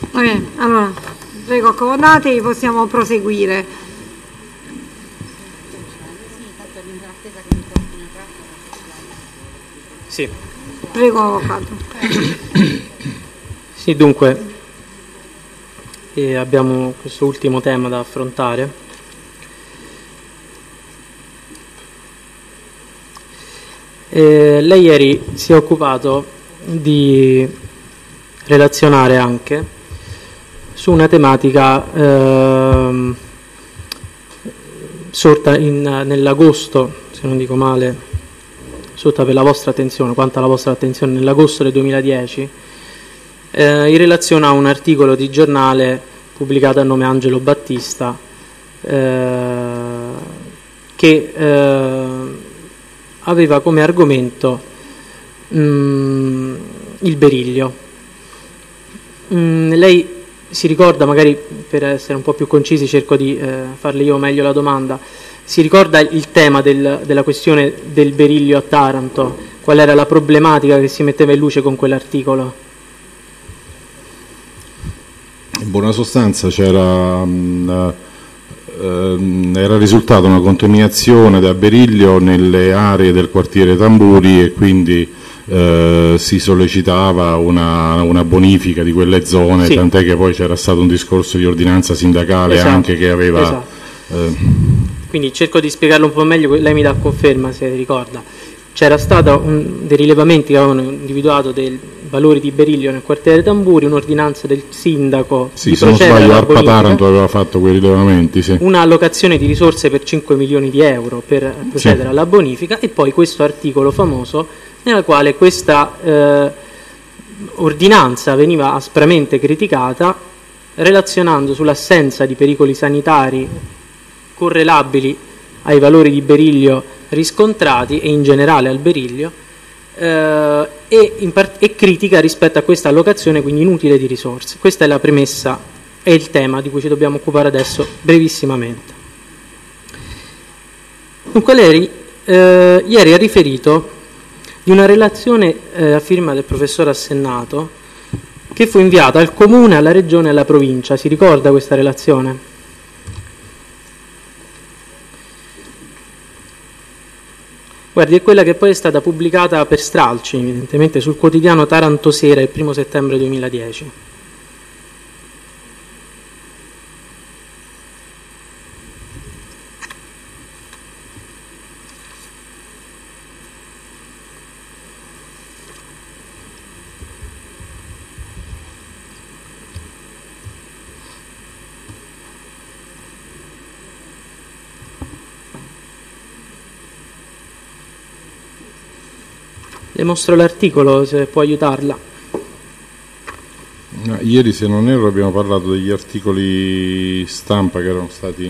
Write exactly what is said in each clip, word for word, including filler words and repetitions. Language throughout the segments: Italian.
Va bene, allora, prego accomodatevi, possiamo proseguire. Sì. Prego, avvocato. Sì, dunque, eh, abbiamo questo ultimo tema da affrontare. Eh, lei ieri si è occupato di relazionare anche su una tematica eh, sorta in, nell'agosto, se non dico male, sorta per la vostra attenzione, quanto alla vostra attenzione, nell'agosto del duemiladieci, eh, in relazione a un articolo di giornale pubblicato a nome Angelo Battista, eh, che eh, aveva come argomento mh, il berillio. Mh, lei si ricorda, magari per essere un po' più concisi cerco di eh, farle io meglio la domanda, si ricorda il tema del, della questione del berillio a Taranto? Qual era la problematica che si metteva in luce con quell'articolo? In buona sostanza c'era mh, eh, era risultata una contaminazione da berillio nelle aree del quartiere Tamburi e quindi eh, si sollecitava una, una bonifica di quelle zone, sì. Tant'è che poi c'era stato un discorso di ordinanza sindacale, esatto, anche che aveva... Esatto. Eh, Quindi cerco di spiegarlo un po' meglio, lei mi dà conferma se ricorda. C'era stato un, dei rilevamenti che avevano individuato dei valori di berillio nel quartiere Tamburi, un'ordinanza del sindaco sì, di se non procedere sbaglio alla Arpa bonifica, Taranto aveva fatto quei rilevamenti, sì. Un'allocazione di risorse per cinque milioni di euro per procedere, sì, alla bonifica, e poi questo articolo famoso nella quale questa eh, ordinanza veniva aspramente criticata, relazionando sull'assenza di pericoli sanitari correlabili ai valori di berillio riscontrati e in generale al berillio, eh, e, in part- e critica rispetto a questa allocazione quindi inutile di risorse. Questa è la premessa e il tema di cui ci dobbiamo occupare adesso brevissimamente. Dunque lei eh, ieri ha riferito di una relazione eh, a firma del professor Assennato che fu inviata al Comune, alla Regione e alla Provincia. Si ricorda questa relazione? Guardi, è quella che poi è stata pubblicata per stralci, evidentemente, sul quotidiano Taranto Sera il primo settembre duemiladieci. Le mostro l'articolo se può aiutarla. No, ieri, se non erro, abbiamo parlato degli articoli stampa che erano stati...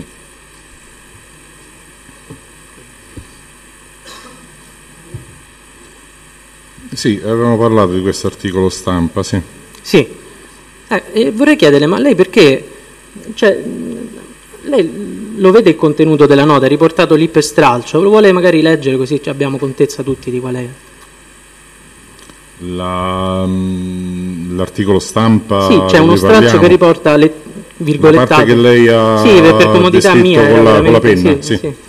Sì, avevamo parlato di questo articolo stampa, sì. Sì. Eh, eh, vorrei chiederle, ma lei perché... Cioè, lei lo vede il contenuto della nota, riportato lì per stralcio, lo vuole magari leggere così abbiamo contezza tutti di qual è? La, l'articolo stampa, sì, c'è uno stralcio parliamo, che riporta le virgolettate, la parte che lei ha sì, per, per comodità mia con la, con la penna, sì, sì. Sì.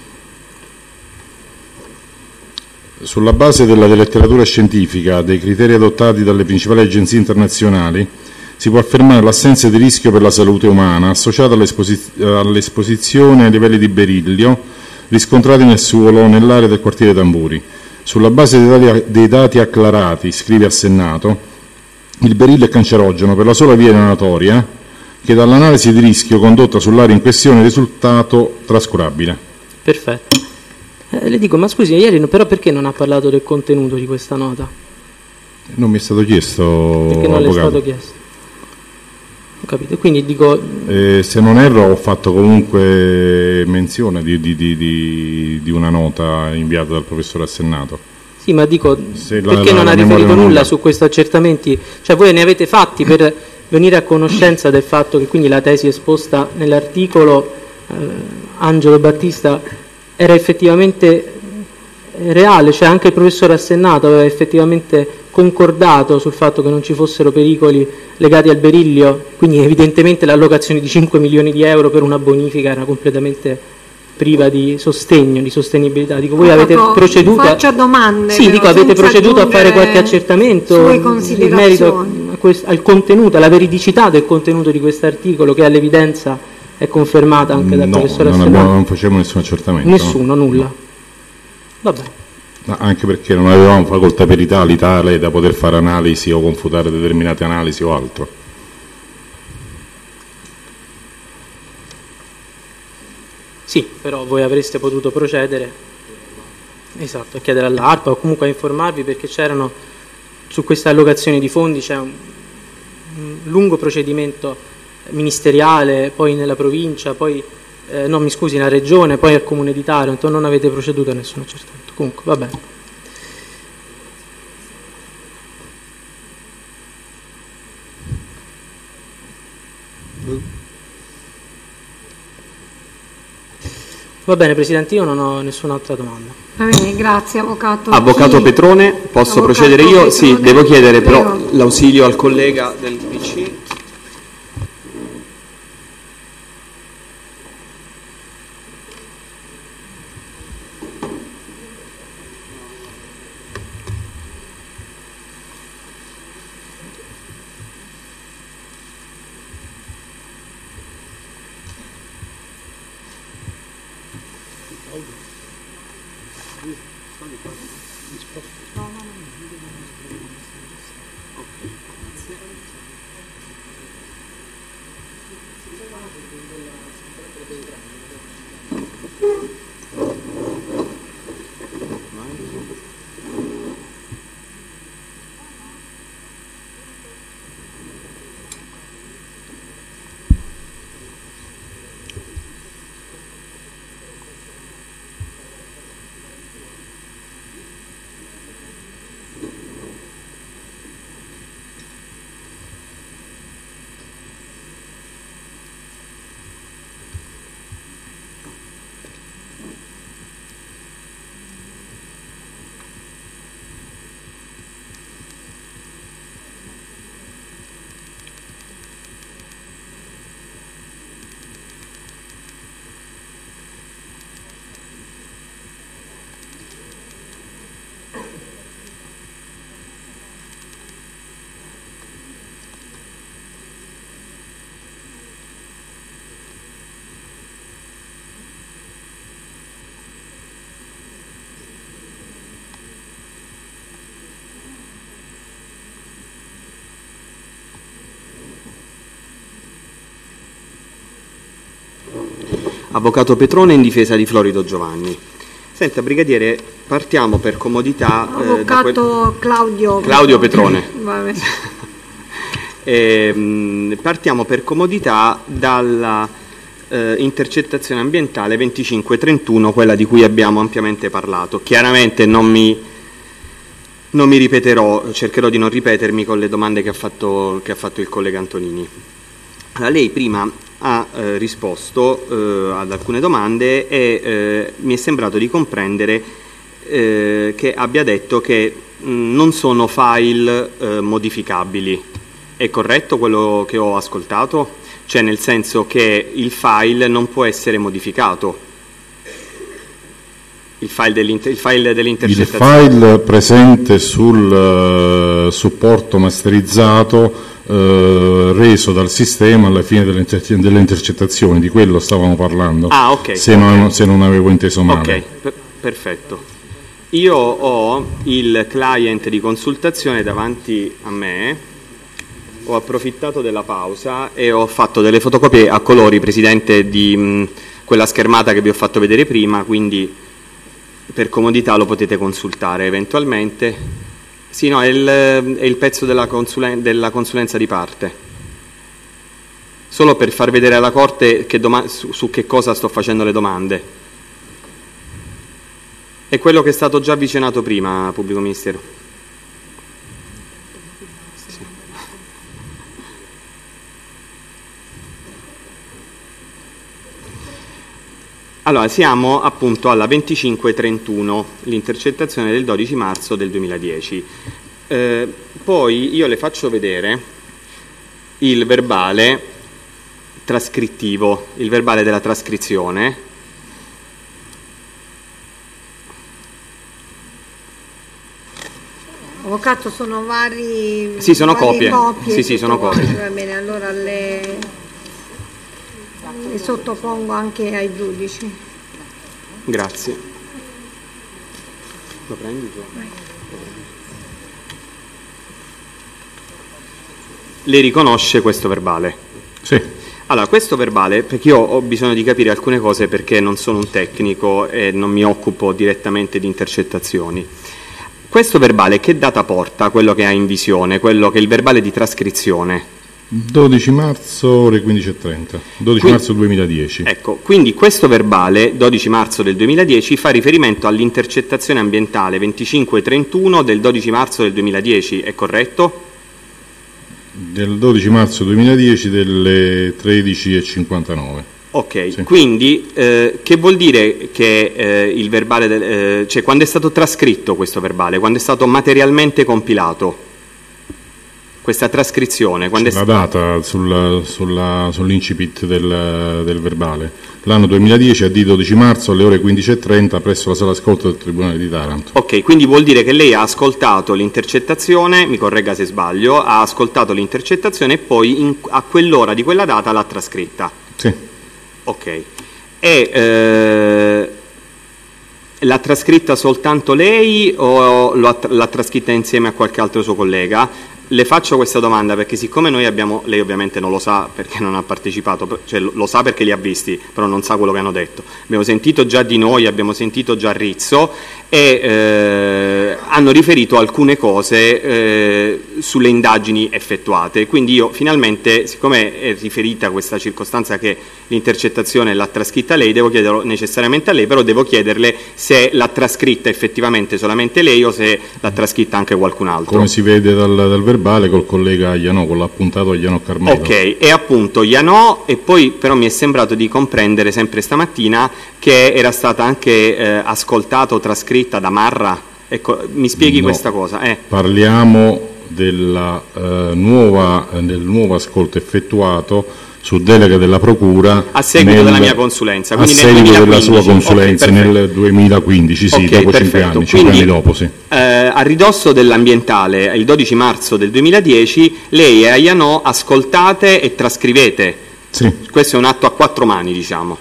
Sulla base della letteratura scientifica, dei criteri adottati dalle principali agenzie internazionali, si può affermare l'assenza di rischio per la salute umana associata all'esposi- all'esposizione ai livelli di berillio riscontrati nel suolo nell'area del quartiere Tamburi. Sulla base dei dati, dei dati acclarati, scrive Assennato, il berillio è cancerogeno per la sola via inanatoria che dall'analisi di rischio condotta sull'area in questione è risultato trascurabile. Perfetto. Eh, le dico, ma scusi, ieri però perché non ha parlato del contenuto di questa nota? Non mi è stato chiesto, perché non avvocato. Le è stato chiesto? Ho capito, quindi dico... Eh, se non erro ho fatto comunque menzione di, di, di, di, di una nota inviata dal professor Assennato. Sì, ma dico, se perché la, non la, ha la riferito nulla non... su questi accertamenti? Cioè voi ne avete fatti per venire a conoscenza del fatto che quindi la tesi esposta nell'articolo eh, Angelo Battista era effettivamente è reale, cioè anche il professore Assennato aveva effettivamente concordato sul fatto che non ci fossero pericoli legati al berillio, quindi evidentemente l'allocazione di cinque milioni di euro per una bonifica era completamente priva di sostegno, di sostenibilità. Dico, voi avete proceduto faccio domande, sì, dico, avete proceduto a fare qualche accertamento in merito a questo, al contenuto, alla veridicità del contenuto di questo articolo, che all'evidenza è confermata anche dal no, professore non, Assennato? non facevamo nessun accertamento. Nessuno, no? nulla. Vabbè. No, anche perché non avevamo facoltà peritali tale da poter fare analisi o confutare determinate analisi o altro. Sì, però voi avreste potuto procedere, esatto, a chiedere all'ARPA o comunque a informarvi, perché c'erano su queste allocazioni di fondi, c'è un, un lungo procedimento ministeriale, poi nella provincia, poi eh, no mi scusi, nella regione, poi al comune di Taranto, non avete proceduto a nessun accertamento. Comunque, va bene. Va bene, Presidente, io non ho nessun'altra domanda. Va bene, grazie, Avvocato. Avvocato Chi? Petrone, posso Avvocato procedere io? Petrone. Sì, devo chiedere però Prego. l'ausilio al collega del P C. Avvocato Petrone in difesa di Florido Giovanni. Senta, Brigadiere, partiamo per comodità... Avvocato eh, da quel... Claudio... Claudio Petrone. Vabbè. eh, partiamo per comodità dalla eh, intercettazione ambientale venticinque trentuno, quella di cui abbiamo ampiamente parlato. Chiaramente non mi, non mi ripeterò, cercherò di non ripetermi con le domande che ha fatto, che ha fatto il collega Antonini. Allora, lei prima ha eh, risposto eh, ad alcune domande e eh, mi è sembrato di comprendere eh, che abbia detto che mh, non sono file eh, modificabili. È corretto quello che ho ascoltato? Cioè, nel senso che il file non può essere modificato, il file, dell'inter- il file dell'intercettazione. Il file presente sul uh, supporto masterizzato Uh, reso dal sistema alla fine delle, inter- delle intercettazioni, di quello stavamo parlando. Ah, ok. Se, okay. Non, se non avevo inteso male. Ok, per- perfetto. Io ho il client di consultazione davanti a me, ho approfittato della pausa e ho fatto delle fotocopie a colori, Presidente, di mh, quella schermata che vi ho fatto vedere prima, quindi per comodità lo potete consultare eventualmente. Sì, no, è il, è il pezzo della, consulen- della consulenza di parte. Solo per far vedere alla Corte che doma- su, su che cosa sto facendo le domande. È quello che è stato già avvicinato prima, Pubblico Ministero. Sì. Allora, siamo appunto alla venticinque trentuno, l'intercettazione del dodici marzo del duemiladieci. Eh, poi io le faccio vedere il verbale trascrittivo, il verbale della trascrizione. Avvocato, sono vari. Sì, sono varie copie. copie. Sì, sì, sono quanto. copie. Va bene, allora le, le sottopongo anche ai giudici. Grazie. Lo prendi tu? Le riconosce questo verbale? Sì. Allora, questo verbale, perché io ho bisogno di capire alcune cose perché non sono un tecnico e non mi occupo direttamente di intercettazioni. Questo verbale che data porta, quello che ha in visione, quello che è il verbale di trascrizione? dodici marzo, ore quindici e trenta. dodici Quindi, marzo duemiladieci. Ecco, quindi questo verbale, dodici marzo del duemiladieci, fa riferimento all'intercettazione ambientale venticinque trentuno del dodici marzo del duemiladieci, è corretto? Del dodici marzo duemiladieci delle tredici e cinquantanove. Ok, sì. Quindi eh, che vuol dire che eh, il verbale, del, eh, cioè quando è stato trascritto questo verbale, quando è stato materialmente compilato, questa trascrizione? Quando C'è è la data sulla, sulla, sull'incipit del, del verbale. L'anno duemiladieci a D dodici marzo alle ore quindici e trenta presso la sala ascolto del Tribunale di Taranto. Ok, quindi vuol dire che lei ha ascoltato l'intercettazione, mi corregga se sbaglio, ha ascoltato l'intercettazione e poi in, a quell'ora di quella data l'ha trascritta. Sì. Ok, e eh, l'ha trascritta soltanto lei o l'ha, l'ha trascritta insieme a qualche altro suo collega? Le faccio questa domanda perché siccome noi abbiamo, lei ovviamente non lo sa perché non ha partecipato, cioè lo sa perché li ha visti, però non sa quello che hanno detto. Abbiamo sentito già di noi, abbiamo sentito già Rizzo e eh, hanno riferito alcune cose eh, sulle indagini effettuate. Quindi io finalmente, siccome è riferita questa circostanza che l'intercettazione l'ha trascritta lei, devo chiederlo necessariamente a lei, però devo chiederle se l'ha trascritta effettivamente solamente lei o se l'ha trascritta anche qualcun altro. Come si vede dal, dal verbale col collega Ianò, con l'appuntato Ianò Carmelo. Ok, e appunto Ianò, e poi però mi è sembrato di comprendere sempre stamattina che era stata anche eh, ascoltata o trascritta da Marra. Ecco, mi spieghi No, questa cosa? Eh. Parliamo della, eh, nuova, del nuovo ascolto effettuato su delega della Procura a seguito nel, della mia consulenza, a quindi nel seguito duemilaquindici. della sua consulenza, okay, nel duemilaquindici, sì, okay, dopo perfetto. cinque anni, cinque Quindi, anni dopo, sì. Eh, a ridosso dell'ambientale, il dodici marzo del duemiladieci, lei e Ianò ascoltate e trascrivete. Sì. Questo è un atto a quattro mani, diciamo.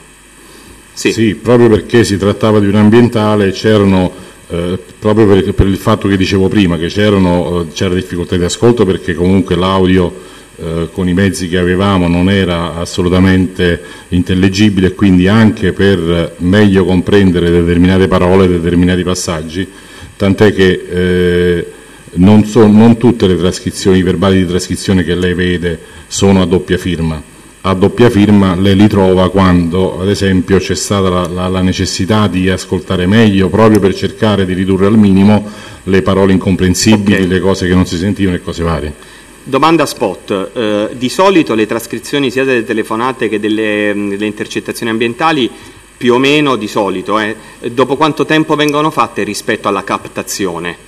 Sì, sì, proprio perché si trattava di un ambientale, c'erano, eh, proprio per, per il fatto che dicevo prima, che c'erano, eh, c'era difficoltà di ascolto perché comunque l'audio eh, con i mezzi che avevamo non era assolutamente intellegibile, e quindi anche per meglio comprendere determinate parole, determinati passaggi, tant'è che eh, non, so, non tutte le trascrizioni, i verbali di trascrizione che lei vede sono a doppia firma. A doppia firma lei li trova quando, ad esempio, c'è stata la, la, la necessità di ascoltare meglio, proprio per cercare di ridurre al minimo le parole incomprensibili, okay, le cose che non si sentivano e cose varie. Domanda spot, eh, di solito le trascrizioni sia delle telefonate che delle, delle intercettazioni ambientali, più o meno di solito, eh, dopo quanto tempo vengono fatte rispetto alla captazione?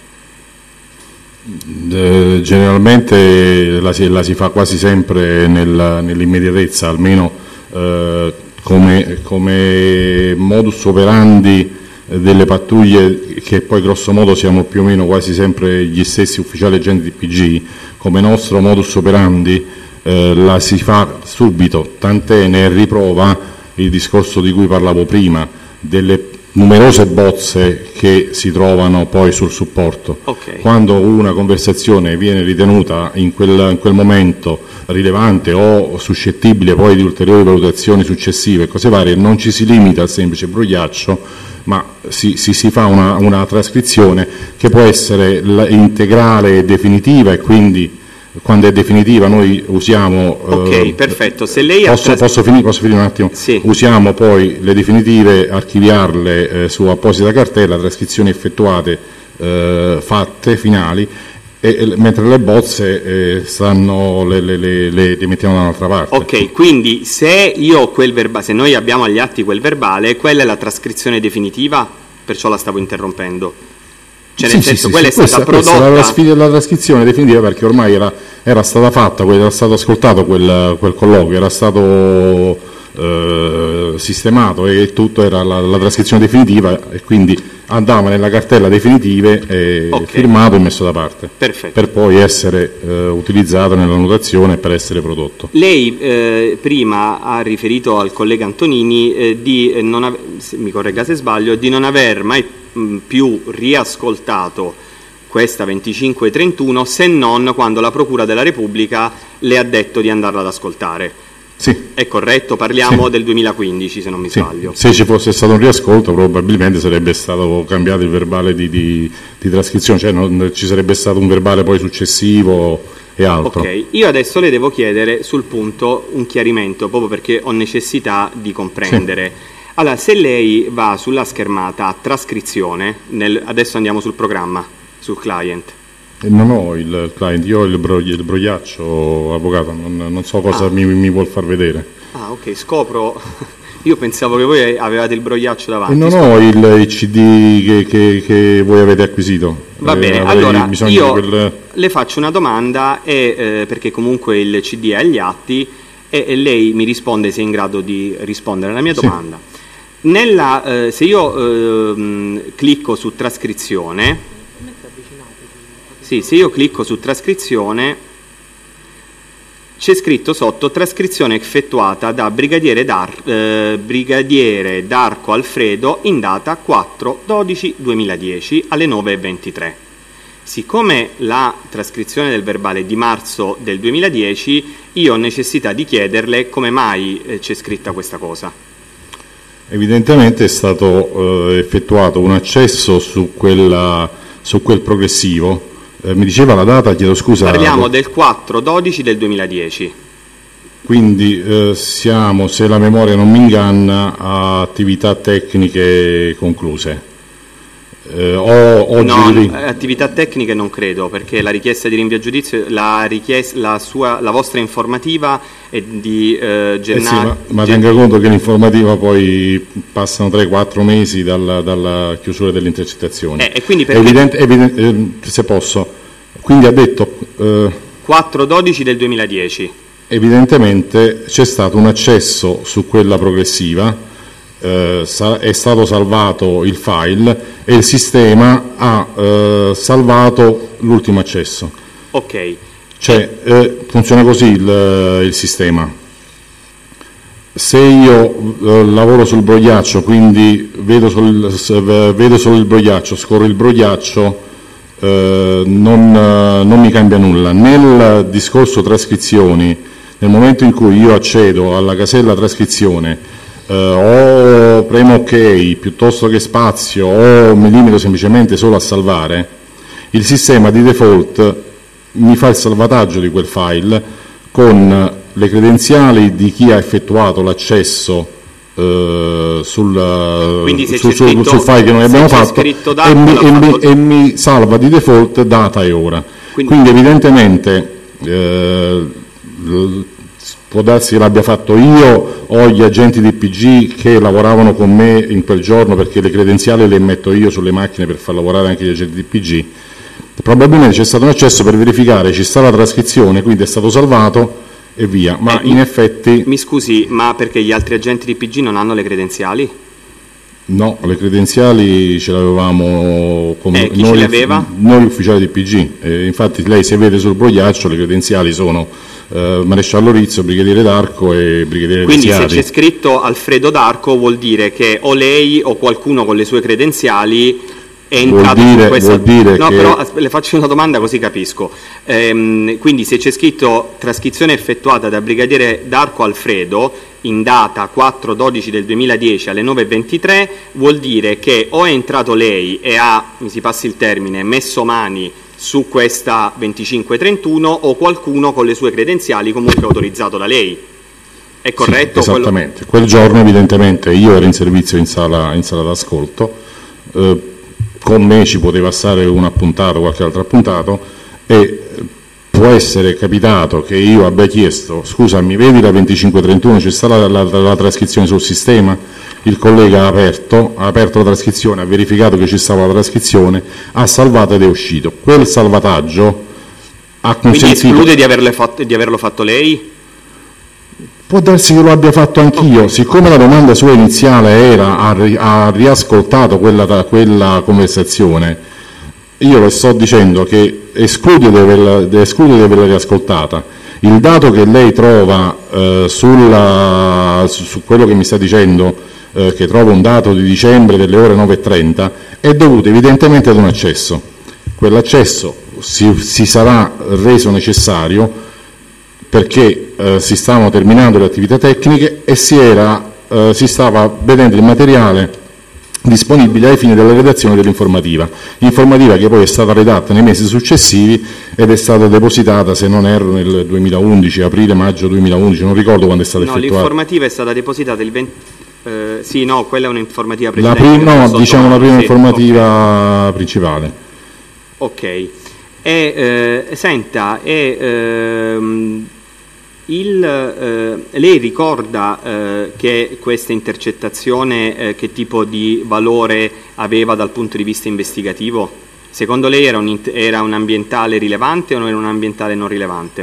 Eh, generalmente la si, la si fa quasi sempre nel, nell'immediatezza, almeno eh, come, come modus operandi delle pattuglie, che poi grosso modo siamo più o meno quasi sempre gli stessi ufficiali agenti di P G, come nostro modus operandi eh, la si fa subito, tant'è ne riprova il discorso di cui parlavo prima, delle numerose bozze che si trovano poi sul supporto. Okay. Quando una conversazione viene ritenuta in quel, in quel momento rilevante o suscettibile poi di ulteriori valutazioni successive e cose varie, non ci si limita al semplice brogliaccio, ma si, si, si fa una, una trascrizione che può essere integrale e definitiva, e quindi quando è definitiva noi usiamo... Ok, eh, perfetto. Se lei posso, ha... posso, finire, posso finire un attimo? Sì. Usiamo poi le definitive, archiviarle eh, su apposita cartella, trascrizioni effettuate, eh, fatte, finali, e, e, mentre le bozze eh, stanno, le, le, le, le, le mettiamo da un'altra parte. Ok, quindi se io ho quel verbale, se noi abbiamo agli atti quel verbale, quella è la trascrizione definitiva, perciò la stavo interrompendo. Cioè nel sì, senso sì, quella sì, è stata questa, prodotta... questa è la, la trascrizione definitiva, perché ormai era, era stata fatta, era stato ascoltato quel, quel colloquio, era stato eh, sistemato e tutto, era la, la trascrizione definitiva, e quindi andava nella cartella definitive, e okay. firmato e messo da parte. Perfetto. Per poi essere eh, utilizzato nella notazione e per essere prodotto. Lei eh, prima ha riferito al collega Antonini eh, di eh, non ave- mi corregga se sbaglio, di non aver mai mh, più riascoltato questa venticinque trentuno, se non quando la Procura della Repubblica le ha detto di andarla ad ascoltare. Sì. È corretto? Parliamo sì. del duemilaquindici, se non mi sì. sbaglio. Se ci fosse stato un riascolto probabilmente sarebbe stato cambiato il verbale di, di, di trascrizione, cioè non, ci sarebbe stato un verbale poi successivo e altro. Ok, io adesso le devo chiedere sul punto un chiarimento, proprio perché ho necessità di comprendere. Sì. Allora, se lei va sulla schermata a trascrizione, nel, adesso andiamo sul programma, sul client. E non ho il client, io ho il, bro, il brogliaccio, avvocato, non, non so cosa ah. mi, mi vuol far vedere. Ah, ok, scopro. Io pensavo che voi avevate il brogliaccio davanti. E non scopro. Ho il, il C D che, che, che voi avete acquisito. Va eh, bene, allora io quel... le faccio una domanda, e, eh, perché comunque il C D è agli atti, e, e lei mi risponde se è in grado di rispondere alla mia domanda. Sì. Nella, eh, se io eh, clicco su trascrizione, sì, se io clicco su trascrizione, c'è scritto sotto trascrizione effettuata da Brigadiere, Dar, eh, Brigadiere Darco Alfredo in data quattro dodici duemiladieci alle nove e ventitré. Siccome la trascrizione del verbale è di marzo del duemiladieci, io ho necessità di chiederle come mai eh, c'è scritta questa cosa. Evidentemente è stato eh, effettuato un accesso su, quella, su quel progressivo. Eh, mi diceva la data, chiedo scusa. Parliamo del quattro dodici del duemiladieci. Quindi eh, siamo, se la memoria non mi inganna, a attività tecniche concluse. Eh, o, oggi no, lì... attività tecniche non credo, perché la richiesta di rinvio a giudizio, la, richiesta, la, sua, la vostra informativa è di eh, gennaio. Eh sì, ma, ma tenga conto che l'informativa poi passano tre quattro mesi dalla, dalla chiusura delle intercettazioni. Eh, e quindi perché... evidente, evidente, eh, se posso, quindi ha detto eh, quattro dodici del duemiladieci. Evidentemente c'è stato un accesso su quella progressiva. Eh, sa- è stato salvato il file e il sistema ha eh, salvato l'ultimo accesso. Ok. Cioè eh, funziona così il, il sistema. Se io eh, lavoro sul brogliaccio, quindi vedo, sul, s- vedo solo il brogliaccio, scorro il brogliaccio, eh, non, non mi cambia nulla. Nel discorso trascrizioni, nel momento in cui io accedo alla casella trascrizione, Uh, o premo ok piuttosto che spazio, o mi limito semplicemente solo a salvare, il sistema di default mi fa il salvataggio di quel file con le credenziali di chi ha effettuato l'accesso uh, sul, Quindi se su, c'è su, scritto, sul file che noi abbiamo fatto, data, e, mi, e, mi, e mi salva di default data e ora. Quindi, Quindi evidentemente uh, può darsi che l'abbia fatto io o gli agenti di P G che lavoravano con me in quel giorno, perché le credenziali le metto io sulle macchine per far lavorare anche gli agenti di P G. Probabilmente c'è stato un accesso per verificare, ci sta la trascrizione, quindi è stato salvato e via, ma eh, in effetti... Mi scusi, ma perché gli altri agenti di P G non hanno le credenziali? No, le credenziali ce le avevamo come eh, chi noi, ce le aveva? Noi ufficiali di P G, eh, infatti lei se vede sul brogliaccio le credenziali sono Uh, Maresciallo Rizzo, Brigadiere D'Arco e Brigadiere Quindi Resiati. Se c'è scritto Alfredo D'Arco vuol dire che o lei o qualcuno con le sue credenziali è entrato vuol dire, su questa... Vuol dire no, che... però le faccio una domanda così capisco. Ehm, quindi se c'è scritto trascrizione effettuata da Brigadiere D'Arco Alfredo in data quattro dodici del duemiladieci alle nove e ventitré, vuol dire che o è entrato lei e ha, mi si passi il termine, messo mani su questa venticinque trentuno, o qualcuno con le sue credenziali comunque autorizzato da lei. È corretto? Sì, esattamente. Quello... Quel giorno evidentemente io ero in servizio in sala, in sala d'ascolto, eh, con me ci poteva stare un appuntato, qualche altro appuntato, e può essere capitato che io abbia chiesto scusa, mi vedi la venticinque trentuno, c'è stata la, la, la, la trascrizione sul sistema, il collega ha aperto, ha aperto la trascrizione, ha verificato che ci stava la trascrizione, ha salvato ed è uscito. Quel salvataggio ha consentito... Quindi esclude di, averle fatto, di averlo fatto lei? Può darsi che lo abbia fatto anch'io, okay. Siccome la domanda sua iniziale era, ha, ri, ha riascoltato quella, quella conversazione, io le sto dicendo che esclude di averla, esclude di averla riascoltata. Il dato che lei trova eh, sulla, su, su quello che mi sta dicendo, eh, che trova un dato di dicembre delle ore nove e trenta, è dovuto evidentemente ad un accesso. Quell'accesso si, si sarà reso necessario perché eh, si stavano terminando le attività tecniche e si, era, eh, si stava vedendo il materiale disponibile ai fini della redazione dell'informativa, informativa che poi è stata redatta nei mesi successivi ed è stata depositata, se non erro, nel duemilaundici, aprile-maggio duemilaundici, non ricordo quando è stata no, effettuata. No, l'informativa è stata depositata il venti... Eh, sì, no, quella è un'informativa la prima, no, diciamo la prima sì, informativa okay. principale. Ok. E, eh, senta, e... Ehm, Il, eh, lei ricorda eh, che questa intercettazione eh, che tipo di valore aveva dal punto di vista investigativo? Secondo lei era un, era un ambientale rilevante o era un ambientale non rilevante?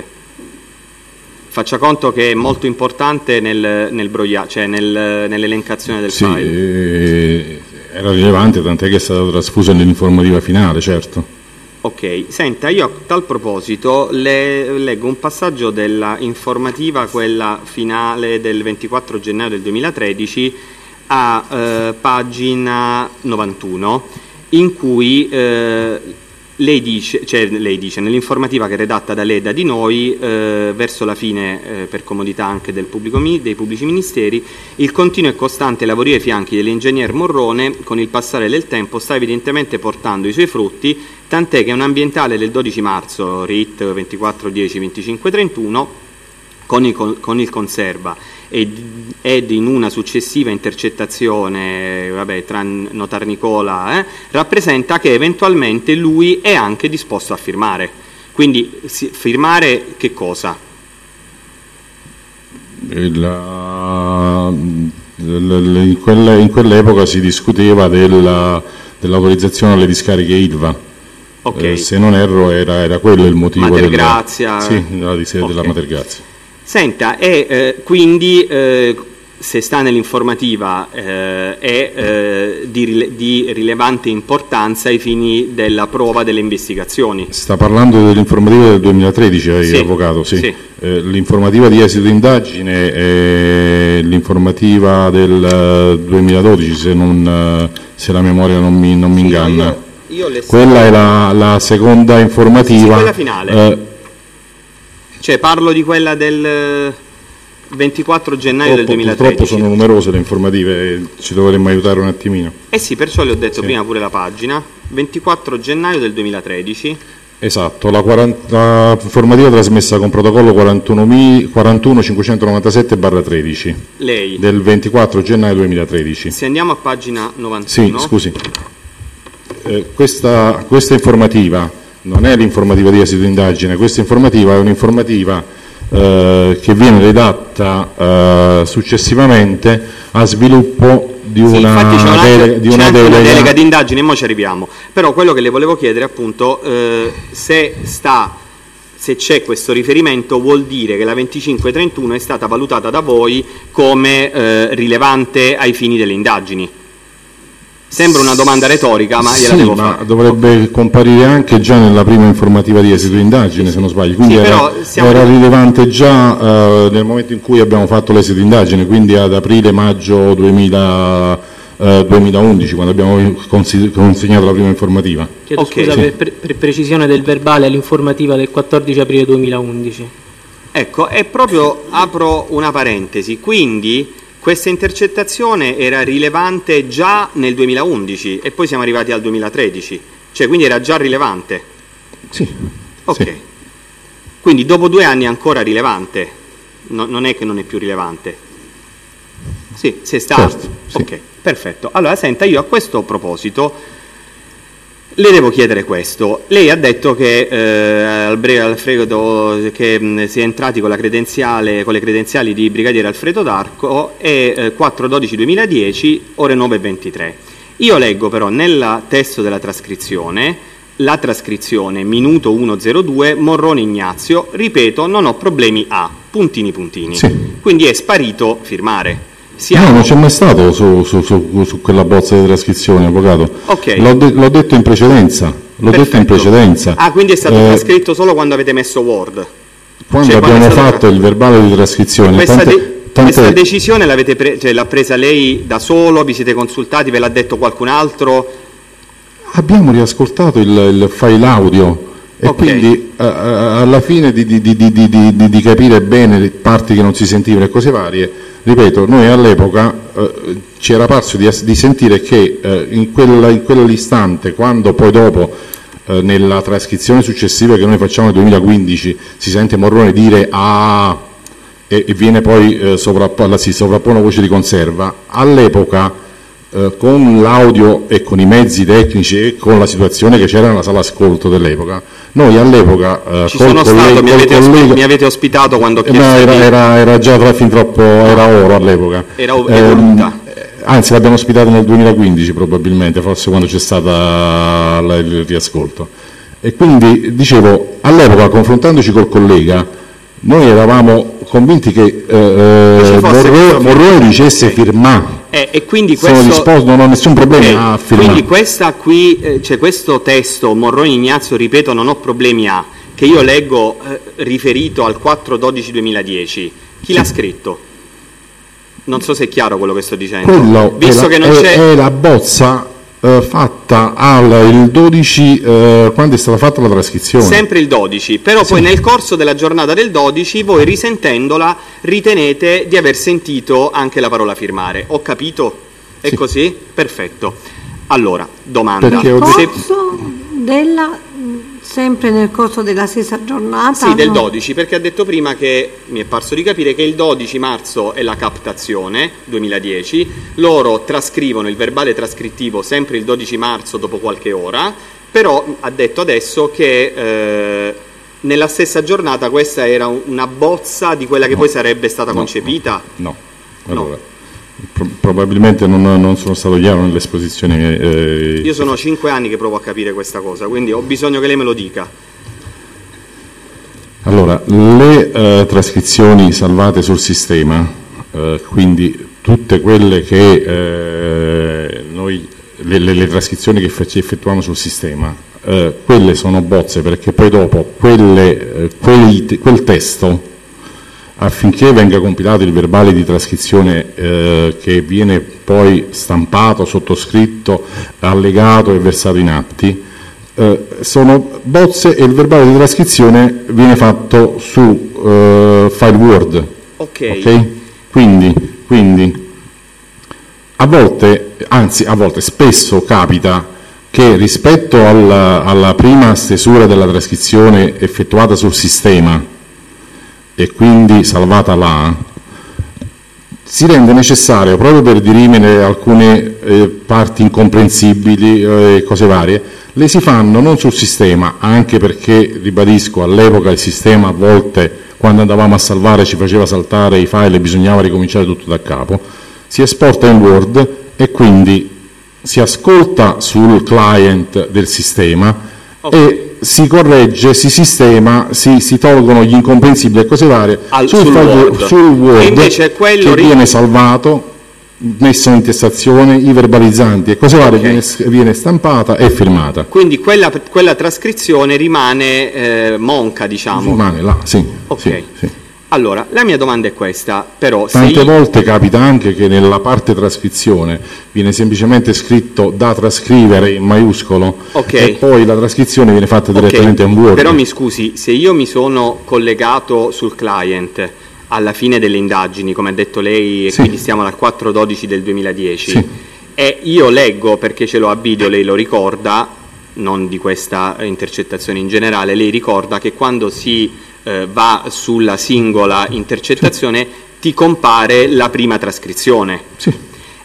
Faccia conto che è molto importante nel, nel broglia, cioè nel, nell'elencazione del sì, file. Eh, era rilevante, tant'è che è stata trasfusa nell'informativa finale, certo. Ok, senta, io a tal proposito le leggo un passaggio della informativa, quella finale del ventiquattro gennaio del duemilatredici, a eh, pagina novantuno, in cui eh, lei dice, cioè lei dice, nell'informativa che è redatta da lei e da di noi, eh, verso la fine, eh, per comodità anche del pubblico, dei pubblici ministeri, il continuo e costante lavoro ai fianchi dell'ingegner Morrone, con il passare del tempo, sta evidentemente portando i suoi frutti, tant'è che un ambientale del dodici marzo, R I T ventiquattro dieci venticinque trentuno, con il, con il conserva ed, ed in una successiva intercettazione vabbè, tra notar Nicola, eh, rappresenta che eventualmente lui è anche disposto a firmare. Quindi si, firmare che cosa? La, in, quelle, in quell'epoca si discuteva della, dell'autorizzazione alle discariche I L V A. Okay. Eh, se non erro era, era quello il motivo Mater della, Grazia. Sì, della, della okay. Mater Grazia. Senta, e eh, quindi eh, se sta nell'informativa eh, è eh, di, rile- di rilevante importanza ai fini della prova delle investigazioni. Sta parlando dell'informativa del duemilatredici, eh, sì. avvocato? Sì. sì. Eh, l'informativa di esito d'indagine è l'informativa del duemiladodici, se, non, se la memoria non mi, non mi sì, inganna. Io, io le quella è la, la seconda informativa. Sì, quella finale. Eh, Cioè parlo di quella del ventiquattro gennaio del duemilatredici. Purtroppo sono numerose le informative, ci dovremmo aiutare un attimino. Eh sì, perciò le ho detto sì. prima pure la pagina. ventiquattro gennaio del duemilatredici. Esatto, la, quaranta, la informativa trasmessa con protocollo quarantuno cinquecentonovantasette tredici. Lei. Del ventiquattro gennaio duemilatredici. Se andiamo a pagina novantuno. Sì, scusi. Eh, questa, questa informativa non è l'informativa di esito d'indagine, questa informativa è un'informativa eh, che viene redatta eh, successivamente a sviluppo di una, sì, infatti c'è una, delega, di c'è una anche delega. una delega di indagine, e mo ci arriviamo. Però quello che le volevo chiedere appunto, eh, se sta, se c'è questo riferimento, vuol dire che la venticinque trentuno è stata valutata da voi come eh, rilevante ai fini delle indagini. Sembra una domanda retorica, ma gliela sì, devo ma fare. dovrebbe comparire anche già nella prima informativa di esito d'indagine, se non sbaglio. Quindi sì, era, siamo... era rilevante già eh, nel momento in cui abbiamo fatto l'esito d'indagine, quindi ad aprile-maggio duemilaundici, quando abbiamo consegnato la prima informativa. Chiedo okay. scusa sì. per, per precisione del verbale, l'informativa del quattordici aprile duemilaundici. Ecco, e proprio apro una parentesi, quindi questa intercettazione era rilevante già nel duemilaundici e poi siamo arrivati al duemilatredici, cioè quindi era già rilevante? Sì. Ok, sì. Quindi dopo due anni è ancora rilevante, no, non è che non è più rilevante? Sì, se sta... Certo, sì. Ok, perfetto. Allora, senta, io a questo proposito Le devo chiedere questo. Lei ha detto che eh, Alfredo che mh, si è entrati con la credenziale, con le credenziali di brigadiere Alfredo D'Arco e eh, quattro dodici duemiladieci, ore nove e ventitré. Io leggo però nel testo della trascrizione la trascrizione minuto uno zero due Morrone Ignazio, ripeto, non ho problemi a puntini puntini. Sì. Quindi è sparito firmare. Siamo... No, non c'è mai stato su, su, su, su quella bozza di trascrizione, avvocato. Okay. L'ho, de- l'ho detto in precedenza. L'ho Perfetto. detto in precedenza. Ah, quindi è stato eh, trascritto solo quando avete messo Word? Quando cioè, abbiamo quando fatto stato... il verbale di trascrizione. Questa, tante, de- tante... questa decisione l'avete pre- cioè, l'ha presa lei da solo? Vi siete consultati? Ve l'ha detto qualcun altro? Abbiamo riascoltato il, il file audio. E okay. quindi uh, alla fine di, di, di, di, di, di capire bene le parti che non si sentivano e cose varie, ripeto, noi all'epoca uh, ci era parso di, di sentire che uh, in, quella, in quell'istante, quando poi dopo uh, nella trascrizione successiva che noi facciamo nel duemilaquindici si sente Morrone dire ah e, e viene poi uh, sovrapp- si sovrappone voce di conserva, all'epoca Uh, con l'audio e con i mezzi tecnici e con la situazione che c'era nella sala ascolto dell'epoca, noi all'epoca uh, ci sono collega, stato, mi avete, collega, ospi- mi avete ospitato quando ho chiesto era, era, era già tra, fin troppo, era oro all'epoca, era evoluta. Eh, anzi l'abbiamo ospitato nel duemilaquindici probabilmente, forse quando c'è stato il riascolto, e quindi dicevo, all'epoca confrontandoci col collega noi eravamo convinti che eh, Morrone, Morrone dicesse okay. firmà. Eh, e quindi questo, sono disposto, non ho nessun problema okay. a firmare. Quindi questa qui, eh, cioè questo testo Morrone Ignazio, ripeto, non ho problemi a, che io leggo eh, riferito al quattro dodici duemiladieci, chi sì. l'ha scritto? Non so se è chiaro quello che sto dicendo. Quello Visto è, che non è, c'è... è la bozza eh, fatta al il dodici, eh, quando è stata fatta la trascrizione. Sempre il dodici, però sì. poi nel corso della giornata del dodici voi risentendola ritenete di aver sentito anche la parola firmare. Ho capito? È sì. così? Perfetto. Allora, domanda. Nel corso della, sempre nel corso della stessa giornata? Sì, del dodici, perché ha detto prima che, mi è parso di capire, che il dodici marzo è la captazione, duemiladieci, loro trascrivono il verbale trascrittivo sempre il dodici marzo dopo qualche ora, però ha detto adesso che... Eh, nella stessa giornata questa era una bozza di quella che no, poi sarebbe stata no, concepita? No, no. Allora, no. Pro- probabilmente non, non sono stato chiaro nell'esposizione. Eh, Io sono cinque anni che provo a capire questa cosa, quindi ho bisogno che lei me lo dica. Allora, le eh, trascrizioni salvate sul sistema, eh, quindi tutte quelle che eh, noi, le, le, le trascrizioni che effettuiamo sul sistema, Uh, quelle sono bozze, perché poi dopo quelle, uh, quei, quel testo, affinché venga compilato il verbale di trascrizione uh, che viene poi stampato, sottoscritto, allegato e versato in atti, uh, sono bozze e il verbale di trascrizione viene fatto su uh, file Word. Ok. Okay? Quindi, quindi a volte, anzi a volte, spesso capita che rispetto alla, alla prima stesura della trascrizione effettuata sul sistema e quindi salvata là, si rende necessario, proprio per dirimere alcune eh, parti incomprensibili e eh, cose varie, le si fanno non sul sistema, anche perché, ribadisco, all'epoca il sistema a volte, quando andavamo a salvare, ci faceva saltare i file e bisognava ricominciare tutto da capo, si esporta in Word e quindi si ascolta sul client del sistema okay. e si corregge, si sistema, si, si tolgono gli incomprensibili e cose varie Al, sul, sul, file, Word. sul Word e invece quello che ri... viene salvato, messo in intestazione, i verbalizzanti e cose varie, okay. viene, viene stampata e firmata. Quindi quella, quella trascrizione rimane eh, monca, diciamo. Rimane là, sì. Ok. Sì, sì. Allora, la mia domanda è questa, però... Tante se io... volte capita anche che nella parte trascrizione viene semplicemente scritto da trascrivere in maiuscolo okay. e poi la trascrizione viene fatta direttamente okay. in Word. Però mi scusi, se io mi sono collegato sul client alla fine delle indagini, come ha detto lei, e sì. quindi stiamo al quattro dodici del duemiladieci, sì. e io leggo, perché ce l'ho a video, lei lo ricorda, non di questa intercettazione in generale, lei ricorda che quando si... Eh, va sulla singola intercettazione sì. ti compare la prima trascrizione sì.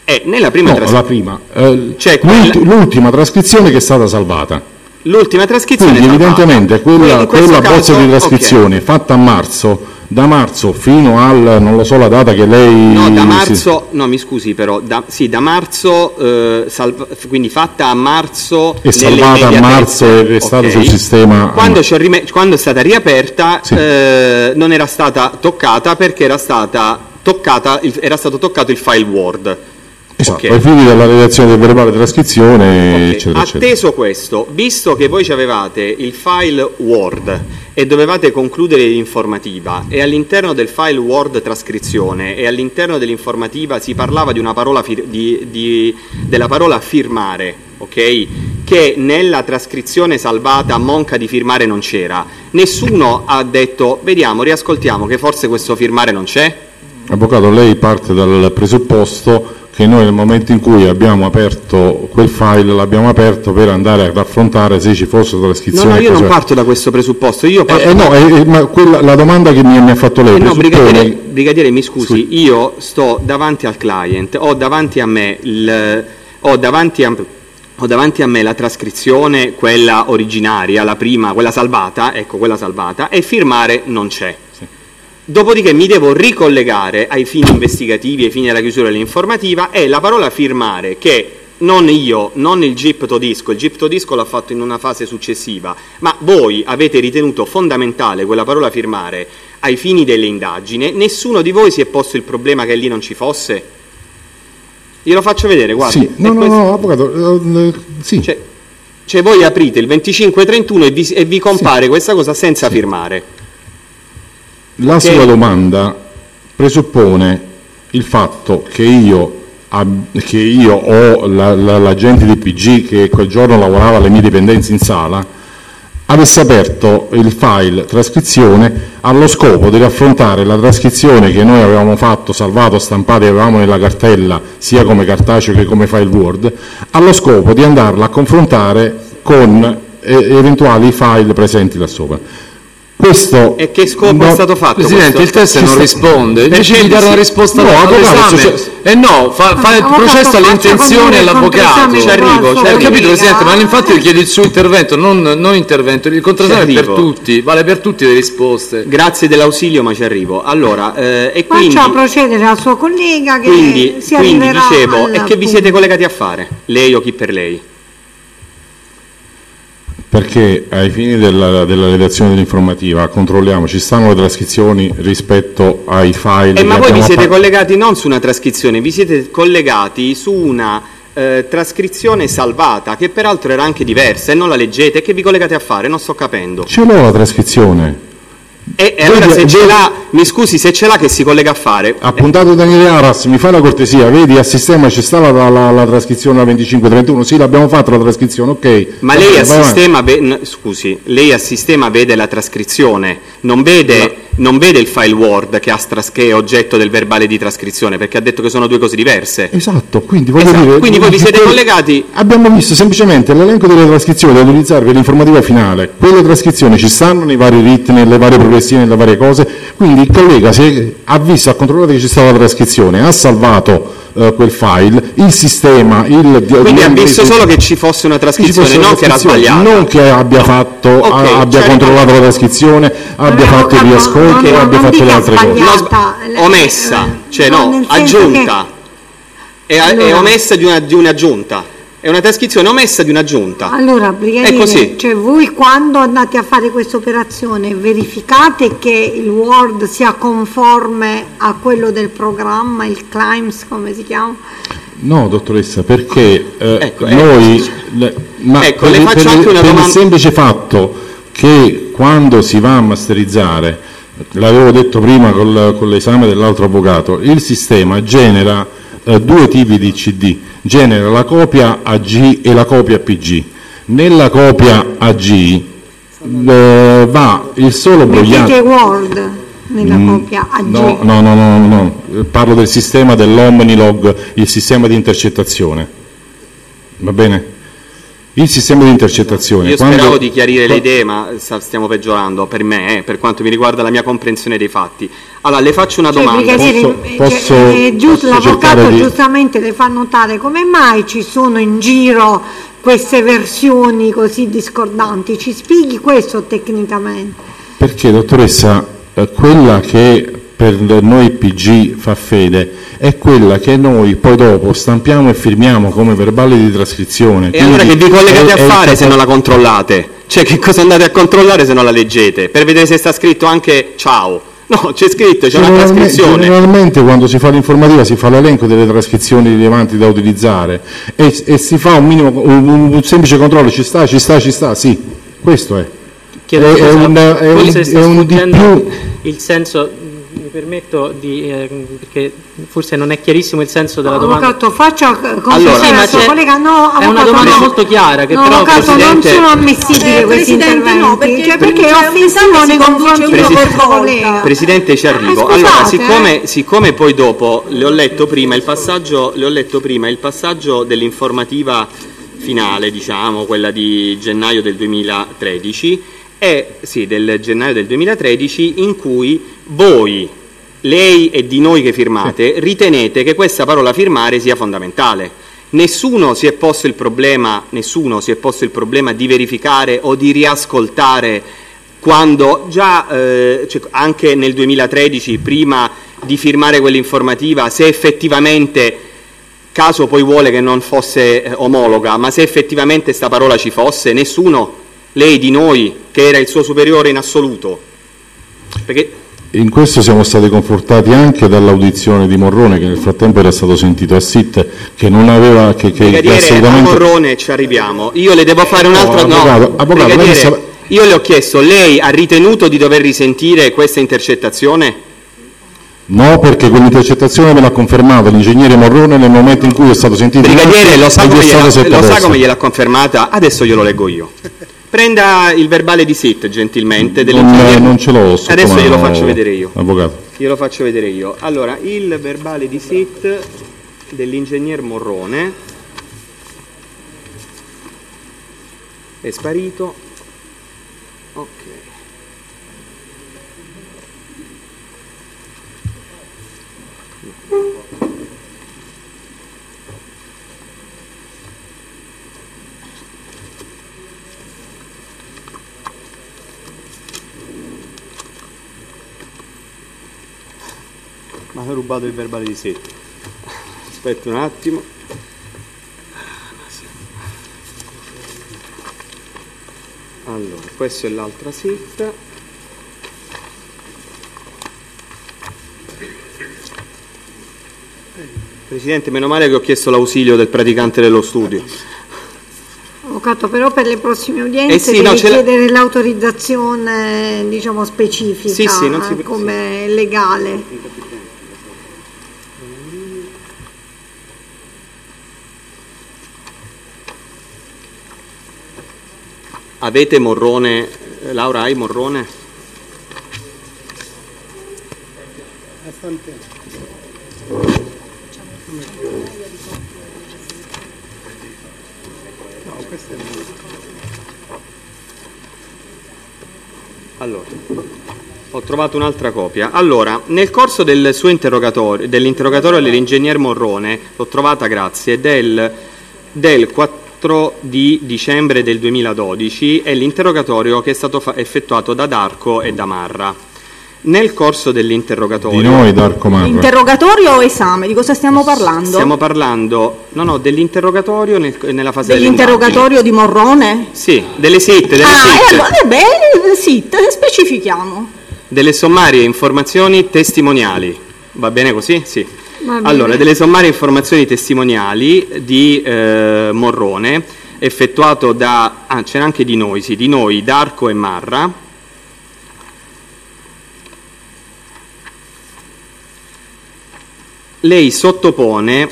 è nella prima no, trascrizione. la prima. Eh, Cioè quella... l'ult- l'ultima trascrizione che è stata salvata. L'ultima trascrizione Quindi evidentemente quella, quella caso, bozza di trascrizione okay. fatta a marzo, da marzo fino al, non lo so la data che lei... No, da marzo, si... no mi scusi però, da, sì, da marzo, eh, salva, quindi fatta a marzo... È salvata a marzo e è stata okay. sul sistema... Quando, c'è rime- quando è stata riaperta sì. eh, non era stata toccata perché era, stata toccata, il, era stato toccato il file Word. Esatto, Okay. ai fini della redazione del verbale trascrizione, Okay. eccetera, Atteso eccetera. questo, visto che voi ci avevate il file Word e dovevate concludere l'informativa e all'interno del file Word trascrizione e all'interno dell'informativa si parlava di una parola fir- di, di, della parola firmare, ok? Che nella trascrizione salvata a monca di firmare non c'era, nessuno ha detto vediamo, riascoltiamo che forse questo firmare non c'è? Avvocato, lei parte dal presupposto che noi nel momento in cui abbiamo aperto quel file l'abbiamo aperto per andare ad affrontare se ci fossero trascrizioni. No, no, io non cose... parto da questo presupposto, io parto eh, eh, no, eh, ma quella, la domanda che mi, mi ha fatto lei... Eh no, presuppone... brigadiere, brigadiere, mi scusi, sì. Io sto davanti al client, ho davanti a me il, ho davanti a, ho davanti a me la trascrizione, quella originaria, la prima, quella salvata, ecco, quella salvata, e firmare non c'è. Sì. Dopodiché mi devo ricollegare ai fini investigativi, ai fini della chiusura dell'informativa, e la parola firmare, che non io, non il G I P Todisco, il G I P Todisco l'ha fatto in una fase successiva, ma voi avete ritenuto fondamentale quella parola firmare ai fini delle indagini, nessuno di voi si è posto il problema che lì non ci fosse? Glielo faccio vedere, guardi. Sì, no, no, questo... no, avvocato, uh, sì. Cioè, cioè voi aprite il venticinque trentuno e vi, e vi compare sì. questa cosa senza sì. firmare. La okay. sua domanda presuppone il fatto che io, che io o la, la, l'agente di P G che quel giorno lavorava alle mie dipendenze in sala avesse aperto il file trascrizione allo scopo di raffrontare la trascrizione che noi avevamo fatto, salvato, stampato e avevamo nella cartella sia come cartaceo che come file Word, allo scopo di andarla a confrontare con eh, eventuali file presenti là sopra. Questo e che scopo no, è stato fatto? Presidente, questo? il test non risponde, invece di dare una risposta no, all'esame, e eh no, fa, fa il processo all'intenzione e all'avvocato. Ci arrivo, ci Ho arrivo. capito, Presidente, ma infatti chiede il suo intervento, non, non intervento. Il contraesame è per tutti, vale per tutti le risposte. Grazie dell'ausilio, ma ci arrivo. Allora, eh, e quindi faccia procedere al suo collega che quindi, si quindi arriverà dicevo, al e che vi punto. siete collegati a fare? Lei o chi per lei? Perché ai fini della, della redazione dell'informativa controlliamo, ci stanno le trascrizioni rispetto ai file. Eh, ma voi vi siete fatto. collegati non su una trascrizione, vi siete collegati su una eh, trascrizione salvata, che peraltro era anche diversa, e non la leggete, che vi collegate a fare? Non sto capendo. Ce l'ho la trascrizione. E, e allora Vedi, se ce vedi- l'ha, mi scusi, se ce l'ha che si collega a fare? Appuntato Daniele Aras, mi fai la cortesia, vedi a sistema c'è stata la, la, la trascrizione la venticinque trentuno, sì l'abbiamo fatta la trascrizione, ok. Ma lei a Vai avanti. sistema, ve- n- scusi, lei a sistema vede la trascrizione, non vede, non vede il file Word che, ha tras- che è oggetto del verbale di trascrizione, perché ha detto che sono due cose diverse. Esatto, quindi voglio Esatto, dire... quindi voi vi siete quel- collegati... Abbiamo visto semplicemente l'elenco delle trascrizioni da utilizzare per l'informativa finale. Quelle trascrizioni ci stanno nei vari rit, nelle varie progressioni, nelle varie cose, quindi il collega se ha visto, ha controllato che c'è stata la trascrizione, ha salvato eh, quel file, il sistema, il... Quindi ha visto solo che ci fosse una trascrizione, non che era sbagliata. Non che abbia fatto, Ok, a- abbia cioè, controllato la trascrizione, abbia Però, fatto il capo, riascolto, non- abbia non fatto le dica altre cose. sbagliata. No, sba- le- omessa, eh, cioè no, no, nel senso aggiunta. È, è Allora- omessa di, una, di un'aggiunta. È una trascrizione omessa di un'aggiunta. Allora, brigadiere, È così. cioè voi quando andate a fare questa operazione verificate che il Word sia conforme a quello del programma, il Climbs come si chiama? No, dottoressa, perché eh, Ecco, eh, noi, le- ma Ecco, per, le faccio per- anche una per domanda- il semplice fatto che quando si va a masterizzare, l'avevo detto prima col- con l'esame dell'altro avvocato, il sistema genera eh, due tipi di C D, genera la copia A G e la copia P G. Nella copia A G eh, va il solo Mettete brogliato. Word nella Mm, copia A G. No, no, no, no, no, parlo del sistema dell'Omnilog, il sistema di intercettazione. Va bene? Il sistema di intercettazione. Io quando... speravo di chiarire le idee, ma stiamo peggiorando per me, eh, per quanto mi riguarda la mia comprensione dei fatti. Allora, le faccio una cioè, domanda. Posso, cioè, posso, eh, giusto, posso l'avvocato di... giustamente le fa notare come mai ci sono in giro queste versioni così discordanti. Ci spieghi questo tecnicamente? Perché, dottoressa, quella che per noi P G fa fede è quella che noi poi dopo stampiamo e firmiamo come verbale di trascrizione. E Quindi allora che vi collegate è, a fare è... se non la controllate? Cioè, che cosa andate a controllare se non la leggete? Per vedere se sta scritto anche ciao. No, c'è scritto, c'è una trascrizione. Generalmente quando si fa l'informativa si fa l'elenco delle trascrizioni rilevanti da utilizzare e, e si fa un, minimo, un, un semplice controllo, ci sta, ci sta, ci sta, sì, questo è. Chiedo è, scusa, è un, è un, forse sta è un di più... il senso, mi permetto di, eh, perché forse non è chiarissimo il senso della avvocato, domanda. faccia allora, sì, la sua collega, no, è una domanda no, molto chiara che no, però avvocato, non sono ammissibili eh, questi interventi, no, perché, cioè, perché è offensivo nei confronti del vostro collega. Presidente, ci arrivo. Eh, allora, scusate, siccome, eh. siccome poi dopo le ho letto prima il passaggio, le ho letto prima il passaggio dell'informativa finale, diciamo, quella di gennaio del duemilatredici, è sì, del gennaio del duemilatredici, in cui voi, lei e di noi che firmate, ritenete che questa parola firmare sia fondamentale. Nessuno si è posto il problema, nessuno si è posto il problema di verificare o di riascoltare quando già eh, cioè anche nel duemilatredici, prima di firmare quell'informativa, se effettivamente, caso poi vuole che non fosse eh, omologa, ma se effettivamente sta parola ci fosse, nessuno, lei di noi, che era il suo superiore in assoluto. Perché in questo siamo stati confortati anche dall'audizione di Morrone, che nel frattempo era stato sentito a S I T, che non aveva che, che, che assolutamente... a Morrone ci arriviamo. Io le devo fare un'altra no, avvocato, no, avvocato, lei sa... Io le ho chiesto, lei ha ritenuto di dover risentire questa intercettazione? No, perché quell'intercettazione me l'ha confermato l'ingegnere Morrone nel momento in cui è stato sentito. Brigadiere, lo sa come gliela, lo sa come gliel'ha confermata? Adesso glielo leggo io. Prenda il verbale di S I T, gentilmente. Non, non ce l'ho. Adesso glielo faccio vedere io. Avvocato. Glielo faccio vedere io. Allora, il verbale di S I T dell'ingegner Morrone è sparito. Ok. Ma ho rubato il verbale di S I T. Aspetta un attimo. Allora, questo è l'altra S I T. Presidente, meno male che ho chiesto l'ausilio del praticante dello studio. Avvocato, però per le prossime udienze eh sì, devi no, chiedere la... l'autorizzazione, diciamo, specifica, sì, sì, non si... come sì. legale. Avete Morrone, Laura, hai Morrone? Allora, ho trovato un'altra copia. Allora, nel corso del suo interrogatorio, dell'interrogatorio dell'ingegner Morrone, l'ho trovata, grazie, del, del quattro di dicembre del duemiladodici, è l'interrogatorio che è stato fa- effettuato da Darco e da Marra. Nel corso dell'interrogatorio... Di noi, Darco Marra. Interrogatorio o esame? Di cosa stiamo parlando? Stiamo parlando, no, no, dell'interrogatorio nel, nella fase dell'interrogatorio di Morrone? Sì, delle S I T, delle ah, S I T. Eh, allora, beh, S I T, specifichiamo. Delle sommarie informazioni testimoniali. Va bene così? Sì. Allora, delle sommarie informazioni testimoniali di eh, Morrone, effettuato da... Ah, c'era anche di noi, sì, di noi, Darco e Marra. Lei sottopone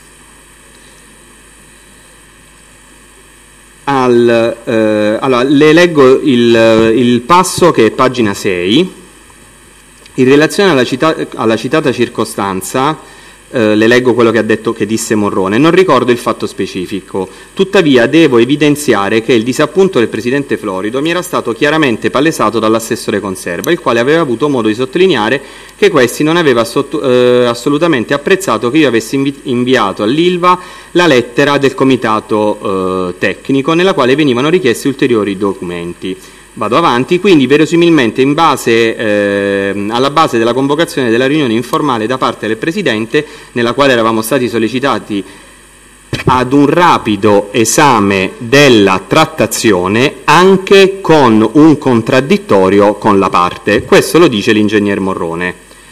al... Eh, allora, le leggo il, il passo che è pagina sei. In relazione alla, cita- alla citata circostanza, Eh, le leggo quello che ha detto, che disse Morrone. Non ricordo il fatto specifico, tuttavia devo evidenziare che il disappunto del presidente Florido mi era stato chiaramente palesato dall'assessore Conserva, il quale aveva avuto modo di sottolineare che questi non aveva sotto, eh, assolutamente apprezzato che io avessi invi- inviato all'Ilva la lettera del comitato eh, tecnico nella quale venivano richiesti ulteriori documenti. Vado avanti, quindi verosimilmente in base, eh, alla base della convocazione della riunione informale da parte del Presidente, nella quale eravamo stati sollecitati ad un rapido esame della trattazione anche con un contraddittorio con la parte. Questo lo dice l'ingegner Morrone.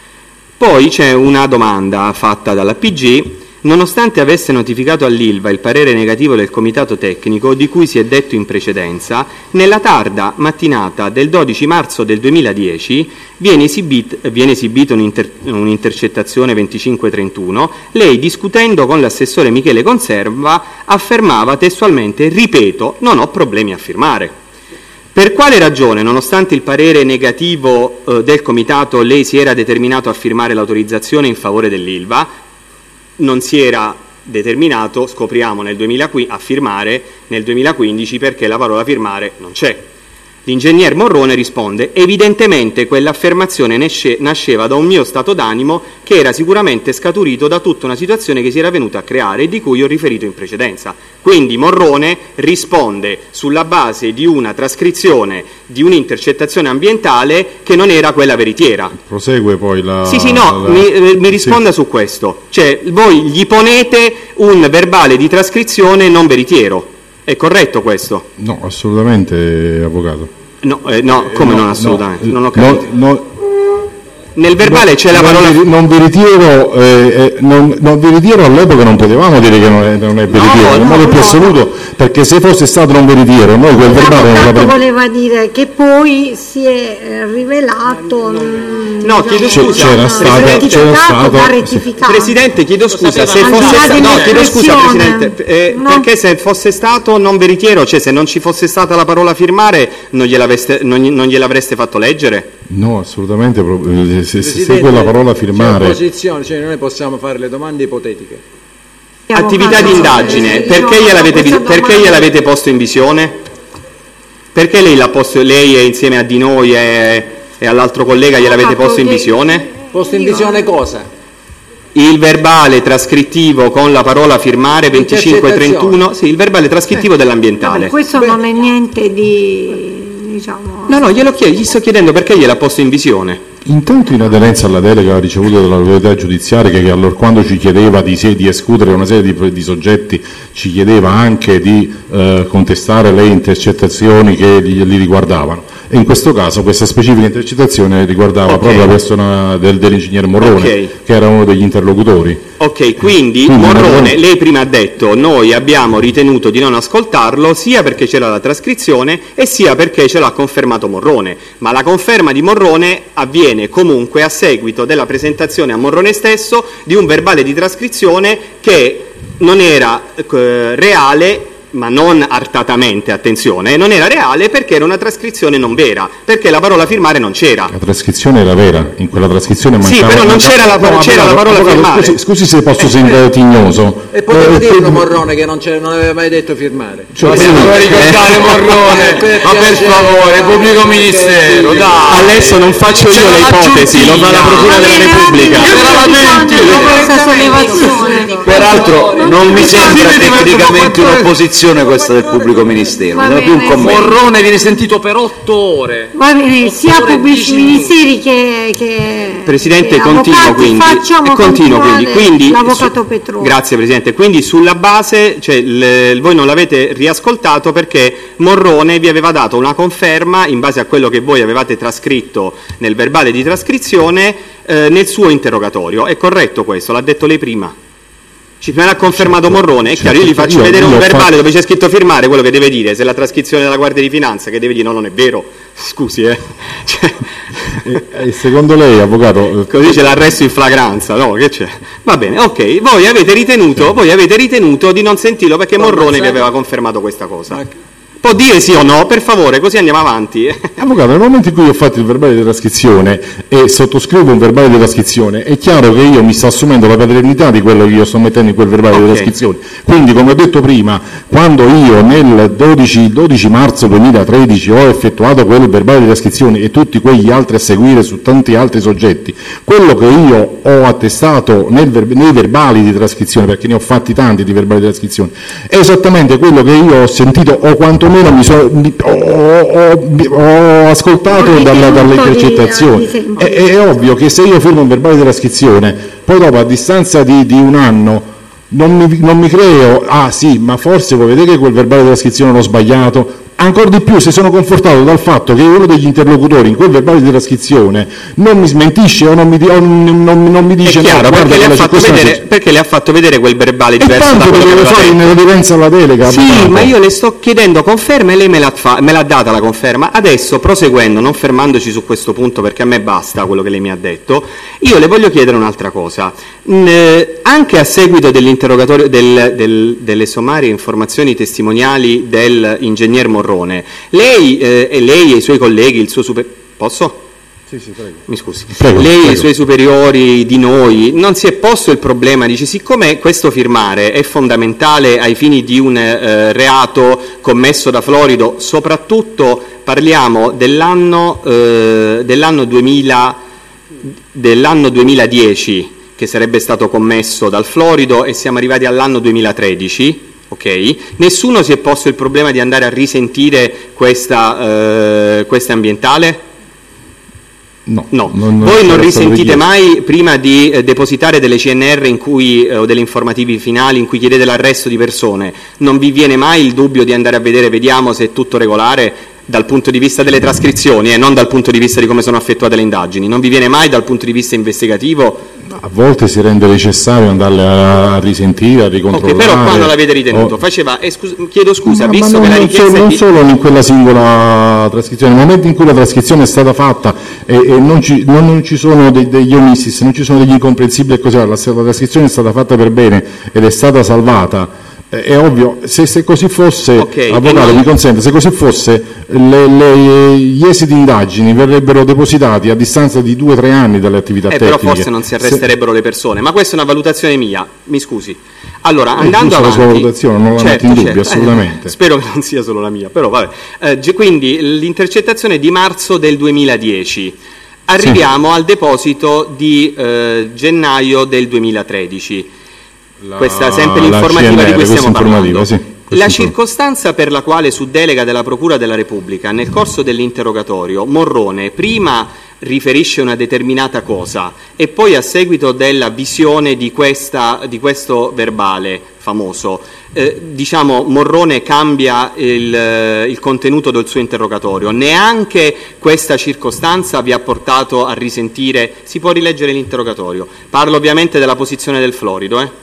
Poi c'è una domanda fatta dalla P G. Nonostante avesse notificato all'Ilva il parere negativo del comitato tecnico di cui si è detto in precedenza, nella tarda mattinata del dodici marzo del duemiladieci viene, esibit- viene esibita un'inter- un'intercettazione venticinque trentuno, lei discutendo con l'assessore Michele Conserva affermava testualmente: ripeto, non ho problemi a firmare. Per quale ragione, nonostante il parere negativo eh, del comitato, lei si era determinato a firmare l'autorizzazione in favore dell'Ilva? Non si era determinato, scopriamo nel duemilaquindici, a firmare nel duemilaquindici perché la parola firmare non c'è. L'ingegner Morrone risponde: evidentemente quell'affermazione nasce, nasceva da un mio stato d'animo che era sicuramente scaturito da tutta una situazione che si era venuta a creare e di cui ho riferito in precedenza. Quindi Morrone risponde sulla base di una trascrizione di un'intercettazione ambientale che non era quella veritiera. Prosegue poi la... Sì, sì, no, la... mi, mi risponda sì. su questo. Cioè, voi gli ponete un verbale di trascrizione non veritiero. È corretto questo? No, assolutamente, avvocato. No, eh, no come eh, no, non assolutamente? No, non ho capito. No, no, Nel verbale no, c'è la parola... Non, non veritiero, eh, eh, non, non veritiero all'epoca non potevamo dire che non è, non è veritiero, no, in modo no, più no. assoluto, perché se fosse stato non veritiero, noi quel verbale non L'avvocato l'avremmo... voleva dire che poi si è eh, rivelato... mh, No, chiedo diciamo, scusa, c'era stato- rettificato, c'era stato- da rettificare. Presidente, chiedo scusa, se Al di fosse là sta- no, chiedo scusa dell'espressione, Presidente, eh, no? perché se fosse stato non veritiero, cioè se non ci fosse stata la parola firmare, non, gliel'aveste- non, gli- non gliel'avreste fatto leggere? No, assolutamente, pro- eh, se, se, se Presidente, quella parola c'è firmare... opposizione, cioè noi possiamo fare le domande ipotetiche. Stiamo Attività di parlando- indagine, Io perché ho gliel'avete, questa perché domanda- gliel'avete posto in visione? Perché lei, l'ha posto, lei è insieme a Di Noi e, e all'altro collega gliel'avete posto in visione? Posto in visione cosa? Il verbale trascrittivo con la parola firmare venticinque trentuno, sì, il verbale trascrittivo dell'ambientale. Vabbè, questo non è niente di, diciamo... No, no, glielo chiedo, gli sto chiedendo perché gliel'ha posto in visione. Intanto in aderenza alla delega ricevuta dall'autorità giudiziaria che allorquando ci chiedeva di, di escludere una serie di, di soggetti, ci chiedeva anche di eh, contestare le intercettazioni che li, li riguardavano. E in questo caso questa specifica intercettazione riguardava Ok. proprio la persona del, dell'ingegner Morrone, Ok. che era uno degli interlocutori. Ok, quindi Quindi, Morrone, Morrone- lei prima ha detto noi abbiamo ritenuto di non ascoltarlo sia perché c'era la trascrizione e sia perché ce l'ha confermato Morrone, ma la conferma di Morrone avviene comunque a seguito della presentazione a Morrone stesso di un verbale di trascrizione che non era eh, reale, ma non artatamente, attenzione, non era reale perché era una trascrizione non vera, perché la parola firmare non c'era. La trascrizione era vera, in quella trascrizione mancava... Sì, però non mancava- c'era la- No, c'era la avvocato, parola avvocato, firmare. Scusi, scusi se posso sembrare tignoso. E poteva Eh, dirlo que- Morrone che non, c'era- non aveva mai detto firmare. Cioè, Ma se quindi- non vuoi ricordare Morrone, ma per favore, pubblico ministero, dai. Adesso non faccio io C'era le la ipotesi, lo fa la Procura della Repubblica. questa sollevazione. Peraltro non mi sembra tecnicamente un'opposizione questa del pubblico ministero, Va non è più un bene. commento. Morrone viene sentito per otto ore. Va bene, sia Oppure pubblici dieci ministeri che, che Presidente, che continuo avvocati, quindi. facciamo e continuo continuare quindi. Quindi l'avvocato su- Petroni. Grazie Presidente. Quindi sulla base, cioè, il- voi non l'avete riascoltato perché Morrone vi aveva dato una conferma in base a quello che voi avevate trascritto nel verbale di trascrizione eh, nel suo interrogatorio. È corretto questo? L'ha detto lei prima? Ci me l'ha confermato Morrone, è chiaro, io gli faccio Io- vedere io un ho verbale fatto- dove c'è scritto firmare, quello che deve dire, se la trascrizione della Guardia di Finanza, che deve dire no, non è vero, scusi eh. Cioè, E secondo lei, avvocato, eh, così c'è l'arresto in flagranza, no? Che c'è? Va bene, ok, voi avete ritenuto, voi avete ritenuto di non sentirlo perché Morrone vi aveva confermato questa cosa. Può dire sì o no, per favore, così andiamo avanti. Avvocato, nel momento in cui ho fatto il verbale di trascrizione e sottoscrivo un verbale di trascrizione, è chiaro che io mi sto assumendo la paternità di quello che io sto mettendo in quel verbale okay. di trascrizione. Quindi, come ho detto prima, quando io nel dodici, dodici marzo duemilatredici ho effettuato quel verbale di trascrizione e tutti quegli altri a seguire su tanti altri soggetti, quello che io ho attestato nel ver- nei verbali di trascrizione, perché ne ho fatti tanti di verbali di trascrizione, è esattamente quello che io ho sentito o quantomeno mi so, mi, ho, ho, ho ascoltato dalla, dalle intercettazioni. È, è ovvio che se io firmo un verbale di trascrizione, poi dopo a distanza di, di un anno non mi, non mi creo, ah sì, ma forse vuoi vedere che quel verbale di trascrizione l'ho sbagliato. Ancora di più se sono confortato dal fatto che uno degli interlocutori in quel verbale di trascrizione non mi smentisce o non mi, o non, non, non mi dice è chiaro, no, perché, le ha fatto vedere, perché le ha fatto vedere quel verbale diverso e tanto da deve fare in aderenza alla delega. Sì, avvocato. Ma io le sto chiedendo conferma e lei me l'ha, fa, me l'ha data la conferma. Adesso, proseguendo, non fermandoci su questo punto perché a me basta quello che lei mi ha detto, io le voglio chiedere un'altra cosa. N- anche a seguito dell'interrogatorio del, del, delle sommarie informazioni testimoniali dell'ingegner Morrone, lei eh, e lei e i suoi colleghi, il suo super... Posso? Sì, sì, prego. Mi scusi. Prego, lei prego. e i suoi superiori, di noi, non si è posto il problema, dice, siccome questo firmare è fondamentale ai fini di un eh, reato commesso da Florido, soprattutto parliamo dell'anno, eh, dell'anno, duemila, dell'anno duemiladieci, che sarebbe stato commesso dal Florido, e siamo arrivati all'anno duemilatredici, ok? Nessuno si è posto il problema di andare a risentire questa, eh, questa ambientale? No. No. Non, non Voi non risentite mai prima di eh, depositare delle C N R in cui, eh, o delle informativi finali in cui chiedete l'arresto di persone, non vi viene mai il dubbio di andare a vedere, vediamo se è tutto regolare dal punto di vista delle trascrizioni e eh, non dal punto di vista di come sono effettuate le indagini? Non vi viene mai dal punto di vista investigativo? A volte si rende necessario andarle a risentire, a ricontrollare. Ok, però quando l'avete ritenuto? Faceva, eh, scus- chiedo scusa, ma, visto ma che non, la richiesta non, è non di... solo in quella singola trascrizione, nel momento in cui la trascrizione è stata fatta e, e non, ci, non, non ci sono dei, degli omissis, non ci sono degli incomprensibili e così, la, la trascrizione è stata fatta per bene ed è stata salvata. È ovvio, se, se così fosse, okay, avvocato non... mi consente, se così fosse, le, le, gli esiti di indagini verrebbero depositati a distanza di due o tre anni dalle attività eh, tecniche. Però forse non si arresterebbero se... le persone, ma questa è una valutazione mia, mi scusi. Allora, è andando avanti... la sua valutazione, non la certo, metto in dubbio, certo, assolutamente. Eh, spero che non sia solo la mia, però vabbè. Eh, quindi l'intercettazione di marzo del duemiladieci. Arriviamo sì. al deposito di eh, gennaio del duemilatredici. La, questa sempre l'informativa di cui stiamo parlando. Sì, la circostanza per la quale su delega della Procura della Repubblica nel corso dell'interrogatorio Morrone prima riferisce una determinata cosa e poi a seguito della visione di, questa, di questo verbale famoso, eh, diciamo Morrone cambia il, il contenuto del suo interrogatorio, neanche questa circostanza vi ha portato a risentire, si può rileggere l'interrogatorio, parlo ovviamente della posizione del Florido, eh?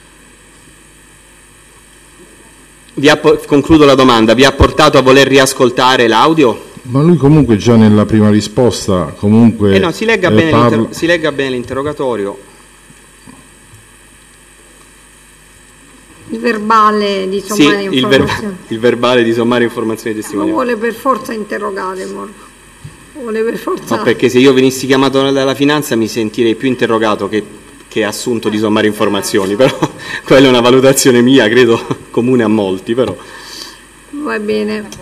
Vi ha, concludo la domanda, vi ha portato a voler riascoltare l'audio? Ma lui comunque già nella prima risposta comunque... Eh no, si legga, eh, bene, parlo... l'inter... si legga bene l'interrogatorio. Il verbale di sommaria sì, informazioni. Il, verba... il verbale di sommaria informazioni testimoniali. Ma vuole per forza interrogare, Morro. Vuole per forza... No, perché se io venissi chiamato dalla finanza mi sentirei più interrogato che... che assunto di sommare informazioni, però quella è una valutazione mia, credo comune a molti, però. Va bene.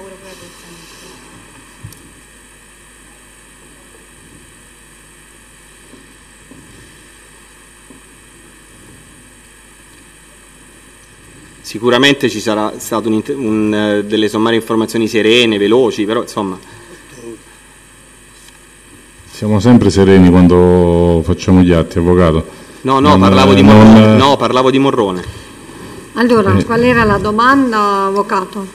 Sicuramente ci sarà stato un, un, delle sommare informazioni serene, veloci, però insomma... Siamo sempre sereni quando facciamo gli atti, avvocato. No, no, non, parlavo, di Morrone. Non... no parlavo di Morrone. Allora, eh. qual era la domanda, avvocato?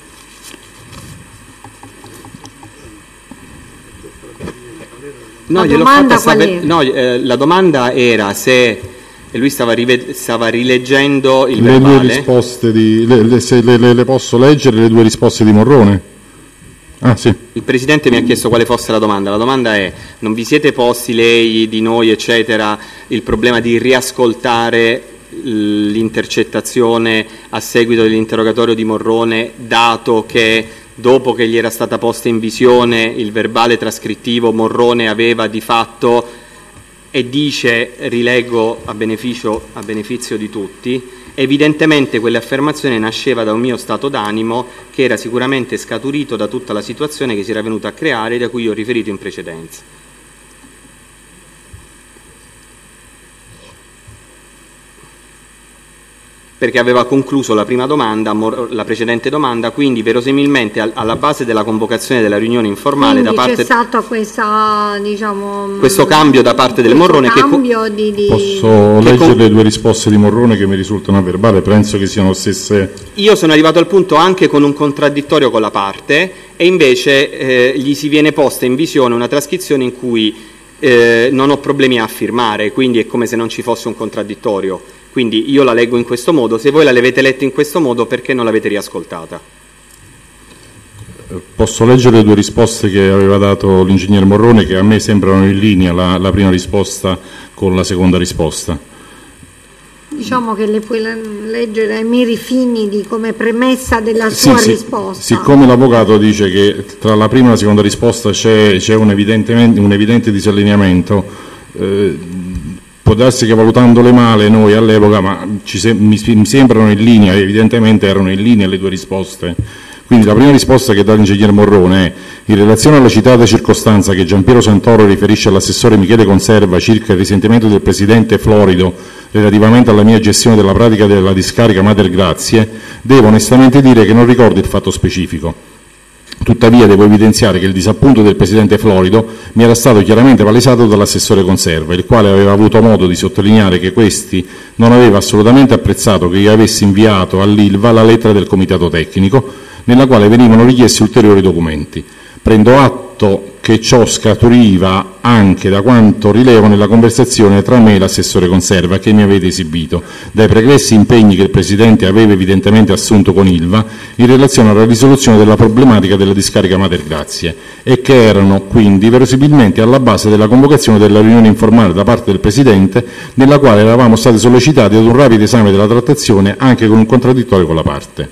No, la domanda qual saper... no eh, la domanda era se lui stava, rive... stava rileggendo il le verbale. Due risposte di... le, le, se le, le, le posso leggere le due risposte di Morrone? Ah, sì. Il Presidente mi ha chiesto quale fosse la domanda. La domanda è: non vi siete posti lei, di noi, eccetera, il problema di riascoltare l'intercettazione a seguito dell'interrogatorio di Morrone, dato che dopo che gli era stata posta in visione il verbale trascrittivo, Morrone aveva di fatto, e dice, rileggo a beneficio, a benefizio di tutti, evidentemente quell'affermazione nasceva da un mio stato d'animo che era sicuramente scaturito da tutta la situazione che si era venuta a creare e da cui ho riferito in precedenza. Perché aveva concluso la prima domanda, la precedente domanda, quindi verosimilmente alla base della convocazione della riunione informale quindi da parte c'è stato questa, diciamo, questo cambio da parte del Morrone che di, di... Posso leggere con... le due risposte di Morrone che mi risultano a verbale, penso che siano le stesse. Io sono arrivato al punto anche con un contraddittorio con la parte e invece eh, gli si viene posta in visione una trascrizione in cui eh, non ho problemi a firmare, quindi è come se non ci fosse un contraddittorio. Quindi io la leggo in questo modo, se voi l'avete letta in questo modo perché non l'avete riascoltata? Posso leggere le due risposte che aveva dato l'ingegner Morrone, che a me sembrano in linea la, la prima risposta con la seconda risposta. Diciamo che le puoi leggere ai meri fini di come premessa della sì, sua sì, risposta. Siccome l'avvocato dice che tra la prima e la seconda risposta c'è, c'è un, un evidente disallineamento, eh, può darsi che valutandole male noi all'epoca, ma ci se, mi, mi sembrano in linea, evidentemente erano in linea le due risposte. Quindi la prima risposta che dà l'ingegner Morrone è: in relazione alla citata circostanza che Giampiero Santoro riferisce all'assessore Michele Conserva circa il risentimento del presidente Florido relativamente alla mia gestione della pratica della discarica Mater Grazie, devo onestamente dire che non ricordo il fatto specifico. Tuttavia devo evidenziare che il disappunto del presidente Florido mi era stato chiaramente palesato dall'assessore Conserva, il quale aveva avuto modo di sottolineare che questi non aveva assolutamente apprezzato che io avessi inviato all'Ilva la lettera del comitato tecnico, nella quale venivano richiesti ulteriori documenti. Prendo atto che ciò scaturiva anche da quanto rilevo nella conversazione tra me e l'assessore Conserva che mi avete esibito, dai pregressi impegni che il Presidente aveva evidentemente assunto con Ilva in relazione alla risoluzione della problematica della discarica Mater Grazie e che erano quindi verosimilmente alla base della convocazione della riunione informale da parte del Presidente, nella quale eravamo stati sollecitati ad un rapido esame della trattazione anche con un contraddittorio con la parte.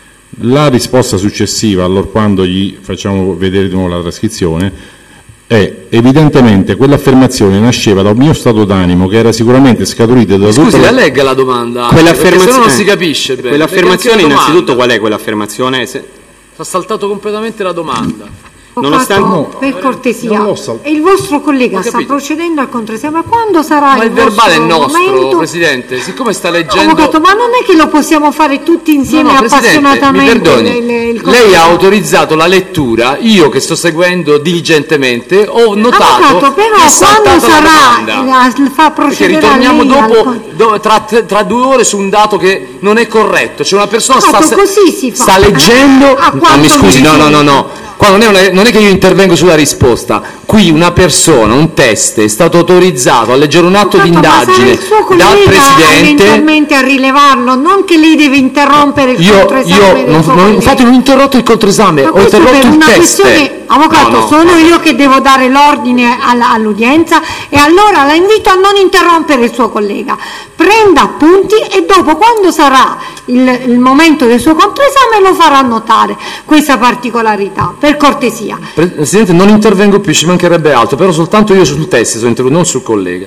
La risposta successiva, allorquando gli facciamo vedere di nuovo la trascrizione, è: evidentemente quell'affermazione nasceva da un mio stato d'animo che era sicuramente scaturito da Scusi, tutto... la legga la domanda, quell'affermazione, se no non si capisce bene. Quell'affermazione innanzitutto qual è quell'affermazione? Se... ha saltato completamente la domanda. Nonostante... No, per cortesia, il vostro collega sta procedendo al contraesame, quando sarà ma il, il verbale è nostro, momento... Presidente, siccome sta leggendo... Avvocato, ma non è che lo possiamo fare tutti insieme no, no, appassionatamente? Mi perdoni, il, il lei ha autorizzato la lettura, io che sto seguendo diligentemente ho notato Avvocato, però quando sarà fa procedere, perché ritorniamo dopo al... do, tra, tra due ore su un dato che non è corretto, cioè una persona sta, così si fa. sta leggendo... Ah, mi scusi, no, no, no, no. Qua non è, una, non è che io intervengo sulla risposta, qui una persona, un test, è stato autorizzato a leggere un atto di indagine dal Presidente. Eventualmente a rilevarlo, non che lei deve interrompere il io, controesame. Io non, non, infatti non ho interrotto il controesame, ho interrotto il test. Avvocato, no, no, sono no. io che devo dare l'ordine all'udienza e allora la invito a non interrompere il suo collega. Prenda appunti e dopo, quando sarà il, il momento del suo controesame, lo farà notare questa particolarità, per cortesia. Presidente, non intervengo più, ci mancherebbe altro, però soltanto io sul test sono intervenuto, non sul collega.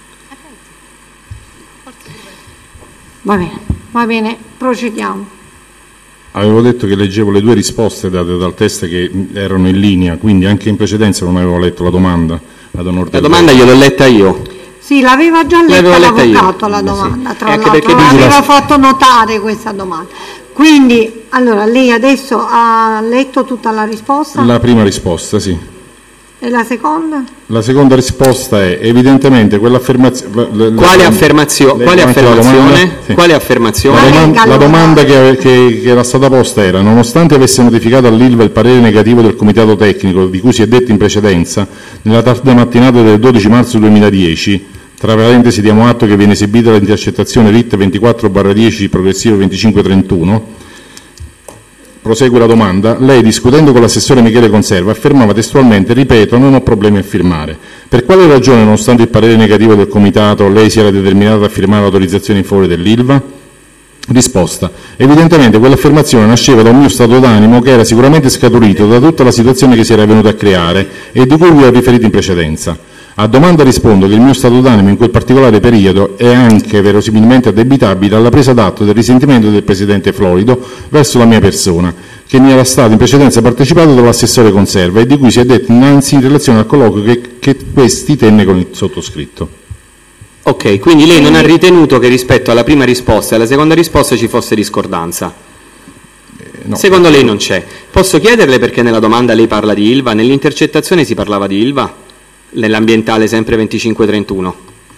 Va bene, va bene, procediamo. Avevo detto che leggevo le due risposte date dal test che erano in linea, quindi anche in precedenza non avevo letto la domanda. Ad onor la domanda gliel'ho letta io. Sì, l'aveva già letta l'avvocato la domanda, sì. Tra l'altro l'aveva la... fatto notare questa domanda. Quindi, allora, lei adesso ha letto tutta la risposta? La prima risposta, sì. E la seconda? La seconda risposta è evidentemente quell'affermazione. Quale, affermazio quale affermazione? Sì. Quale affermazione? La, doman la domanda che, che, che era stata posta era: nonostante avesse notificato all'Ilva il parere negativo del comitato tecnico di cui si è detto in precedenza, nella tarda mattinata del dodici marzo duemiladieci, tra parentesi diamo atto che viene esibita l'intercettazione R I T ventiquattro barra dieci progressivo venticinque trentuno, prosegue la domanda, lei discutendo con l'assessore Michele Conserva affermava testualmente, ripeto, non ho problemi a firmare. Per quale ragione, nonostante il parere negativo del comitato, lei si era determinato a firmare l'autorizzazione in favore dell'Ilva? Risposta. Evidentemente quell'affermazione nasceva da un mio stato d'animo che era sicuramente scaturito da tutta la situazione che si era venuta a creare e di cui vi ho riferito in precedenza. A domanda rispondo che il mio stato d'animo in quel particolare periodo è anche verosimilmente addebitabile alla presa d'atto del risentimento del Presidente Florido verso la mia persona, che mi era stato in precedenza partecipato dall'assessore Conserva e di cui si è detto innanzi in relazione al colloquio che, che questi tenne con il sottoscritto. Ok, quindi lei non ha ritenuto che rispetto alla prima risposta e alla seconda risposta ci fosse discordanza? Eh, no. Secondo lei non c'è. Posso chiederle perché nella domanda lei parla di Ilva? Nell'intercettazione si parlava di Ilva? Nell'ambientale sempre venticinque trentuno?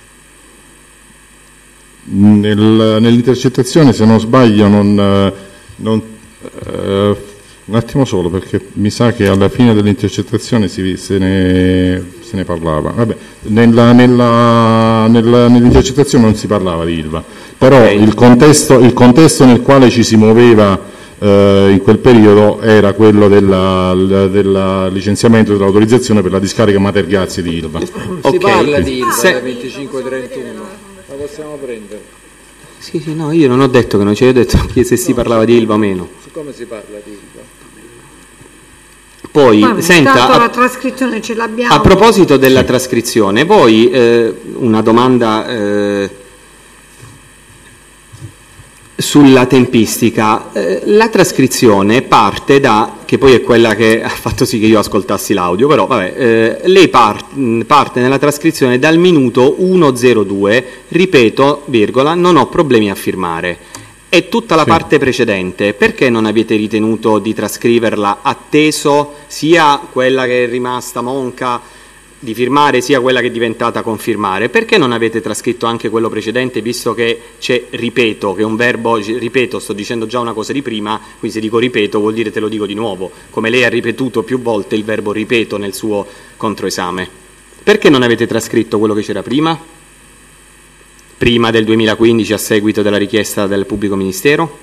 Nel, nell'intercettazione, se non sbaglio, non... non eh, un attimo solo, perché mi sa che alla fine dell'intercettazione si, se, ne, se ne parlava. Vabbè, nella, nella, nella, nell'intercettazione non si parlava di Ilva, però okay. il, contesto, il contesto nel quale ci si muoveva eh, in quel periodo era quello del licenziamento dell'autorizzazione per la discarica Mater Grazia di Ilva. Si okay. parla di Ilva se... venticinque trentuno, la possiamo prendere? Sì, sì, no, io non ho detto che non ci ho detto se si parlava di Ilva o meno. Siccome si parla di Ilva. Poi, Vabbè, senta, a, la trascrizione ce l'abbiamo. A proposito della sì. trascrizione, voi, eh, una domanda eh, sulla tempistica. Eh, la trascrizione parte da, che poi è quella che ha fatto sì che io ascoltassi l'audio, però vabbè, eh, lei part, parte nella trascrizione dal minuto uno zero due, ripeto, virgola, non ho problemi a firmare. E tutta la sì. parte precedente, perché non avete ritenuto di trascriverla atteso sia quella che è rimasta monca di firmare sia quella che è diventata confermare? Perché non avete trascritto anche quello precedente, visto che c'è ripeto, che è un verbo, ripeto, sto dicendo già una cosa di prima, quindi se dico ripeto vuol dire te lo dico di nuovo, come lei ha ripetuto più volte il verbo ripeto nel suo controesame. Perché non avete trascritto quello che c'era prima? Prima del duemilaquindici a seguito della richiesta del pubblico ministero?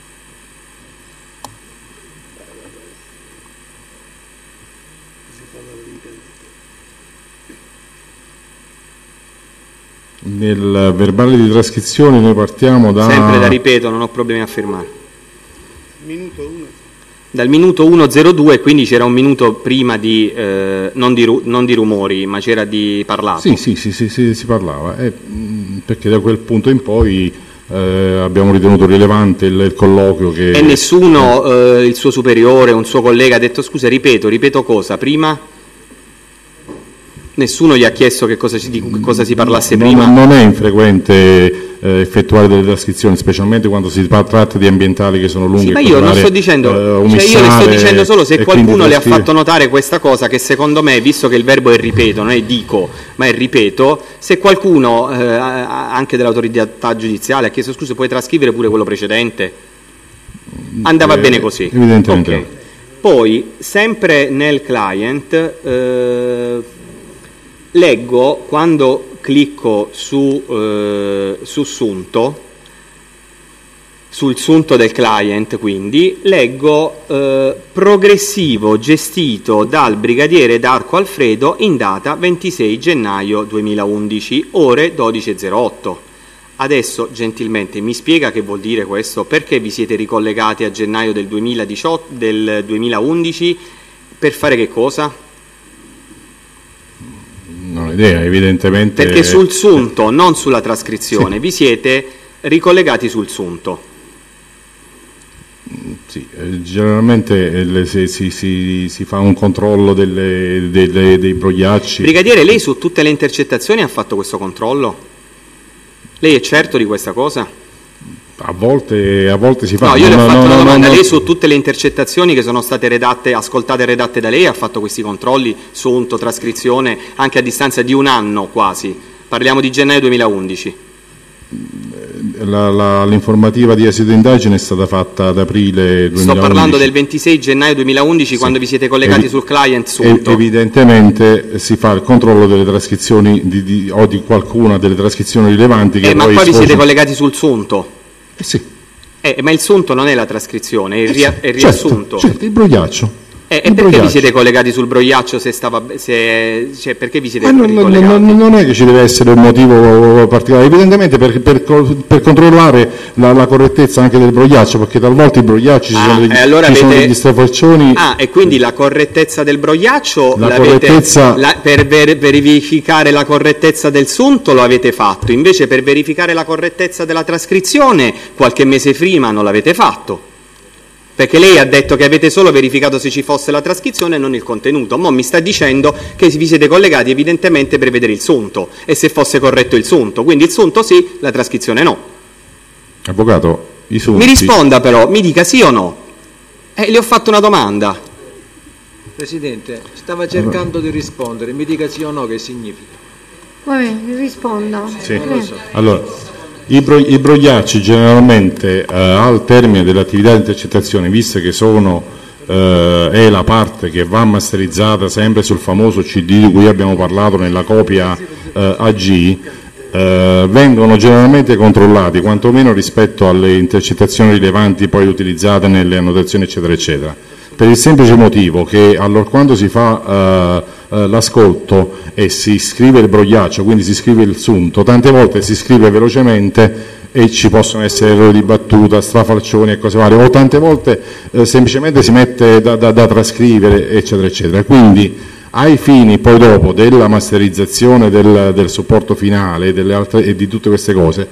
Nel verbale di trascrizione noi partiamo da... Sempre da ripeto, non ho problemi a firmare. Minuto uno. Dal minuto uno zero due, quindi c'era un minuto prima di, eh, non, di ru- non di rumori, ma c'era di parlato. Sì, sì, sì, sì, sì si parlava, eh, perché da quel punto in poi eh, abbiamo ritenuto rilevante il, il colloquio che... E nessuno, eh, il suo superiore, un suo collega ha detto scusa, ripeto, ripeto cosa, prima? Nessuno gli ha chiesto che cosa, di che cosa si parlasse non, prima? Non è infrequente eh, effettuare delle trascrizioni, specialmente quando si tratta di ambientali che sono lunghi. Sì, ma io non sto dicendo, eh, cioè io le sto dicendo solo se qualcuno le ha trascri... fatto notare questa cosa, che secondo me, visto che il verbo è ripeto, non è dico, ma è ripeto, se qualcuno eh, anche dell'autorità giudiziale ha chiesto scusa, puoi trascrivere pure quello precedente? Andava eh, bene così. Evidentemente. Okay. Poi, sempre nel client, eh, leggo, quando clicco su, eh, su sunto, sul sunto del client, quindi, leggo eh, progressivo gestito dal brigadiere D'Arco Alfredo in data ventisei gennaio duemilaundici, ore dodici e zero otto. Adesso, gentilmente, mi spiega che vuol dire questo? Perché vi siete ricollegati a gennaio del, duemiladiciotto, del duemilaundici? Per fare che cosa? Non ho idea, evidentemente... Perché sul sunto, non sulla trascrizione, sì. vi siete ricollegati sul sunto. Sì, eh, generalmente eh, si, si, si, si fa un controllo delle, delle, dei brogliacci. Brigadiere, lei su tutte le intercettazioni ha fatto questo controllo? Lei è certo di questa cosa? A volte, a volte si fa. No, io le ho no, fatto no, una no, domanda. no, lei no. su tutte le intercettazioni che sono state redatte, ascoltate e redatte da lei, ha fatto questi controlli, sunto, trascrizione, anche a distanza di un anno quasi. Parliamo di gennaio duemilaundici. La, la, l'informativa di esito indagine è stata fatta ad aprile duemilaundici. Sto parlando del ventisei gennaio duemilaundici, sì. quando vi siete collegati Evi- sul client sunto. Evidentemente si fa il controllo delle trascrizioni di, di, o di qualcuna delle trascrizioni rilevanti che eh, poi ma poi vi sfociano. siete collegati sul sunto. Eh sì. Eh, ma il sunto non è la trascrizione, è il, ria- è il riassunto. Certo, certo, il brogliaccio. Eh, e perché vi siete collegati sul brogliaccio se stava se, cioè, perché vi siete Ma non, ricollegati? non, non è che ci deve essere un motivo particolare, evidentemente per, per, per controllare la, la correttezza anche del brogliaccio, perché talvolta i brogliacci Ah, ci sono degli, e allora ci avete... sono degli strafalcioni. Ah, e quindi la correttezza del brogliaccio La l'avete, correttezza- la, per ver- verificare la correttezza del sunto lo avete fatto, invece per verificare la correttezza della trascrizione qualche mese prima non l'avete fatto. Perché lei ha detto che avete solo verificato se ci fosse la trascrizione e non il contenuto. Mo' mi sta dicendo che vi siete collegati evidentemente per vedere il sunto e se fosse corretto il sunto. Quindi il sunto sì, la trascrizione no. Avvocato, i sunti... Mi risponda però, mi dica sì o no. Eh, le ho fatto una domanda. Presidente, stava cercando di rispondere, mi dica sì o no che significa. Vabbè, risponda. Sì. Eh. Allora, i, bro- i brogliacci generalmente eh, al termine dell'attività di intercettazione, visto che sono eh, è la parte che va masterizzata sempre sul famoso C D di cui abbiamo parlato nella copia eh, A G, eh, vengono generalmente controllati quantomeno rispetto alle intercettazioni rilevanti poi utilizzate nelle annotazioni eccetera eccetera, per il semplice motivo che allorquando si fa eh, l'ascolto e si scrive il brogliaccio, quindi si scrive il sunto, tante volte si scrive velocemente e ci possono essere errori di battuta, strafalcioni e cose varie, o tante volte eh, semplicemente si mette da, da, da trascrivere eccetera eccetera. Quindi ai fini poi dopo della masterizzazione del, del supporto finale delle altre, e di tutte queste cose,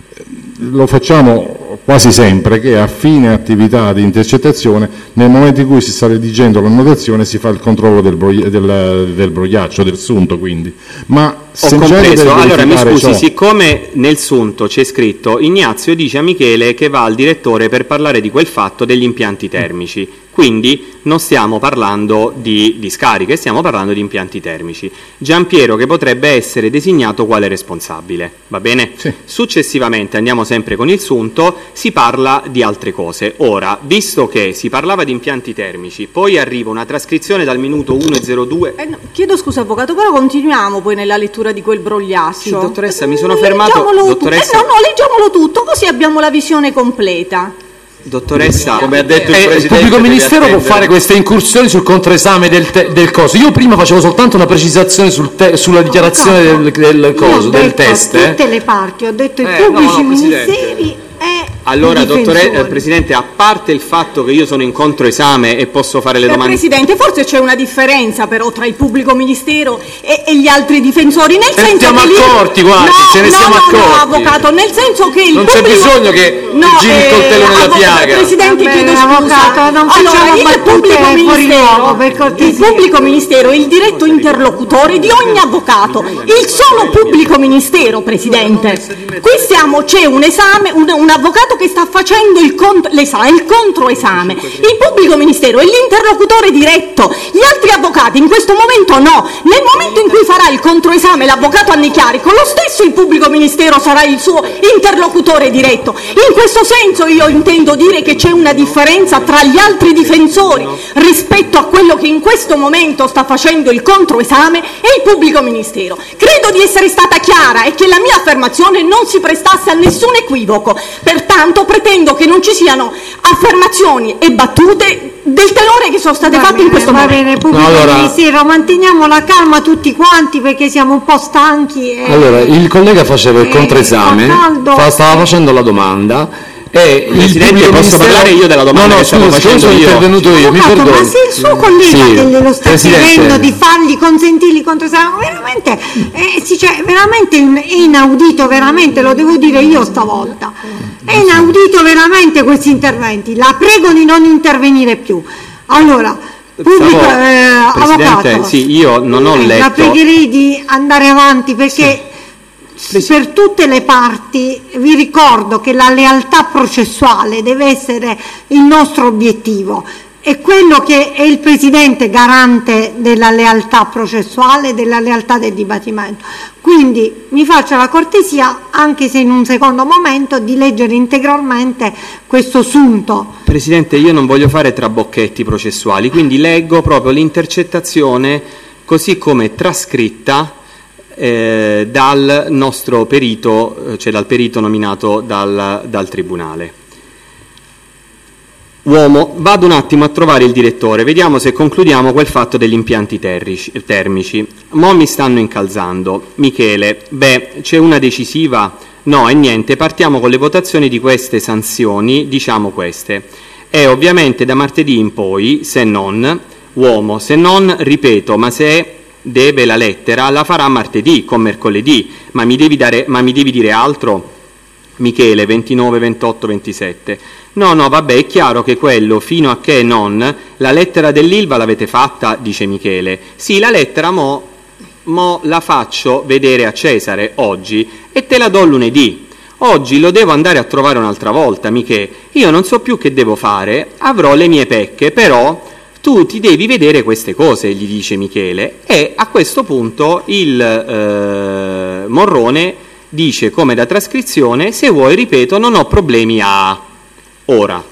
lo facciamo quasi sempre che a fine attività di intercettazione, nel momento in cui si sta redigendo l'annotazione, si fa il controllo del, brogli- del, del brogliaccio, del sunto quindi. Ma Ho compreso, allora mi scusi, ciò, siccome nel sunto c'è scritto Ignazio dice a Michele che va al direttore per parlare di quel fatto degli impianti termici, quindi non stiamo parlando di discariche, stiamo parlando di impianti termici. Giampiero che potrebbe essere designato quale responsabile, va bene? Sì. Successivamente, andiamo sempre con il sunto, si parla di altre cose. Ora, visto che si parlava di impianti termici, poi arriva una trascrizione dal minuto uno e zero due... Eh, no, chiedo scusa avvocato, però continuiamo poi nella lettura di quel brogliaccio. Sì, dottoressa, mi Eh, sono fermato... leggiamolo Dottoressa... tu- eh, no, no, leggiamolo tutto, così abbiamo la visione completa. Dottoressa, Come ha detto il Eh, il Presidente, pubblico deve ministero può attendere. fare queste incursioni sul controesame del, te- del coso. Io prima facevo soltanto una precisazione sul te- sulla dichiarazione del, del coso, Io ho del detto test. a eh. tutte le parti, ho detto i Eh, pubblici no, no, Presidente. ministeri e allora, i dottore, difensori. eh, Presidente, a parte il fatto che io sono in controesame e posso fare le Eh, domande... Presidente, forse c'è una differenza però tra il pubblico ministero e, e gli altri difensori, nel E senso siamo che lì- accorti, guardi, no, ce ne no, siamo no, accorti. no, avvocato, nel senso che il Non c'è pubblico... bisogno che no, giri il coltello nella avvocato, piaga. Presidente, Va chiedo bene, scusa. avvocato, non allora, facciamo il battute pubblico fuori ministero, luogo, per cortesia. il pubblico ministero è il diretto interlocutore di ogni avvocato, il solo pubblico ministero, Presidente. Qui stiamo, c'è un esame, un, un avvocato che sta facendo il, cont- l'esame, il controesame. Il pubblico ministero è l'interlocutore diretto, gli altri avvocati in questo momento no. Nel momento in cui farà il controesame l'avvocato Annichiarico, lo stesso il pubblico ministero sarà il suo interlocutore diretto. In questo senso io intendo dire che c'è una differenza tra gli altri difensori rispetto a quello che in questo momento sta facendo il controesame e il pubblico ministero. Credo di essere stata chiara e che la mia affermazione non si prestasse a nessun equivoco, pertanto pretendo che non ci siano affermazioni e battute del tenore che sono state Va fatte bene, in questo va momento. bene, pubblico No, allora- ministero, manteniamo la calma tutti quanti perché siamo un po' stanchi. E... Allora, il collega faceva il Eh, controesame, fa caldo. fa- stava facendo la domanda e il Presidente, pubblico posso ministero- parlare io della domanda No, no, che stavo scusa, facendo sono io? intervenuto io, mi Avvocato, perdoni. ma se il suo collega Sì, che glielo sta Presidente. chiedendo di fargli consentirgli controesame, veramente, eh, sì, cioè, veramente in- è inaudito, veramente, lo devo dire io stavolta. È inaudito veramente questi interventi. La prego di non intervenire più. Allora, pubblico, Stavo- eh, Presidente, avvocato, sì, io non ho eh, la letto... pregherei di andare avanti perché per tutte le parti vi ricordo che la lealtà processuale deve essere il nostro obiettivo. È quello che è il Presidente garante della lealtà processuale e della lealtà del dibattimento. Quindi mi faccia la cortesia, anche se in un secondo momento, di leggere integralmente questo sunto. Presidente, io non voglio fare trabocchetti processuali, quindi leggo proprio l'intercettazione così come trascritta eh, dal nostro perito, cioè dal perito nominato dal, dal Tribunale. Uomo, vado un attimo a trovare il direttore, vediamo se concludiamo quel fatto degli impianti terrici, termici. Mo mi stanno incalzando. Michele, beh, c'è una decisiva? No, e niente, partiamo con le votazioni di queste sanzioni, diciamo queste. E ovviamente da martedì in poi, se non, uomo, se non, ripeto, ma se deve la lettera, la farà martedì, con mercoledì, ma mi devi, dare, ma mi devi dire altro? Michele, ventinove, ventotto, ventisette. No, no, vabbè, è chiaro che quello, fino a che non, la lettera dell'Ilva l'avete fatta, dice Michele. Sì, la lettera mo, mo la faccio vedere a Cesare oggi e te la do lunedì. Oggi lo devo andare a trovare un'altra volta, Michele. Io non so più che devo fare, avrò le mie pecche, però tu ti devi vedere queste cose, gli dice Michele. E a questo punto il eh, Morrone dice come da trascrizione, se vuoi, ripeto, non ho problemi a... Ora,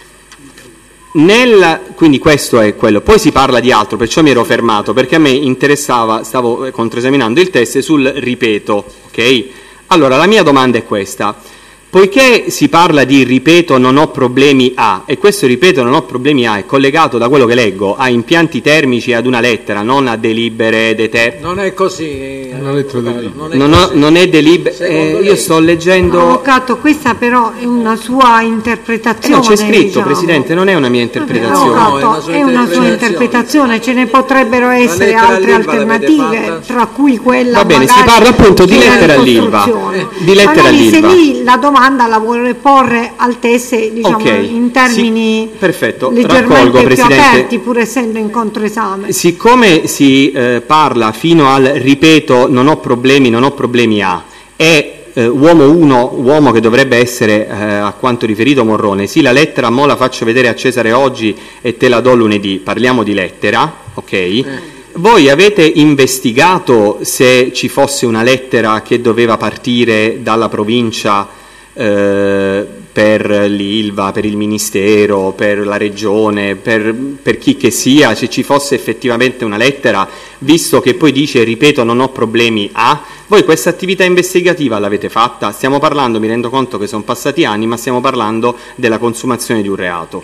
nel, quindi questo è quello, poi si parla di altro, perciò mi ero fermato, perché a me interessava, stavo controesaminando il test sul ripeto, ok? Allora, la mia domanda è questa, poiché si parla di ripeto non ho problemi a, e questo ripeto non ho problemi a è collegato da quello che leggo a impianti termici, ad una lettera, non a delibere, dete... Non è così. Una lettera delibere. Non è, non, ho, non è delibere, eh, io sto leggendo... Avvocato, questa però è una sua interpretazione. Eh no, c'è scritto, diciamo. Presidente, non è una mia interpretazione. Avvocato, No, è una sua è una sua interpretazione, ce ne potrebbero essere altre alternative, tra cui quella Va bene, si magari parla appunto di della lettera all'Ilva. ricostruzione. Di lettera Magari se all'Ilva. lì la domanda la vuole porre al teste, diciamo, Ok, in termini sì, perfetto, leggermente raccolgo, più Presidente. aperti, pur essendo in controesame. Siccome si eh, parla fino al ripeto non ho problemi, non ho problemi a, e eh, uomo uno, uomo che dovrebbe essere eh, a quanto riferito Morrone, sì la lettera mo la faccio vedere a Cesare oggi e te la do lunedì, parliamo di lettera, ok? Eh. Voi avete investigato se ci fosse una lettera che doveva partire dalla provincia eh, per l'Ilva, per il Ministero, per la Regione, per, per chi che sia, se ci fosse effettivamente una lettera, visto che poi dice, ripeto, non ho problemi a... Voi questa attività investigativa l'avete fatta? Stiamo parlando, mi rendo conto che sono passati anni, ma stiamo parlando della consumazione di un reato.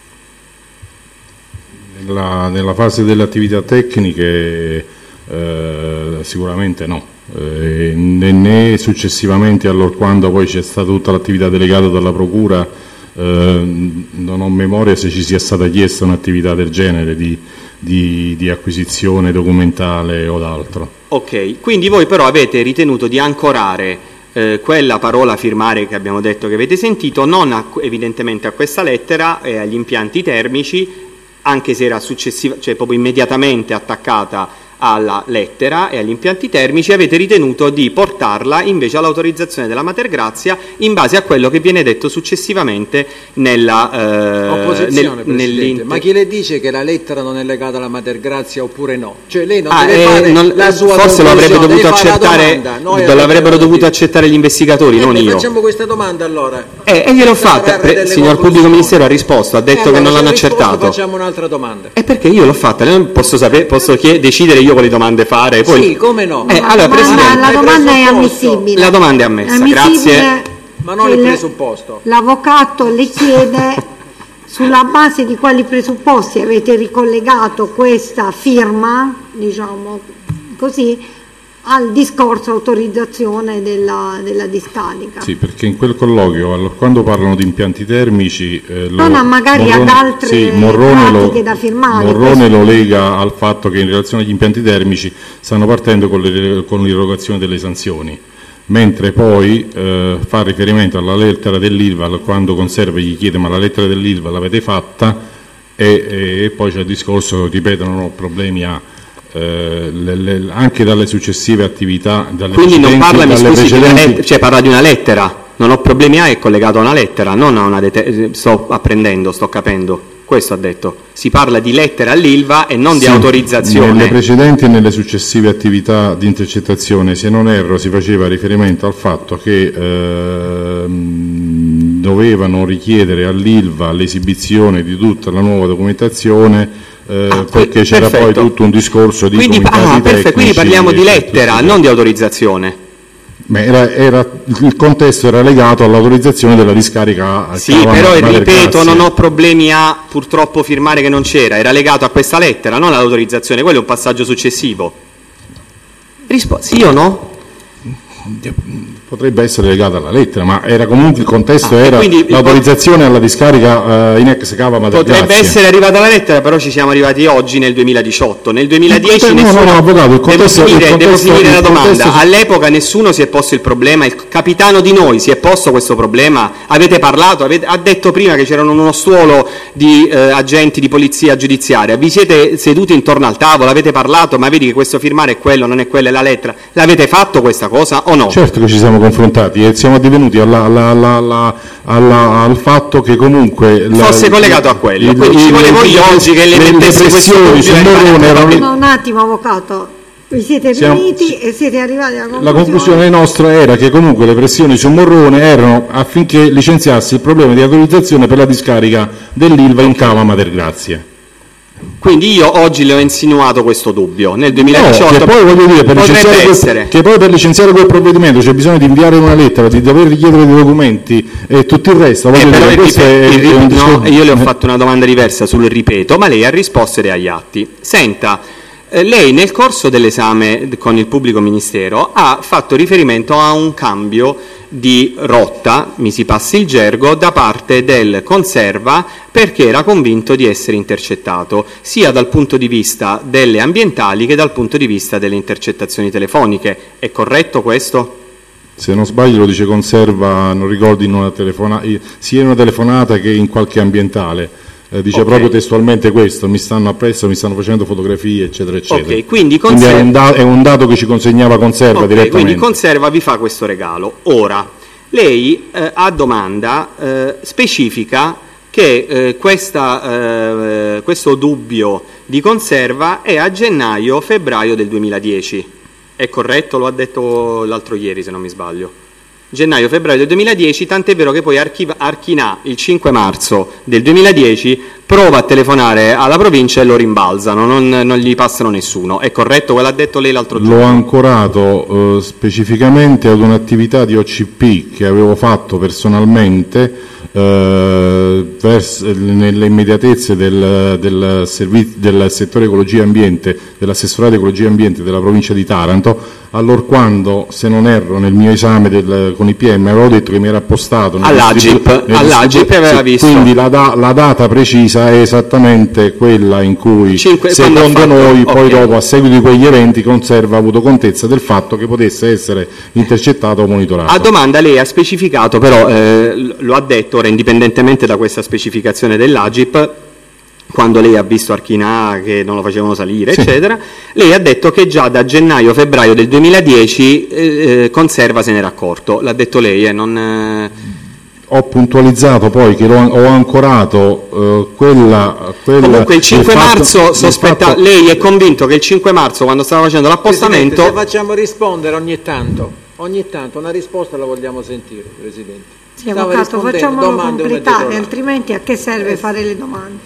Nella, nella fase delle attività tecniche eh, sicuramente no. Eh, né, né successivamente allorquando poi c'è stata tutta l'attività delegata dalla Procura, eh, non ho memoria se ci sia stata chiesta un'attività del genere di, di, di acquisizione documentale o d'altro. Ok, quindi voi però avete ritenuto di ancorare eh, quella parola firmare che abbiamo detto che avete sentito, non a, evidentemente a questa lettera e agli impianti termici, anche se era successiva, cioè proprio immediatamente attaccata alla lettera e agli impianti termici, avete ritenuto di portarla invece all'autorizzazione della Mater Grazia in base a quello che viene detto successivamente nella eh, opposizione, nel, Presidente. Ma chi le dice che la lettera non è legata alla Mater Grazia oppure no? Cioè lei non ah, deve eh, fare non, la sua forse lo avrebbe dovuto accettare, lo avrebbero dovuto accettare gli investigatori, eh, non beh, io. Facciamo questa domanda allora. Eh, e gliel'ho fatta, Pre- signor Pubblico Ministero ha risposto, ha detto eh, allora, che non l'hanno risposto, accertato. Facciamo un'altra domanda. E perché io l'ho fatta, non posso, sapere, posso chied- decidere io quali domande fare. Poi... Sì, come no? Eh, Ma allora, la, Presidente, la domanda è ammissibile. La domanda è ammessa, ammissibile, grazie. Ma non il il- presupposto. L'avvocato le chiede sulla base di quali presupposti avete ricollegato questa firma, diciamo così, al discorso autorizzazione della, della discarica. Sì, perché in quel colloquio, allora, quando parlano di impianti termici, eh, lo, Non a magari Morrone, ad altre sì, Morrone pratiche lo, da firmare, Morrone questo- lo lega al fatto che in relazione agli impianti termici stanno partendo con, le, con l'irrogazione delle sanzioni, mentre poi eh, fa riferimento alla lettera dell'Ilva, quando Conserve gli chiede ma la lettera dell'Ilva l'avete fatta, e, e, e poi c'è il discorso, ripeto, non ho problemi a... Eh, le, le, anche dalle successive attività, dalle Quindi non parla, mi dalle scusi, di una precedenti- let- cioè parla di una lettera, non ho problemi a, è collegato a una lettera, non a una dete- sto apprendendo, sto capendo, questo ha detto, si parla di lettera all'Ilva e non di Sì, autorizzazione. Nelle precedenti e nelle successive attività di intercettazione, se non erro, si faceva riferimento al fatto che ehm, dovevano richiedere all'Ilva l'esibizione di tutta la nuova documentazione, eh, Ah, perché c'era perfetto. poi tutto un discorso di Quindi, comitati ah, perfetto, tecnici, quindi parliamo di e lettera, tutto. non di autorizzazione. Beh, era, era, il contesto era legato all'autorizzazione della discarica. Sì, però ripeto, non ho problemi a purtroppo firmare che non c'era, era legato a questa lettera, non all'autorizzazione, quello è un passaggio successivo. Rispo- sì o no? Potrebbe essere legata alla lettera, ma era comunque il contesto, ah, era l'autorizzazione alla discarica uh, in ex cava Mater Potrebbe Grazia. essere arrivata la lettera, però ci siamo arrivati oggi nel duemiladiciotto. Nel duemiladieci no, nessuno... no, no, avvocato, il contesto, devo finire, il contesto, devo finire la domanda. Contesto... All'epoca nessuno si è posto il problema, il capitano di noi si è posto questo problema, avete parlato, avete... ha detto prima che c'erano uno stuolo di eh, agenti di polizia giudiziaria, vi siete seduti intorno al tavolo, avete parlato, ma vedi che questo firmare è quello, non è quella, è la lettera. L'avete fatto questa cosa o no? Certo che ci siamo confrontati e siamo addivenuti alla, alla, alla, alla, alla, al fatto che comunque la, fosse collegato a quello, il, quindi il, ci volevo io oggi che le mettesse questo dubbio. Un attimo, avvocato, vi siete siamo, riuniti e siete arrivati alla conclusione. La conclusione nostra era che comunque le pressioni su Morrone erano affinché licenziasse il problema di autorizzazione per la discarica dell'Ilva in cava Mater Grazia. Quindi io oggi le ho insinuato questo dubbio nel duemiladiciotto. No, che poi voglio dire, per licenziare, quel, che poi per licenziare quel provvedimento c'è bisogno di inviare una lettera, di dover richiedere dei documenti e tutto il resto. Eh, dire, il questo ripeto, è, il ripeto, è un discorso... no, io le ho fatto una domanda diversa sul ripeto, ma lei ha risposto ed è agli atti. Senta, eh, lei nel corso dell'esame con il pubblico ministero ha fatto riferimento a un cambio di rotta, mi si passi il gergo, da parte del Conserva perché era convinto di essere intercettato, sia dal punto di vista delle ambientali che dal punto di vista delle intercettazioni telefoniche. È corretto questo? Se non sbaglio lo dice Conserva, non ricordo in una telefonata, sia in una telefonata che in qualche ambientale. Eh, dice okay. proprio testualmente questo, mi stanno appresso, mi stanno facendo fotografie, eccetera, eccetera. Okay, quindi, conserva... quindi è, un da- è un dato che ci consegnava Conserva okay, direttamente. Quindi Conserva vi fa questo regalo. Ora, lei eh, a domanda eh, specifica che eh, questa, eh, questo dubbio di Conserva è a gennaio-febbraio del duemiladieci. È corretto? Lo ha detto l'altro ieri, se non mi sbaglio. Gennaio-febbraio del duemiladieci, tant'è vero che poi Archiva, Archinà il cinque marzo del duemiladieci prova a telefonare alla provincia e lo rimbalzano, non, non gli passano nessuno. È corretto quello ha detto lei l'altro giorno? L'ho ancorato eh, specificamente ad un'attività di O C P che avevo fatto personalmente eh, vers- nelle immediatezze del, del, serviz- del settore ecologia e ambiente, dell'assessorato ecologia e ambiente della provincia di Taranto, allorquando, se non erro, nel mio esame del, con i P M avevo detto che mi era appostato all'Agip, all'Agip aveva visto. Quindi la, da- la data precisa è esattamente quella in cui, cinque, secondo noi, okay. poi dopo, a seguito di quegli eventi, Conserva ha avuto contezza del fatto che potesse essere intercettato o monitorato. A domanda lei ha specificato, però eh, lo ha detto, ora indipendentemente da questa specificazione dell'Agip, quando lei ha visto Archinà che non lo facevano salire, sì. eccetera, lei ha detto che già da gennaio-febbraio del duemiladieci eh, Conserva se n'era accorto. L'ha detto lei, eh, non... Eh... Ho puntualizzato poi che ho ancorato eh, quella, quella... Comunque il cinque il marzo, fatto, sospetta, fatto... lei è convinto che il cinque marzo, quando stava facendo l'appostamento... Presidente, se facciamo rispondere ogni tanto, ogni tanto una risposta la vogliamo sentire, Presidente. Sì, avvocato, facciamolo completare, altrimenti a che serve eh. fare le domande?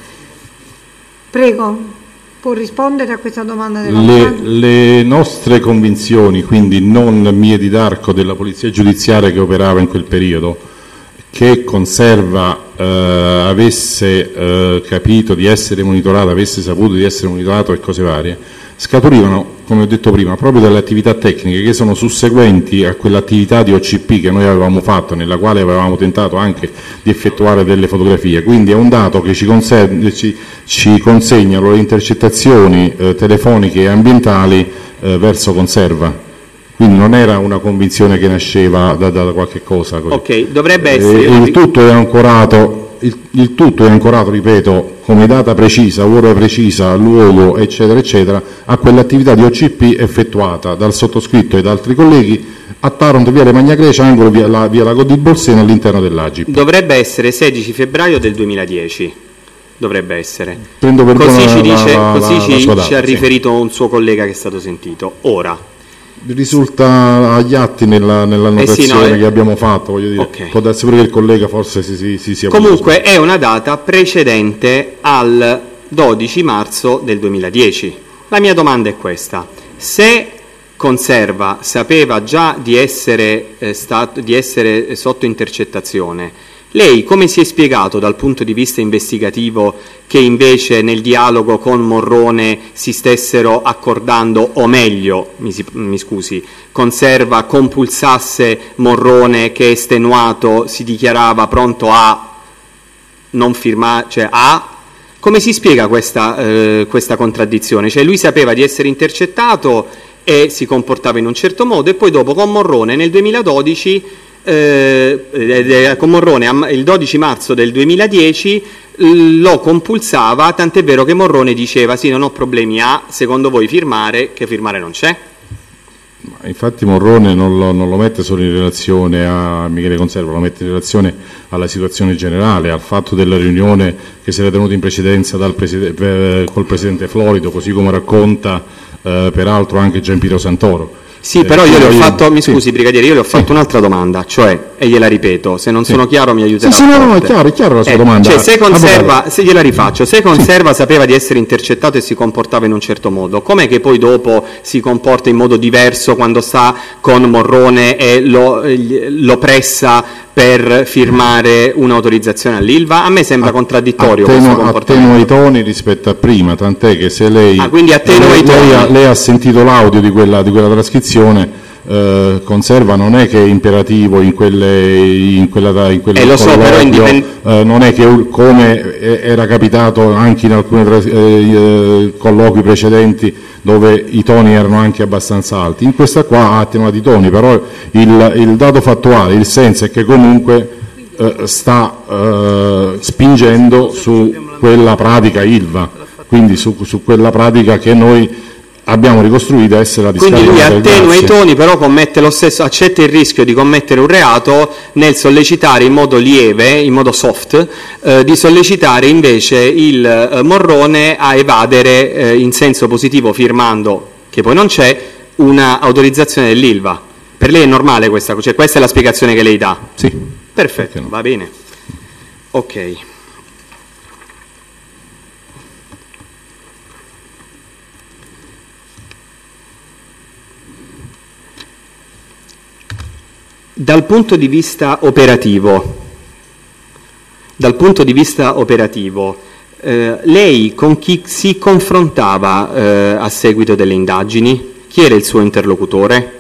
Prego, può rispondere a questa domanda le, le nostre convinzioni, quindi non mie di D'Arco, della Polizia Giudiziaria che operava in quel periodo, che Conserva eh, avesse eh, capito di essere monitorato, avesse saputo di essere monitorato e cose varie, scaturivano, come ho detto prima, proprio dalle attività tecniche che sono susseguenti a quell'attività di O C P che noi avevamo fatto, nella quale avevamo tentato anche di effettuare delle fotografie. Quindi è un dato che ci, conser- ci, ci consegnano le intercettazioni eh, telefoniche e ambientali eh, verso Conserva. Quindi non era una convinzione che nasceva da, da qualche cosa. Così. Ok, dovrebbe essere... E, il tutto è ancorato, il, il tutto è ancorato, ripeto, come data precisa, ora precisa, luogo, eccetera, eccetera, a quell'attività di O C P effettuata dal sottoscritto e da altri colleghi a Taranto, via Le Magna Grecia, angolo via, la, via Lago di Bolsena, all'interno dell'Agip. Dovrebbe essere sedici febbraio del duemiladieci. Dovrebbe essere. Prendo per così la, ci, dice, la, così la, ci, la data, ci ha sì. riferito un suo collega che è stato sentito. Ora. Risulta agli atti nella, nella notazione eh sì, no, è... che abbiamo fatto, voglio dire. Okay. Può darsi pure che il collega forse si, si, si sia... Comunque è una data precedente al dodici marzo del duemiladieci. La mia domanda è questa. Se Conserva sapeva già di essere, eh, stato, di essere sotto intercettazione. Lei come si è spiegato dal punto di vista investigativo che invece nel dialogo con Morrone si stessero accordando, o meglio, mi, si, mi scusi, Conserva compulsasse Morrone che estenuato si dichiarava pronto a non firmare, cioè a... Come si spiega questa, eh, questa contraddizione? Cioè lui sapeva di essere intercettato e si comportava in un certo modo, e poi dopo con Morrone nel duemiladodici, eh, con Morrone il dodici marzo del duemiladieci lo compulsava, tant'è vero che Morrone diceva sì, non ho problemi a, secondo voi, firmare, che firmare non c'è. Infatti Morrone non lo, non lo mette solo in relazione a Michele Conserva, lo mette in relazione alla situazione generale, al fatto della riunione che si era tenuta in precedenza dal preside, col Presidente Florido, così come racconta eh, peraltro anche Gianpiero Santoro. Sì, eh, però io le ho fatto, mi scusi sì. Brigadiere, io le ho fatto sì. un'altra domanda, cioè, e gliela ripeto, se non sì. sono chiaro mi aiuterà. Sì, sì, no, no, è chiaro, è chiaro la sua eh, domanda. Cioè, se Conserva, Avvocato. se gliela rifaccio, se Conserva sì. sapeva di essere intercettato e si comportava in un certo modo, com'è che poi dopo si comporta in modo diverso quando sta con Morrone e lo, lo pressa per firmare un'autorizzazione all'Ilva? A me sembra contraddittorio Attenu- questo comportamento. Attenua i toni rispetto a prima, tant'è che se lei, ah, quindi attenua lei, i toni. lei, ha, lei ha sentito l'audio di quella, di quella trascrizione, eh, Conserva non è che è imperativo in quelle in quella in quella eh, lo so, però indipend- eh, non è che come era capitato anche in alcuni tras- eh, eh, colloqui precedenti dove i toni erano anche abbastanza alti. In questa qua ha attenuato i toni, però il, il dato fattuale, il senso è che comunque eh, sta eh, spingendo su quella pratica Ilva, quindi su, su quella pratica che noi abbiamo ricostruito essere la discarica. Quindi lui attenua i toni, però commette lo stesso, accetta il rischio di commettere un reato nel sollecitare in modo lieve, in modo soft, eh, di sollecitare invece il eh, Morrone a evadere eh, in senso positivo, firmando, che poi non c'è, una autorizzazione dell'Ilva. Per lei è normale questa cosa? Cioè, questa è la spiegazione che lei dà? Sì. Perfetto, va bene. Ok. Dal punto di vista operativo, dal punto di vista operativo, eh, lei con chi si confrontava eh, a seguito delle indagini? Chi era il suo interlocutore?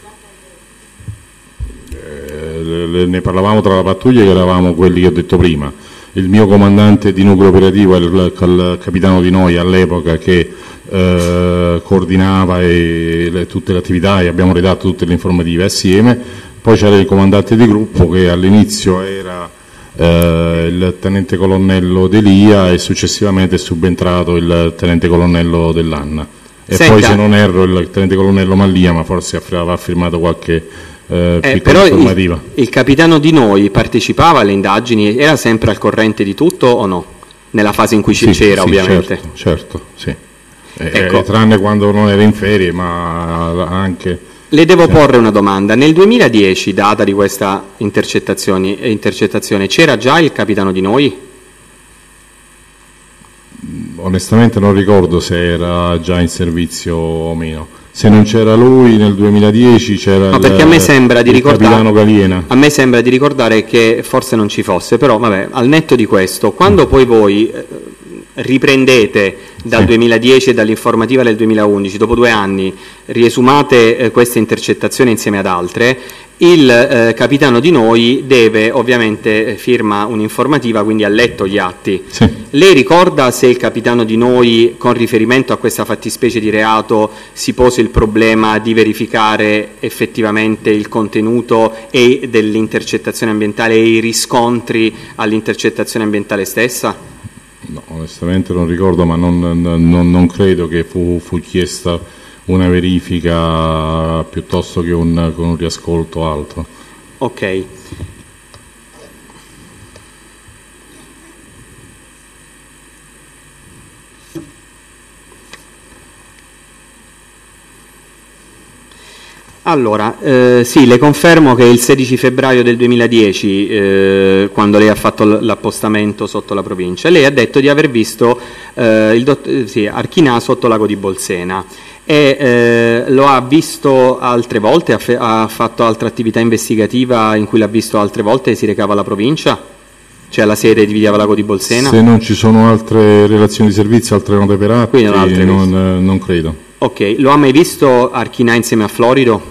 Eh, ne parlavamo tra la pattuglia, che eravamo quelli che ho detto prima. Il mio comandante di nucleo operativo è il, il capitano Di Noi all'epoca, che eh, coordinava e, le, tutte le attività, e abbiamo redatto tutte le informative assieme. Poi c'era il comandante di gruppo, che all'inizio era eh, il tenente colonnello Delia, e successivamente è subentrato il tenente colonnello Dell'Anna. E Senta. Poi, se non erro, il tenente colonnello Mallia, ma forse aveva firmato qualche eh, Eh, piccola però informativa. il, il capitano Di Noi partecipava alle indagini, era sempre al corrente di tutto o no? Nella fase in cui ci Sì, c'era, sì, ovviamente. Certo, certo, sì. Eh, Ecco. eh, tranne quando non era in ferie, ma anche... Le devo porre una domanda. Nel duemiladieci, data di questa intercettazione, intercettazione, c'era già il capitano Di Noi? Onestamente non ricordo se era già in servizio o meno. Se non c'era lui nel duemiladieci c'era No, il, perché a me sembra di il ricordare, capitano Galiena. a me sembra di ricordare che forse non ci fosse, però vabbè, al netto di questo, quando poi voi eh, riprendete dal Sì. duemiladieci e dall'informativa del duemilaundici, dopo due anni, riesumate eh, queste intercettazioni insieme ad altre, il eh, capitano Di Noi deve, ovviamente, eh, firma un'informativa, quindi ha letto gli atti. Sì. Lei ricorda se il capitano Di Noi, con riferimento a questa fattispecie di reato, si pose il problema di verificare effettivamente il contenuto e dell'intercettazione ambientale e i riscontri all'intercettazione ambientale stessa? No, onestamente non ricordo, ma non, non, non credo che fu, fu chiesta una verifica piuttosto che un, con un riascolto altro. Ok. Allora, eh, sì, le confermo che il sedici febbraio del duemiladieci, eh, quando lei ha fatto l- l'appostamento sotto la provincia, lei ha detto di aver visto eh, il dott- sì, Archinà sotto Lago di Bolsena, E eh, lo ha visto altre volte, ha, fe- ha fatto altra attività investigativa in cui l'ha visto altre volte e si recava alla provincia? Cioè alla sede di Via Valago di Bolsena? Se non ci sono altre relazioni di servizio, altre note per atti, non, altre non, eh, non credo. Ok, lo ha mai visto Archinà insieme a Florido?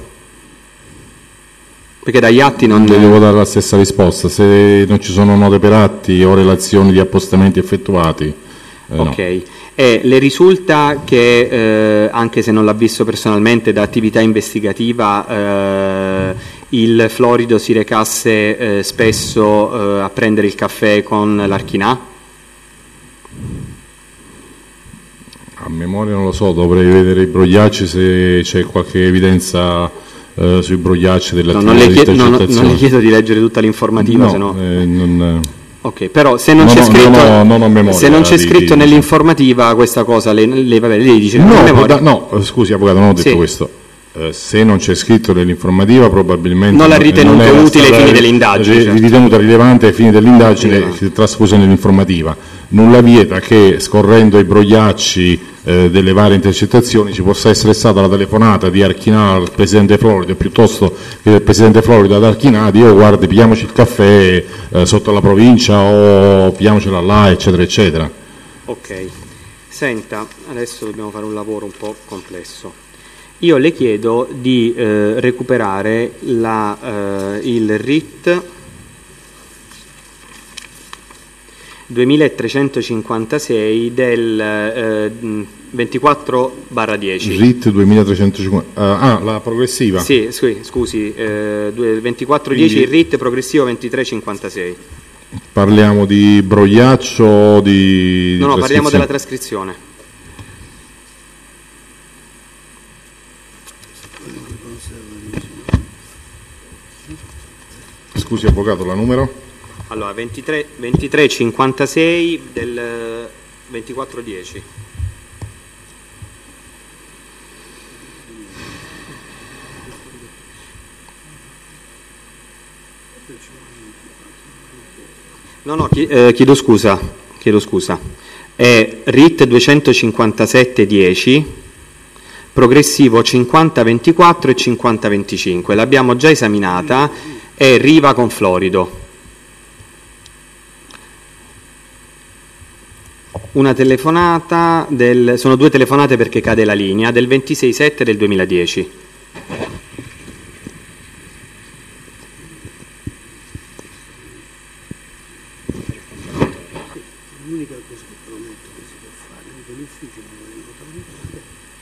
Perché dagli atti non... Le devo dare la stessa risposta, se non ci sono note per atti o relazioni di appostamenti effettuati. Eh, ok, no. E le risulta che, eh, anche se non l'ha visto personalmente, da attività investigativa eh, il Florido si recasse eh, spesso eh, a prendere il caffè con l'Archinà? A memoria non lo so, dovrei vedere i brogliacci se c'è qualche evidenza eh, sui brogliacci dell'attività no, non, le chiedo, di non, intercettazione. non le chiedo di leggere tutta l'informativa, no, se no... Eh, non, Ok, però se non non c'è ho, scritto, non ho, non ho memoria se non c'è di, scritto di, nell'informativa questa cosa, lei, lei, vabbè, lei dice no, non ho memoria. da, no, scusi avvocato, non ho detto Sì. questo. Eh, se non c'è scritto nell'informativa probabilmente Non l'ha ritenuto non utile ai stata fini dell'indagine, ri- certo. ritenuta rilevante ai fini dell'indagine Rilevante. che trasfusa nell'informativa. Nulla vieta che scorrendo i brogliacci eh, delle varie intercettazioni ci possa essere stata la telefonata di Archinà al Presidente Florida piuttosto che del Presidente Florida ad Archinà di oh guardi pigliamoci il caffè eh, sotto la provincia o pigliamocela là eccetera eccetera. Ok, senta, adesso dobbiamo fare un lavoro un po' complesso. Io le chiedo di eh, recuperare la, eh, il R I T duemilatrecentocinquantasei del eh, ventiquattro barra dieci. R I T duemilatrecentocinquanta, uh, ah, la progressiva? Sì, scusi, scusi eh, ventiquattro dieci Quindi, il R I T progressivo ventitré cinquantasei. Parliamo di brogliaccio o di, di No, no, parliamo trascrizione? della trascrizione. Scusi avvocato, la numero? Allora, ventitré cinquantasei del ventiquattro dieci. No, no, chi- eh, chiedo scusa, chiedo scusa. È R I T duecentocinquantasette dieci, progressivo cinquanta ventiquattro e cinquanta venticinque. L'abbiamo già esaminata, è Riva con Florido. Una telefonata, del, sono due telefonate perché cade la linea, del ventisei sette del duemiladieci. L'unica cosa che prometto che si può fare è che l'ufficio non lo dico tramite.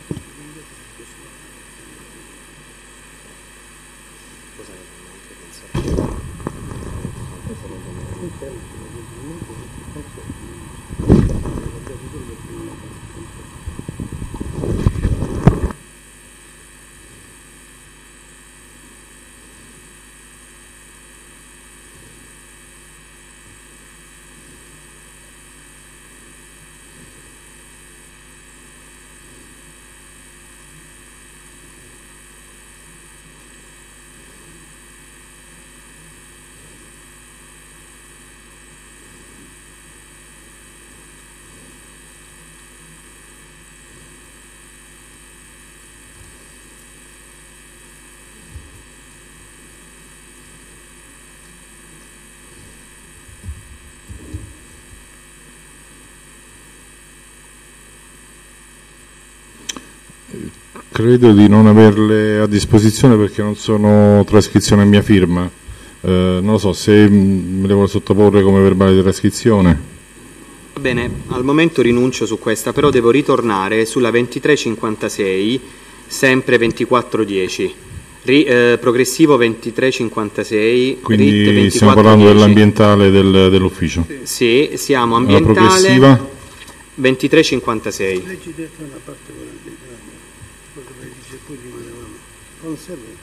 Credo di non averle a disposizione perché non sono trascrizione a mia firma. Eh, non lo so, se me le vuole sottoporre come verbale di trascrizione. Va bene, al momento rinuncio su questa, però devo ritornare sulla ventitré cinquantasei, sempre ventiquattro dieci. Ri, eh, progressivo ventitré cinquantasei. Quindi R I T ventiquattro stiamo parlando dieci. dell'ambientale del, dell'ufficio. Sì, siamo La ambientale. progressiva? ventitré cinquantasei. Leggi dentro una parte con l'ambientale, quello che dice poi rimanevamo. Conserva.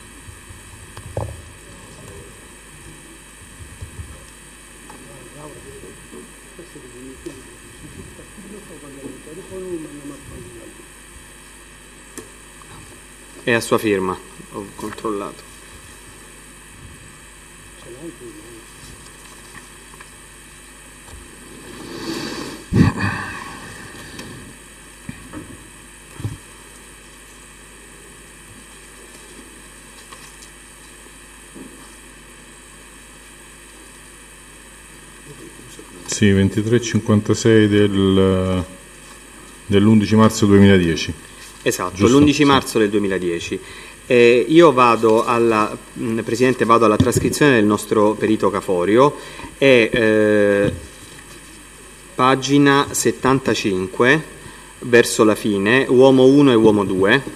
È a sua firma, ho controllato. Sì, ventitré cinquantasei del, dell'undici marzo duemiladieci. Esatto, Giusto? l'undici marzo del duemiladieci. Eh, io vado alla, mh, Presidente, vado alla trascrizione del nostro perito Caforio e eh, pagina settantacinque, verso la fine, uomo uno e uomo due.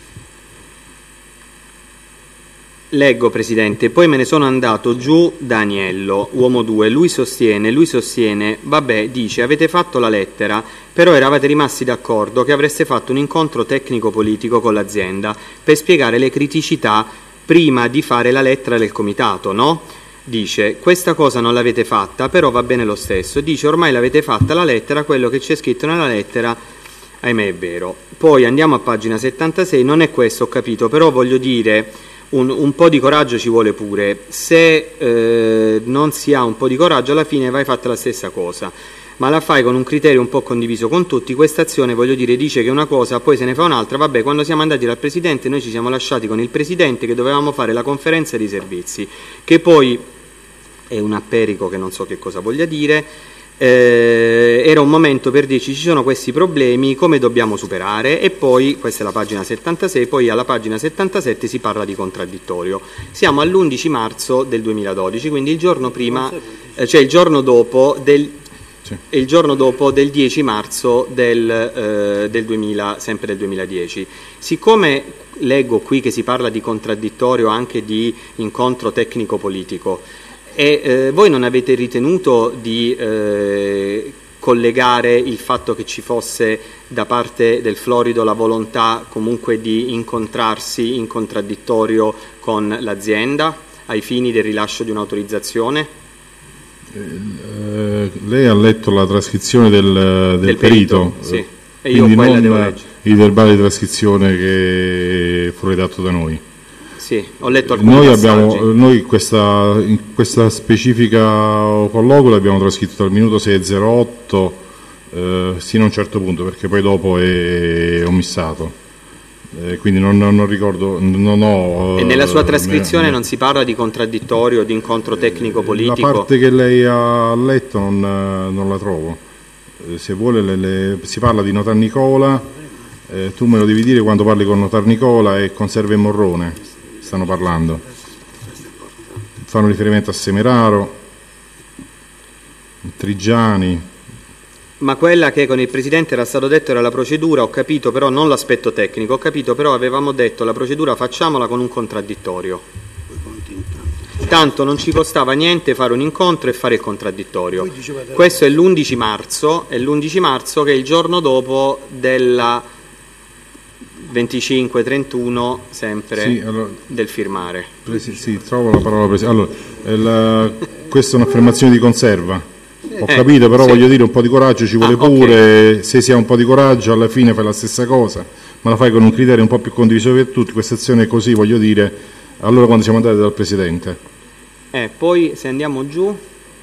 Leggo, Presidente, poi me ne sono andato giù da Aniello, uomo due, lui sostiene, lui sostiene, vabbè, dice, avete fatto la lettera, però eravate rimasti d'accordo che avreste fatto un incontro tecnico-politico con l'azienda per spiegare le criticità prima di fare la lettera del comitato, no? Dice, questa cosa non l'avete fatta, però va bene lo stesso. Dice, ormai l'avete fatta la lettera, quello che c'è scritto nella lettera, ahimè, è vero. Poi andiamo a pagina settantasei, non è questo, ho capito, però voglio dire... Un, un po' di coraggio ci vuole pure, se eh, non si ha un po' di coraggio alla fine vai fatta la stessa cosa, ma la fai con un criterio un po' condiviso con tutti. Questa azione, voglio dire, dice che una cosa poi se ne fa un'altra. Vabbè, quando siamo andati dal Presidente noi ci siamo lasciati con il Presidente che dovevamo fare la conferenza dei servizi, che poi è un apperico che non so che cosa voglia dire. Eh, era un momento per dirci ci sono questi problemi, come dobbiamo superare, e poi, questa è la pagina settantasei, poi alla pagina settantasette si parla di contraddittorio. Siamo all'undici marzo del duemiladodici, quindi il giorno prima, eh, cioè il giorno dopo del, sì. il giorno dopo del dieci marzo del, eh, del duemila, sempre del duemiladieci. Siccome leggo qui che si parla di contraddittorio anche di incontro tecnico-politico, E eh, voi non avete ritenuto di eh, collegare il fatto che ci fosse da parte del Florido la volontà comunque di incontrarsi in contraddittorio con l'azienda ai fini del rilascio di un'autorizzazione? Eh, lei ha letto la trascrizione del, del, del perito, perito sì. E io quella devo leggere. Il verbale di trascrizione che fu redatto da noi. Sì, ho letto alcuni noi passaggi. abbiamo, noi questa, in questa specifica colloquio l'abbiamo trascritto dal minuto sei e zero otto eh, sino a un certo punto, perché poi dopo è omissato, eh, quindi non, non ricordo, non ho... E nella sua trascrizione me, non si parla di contraddittorio, di incontro tecnico-politico? La parte che lei ha letto non, non la trovo. Eh, se vuole le, le, si parla di Notar Nicola, eh, tu me lo devi dire quando parli con Notar Nicola e Conserve e Morrone. Stanno parlando, fanno riferimento a Semeraro, Trigiani. Ma quella che con il Presidente era stato detto era la procedura, ho capito, però non l'aspetto tecnico, ho capito, però avevamo detto la procedura facciamola con un contraddittorio. Tanto non ci costava niente fare un incontro e fare il contraddittorio. Questo è l'undici marzo, è l'undici marzo che è il giorno dopo della venticinque trentuno sempre sì, allora, del firmare. Presi, sì, trovo la parola presi. Allora, la, questa è un'affermazione di conserva. Ho eh, capito, però sì. Voglio dire un po' di coraggio ci vuole ah, pure, okay. Se si ha un po' di coraggio alla fine fai la stessa cosa, ma la fai con un criterio un po' più condiviso per tutti. Questa azione è così, voglio dire, allora quando siamo andati dal Presidente. Eh, poi se andiamo giù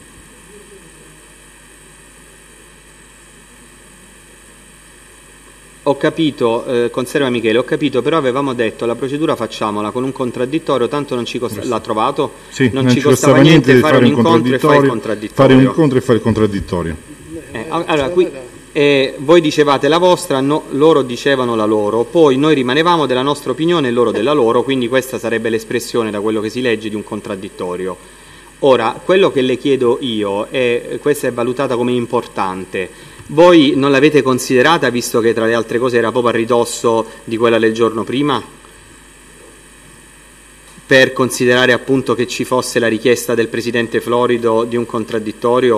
Ho capito, eh, conserva Michele, ho capito, però avevamo detto la procedura facciamola con un contraddittorio, tanto non ci costa, l'ha trovato? Sì, non, non ci ci costava, costava niente fare un incontro e fare il contraddittorio. Fare un incontro e fare il contraddittorio. Eh, allora, qui, eh, voi dicevate la vostra, no, loro dicevano la loro, poi noi rimanevamo della nostra opinione e loro della loro, quindi questa sarebbe l'espressione da quello che si legge di un contraddittorio. Ora, quello che le chiedo io, è, questa è valutata come importante, voi non l'avete considerata, visto che tra le altre cose era proprio a ridosso di quella del giorno prima, per considerare appunto che ci fosse la richiesta del Presidente Florido di un contraddittorio?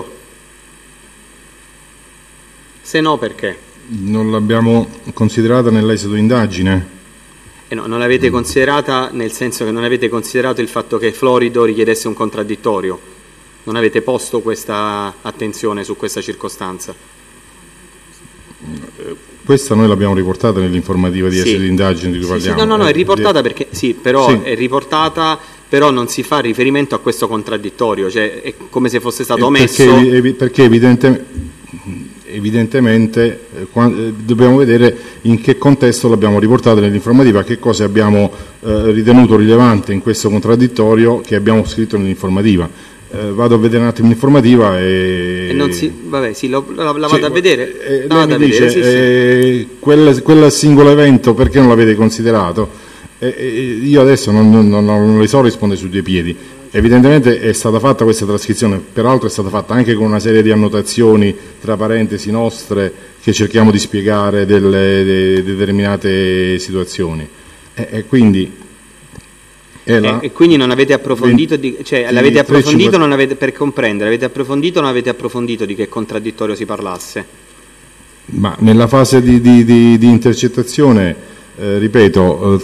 Se no, perché? Non l'abbiamo considerata nell'esito d'indagine. Eh no, non l'avete considerata nel senso che non avete considerato il fatto che Florido richiedesse un contraddittorio? Non avete posto questa attenzione su questa circostanza? Questa noi l'abbiamo riportata nell'informativa di esito d'indagine di cui parliamo. Sì, sì, no, no, no, è riportata perché sì, però sì. È riportata, però non si fa riferimento a questo contraddittorio, cioè è come se fosse stato omesso. Perché, perché evidentemente, evidentemente eh, dobbiamo vedere in che contesto l'abbiamo riportata nell'informativa, che cose abbiamo eh, ritenuto rilevante in questo contraddittorio che abbiamo scritto nell'informativa. eh, vado a vedere un attimo l'informativa e... e non si, vabbè, sì, lo, la, la Sì, vado a vedere. eh, la lei vado mi a dice, vedere, sì, sì. eh, quel, quel singolo evento perché non l'avete considerato? Eh, eh, io adesso non, non, non, non le so rispondere su due piedi. Evidentemente è stata fatta questa trascrizione, peraltro è stata fatta anche con una serie di annotazioni tra parentesi nostre che cerchiamo di spiegare delle, de, determinate situazioni. E, e quindi è la E, e quindi non avete approfondito, di, cioè venti, l'avete approfondito tredici, non avete, per comprendere, avete approfondito o non avete approfondito di che contraddittorio si parlasse? Ma nella fase di, di, di, di intercettazione, eh, ripeto, eh,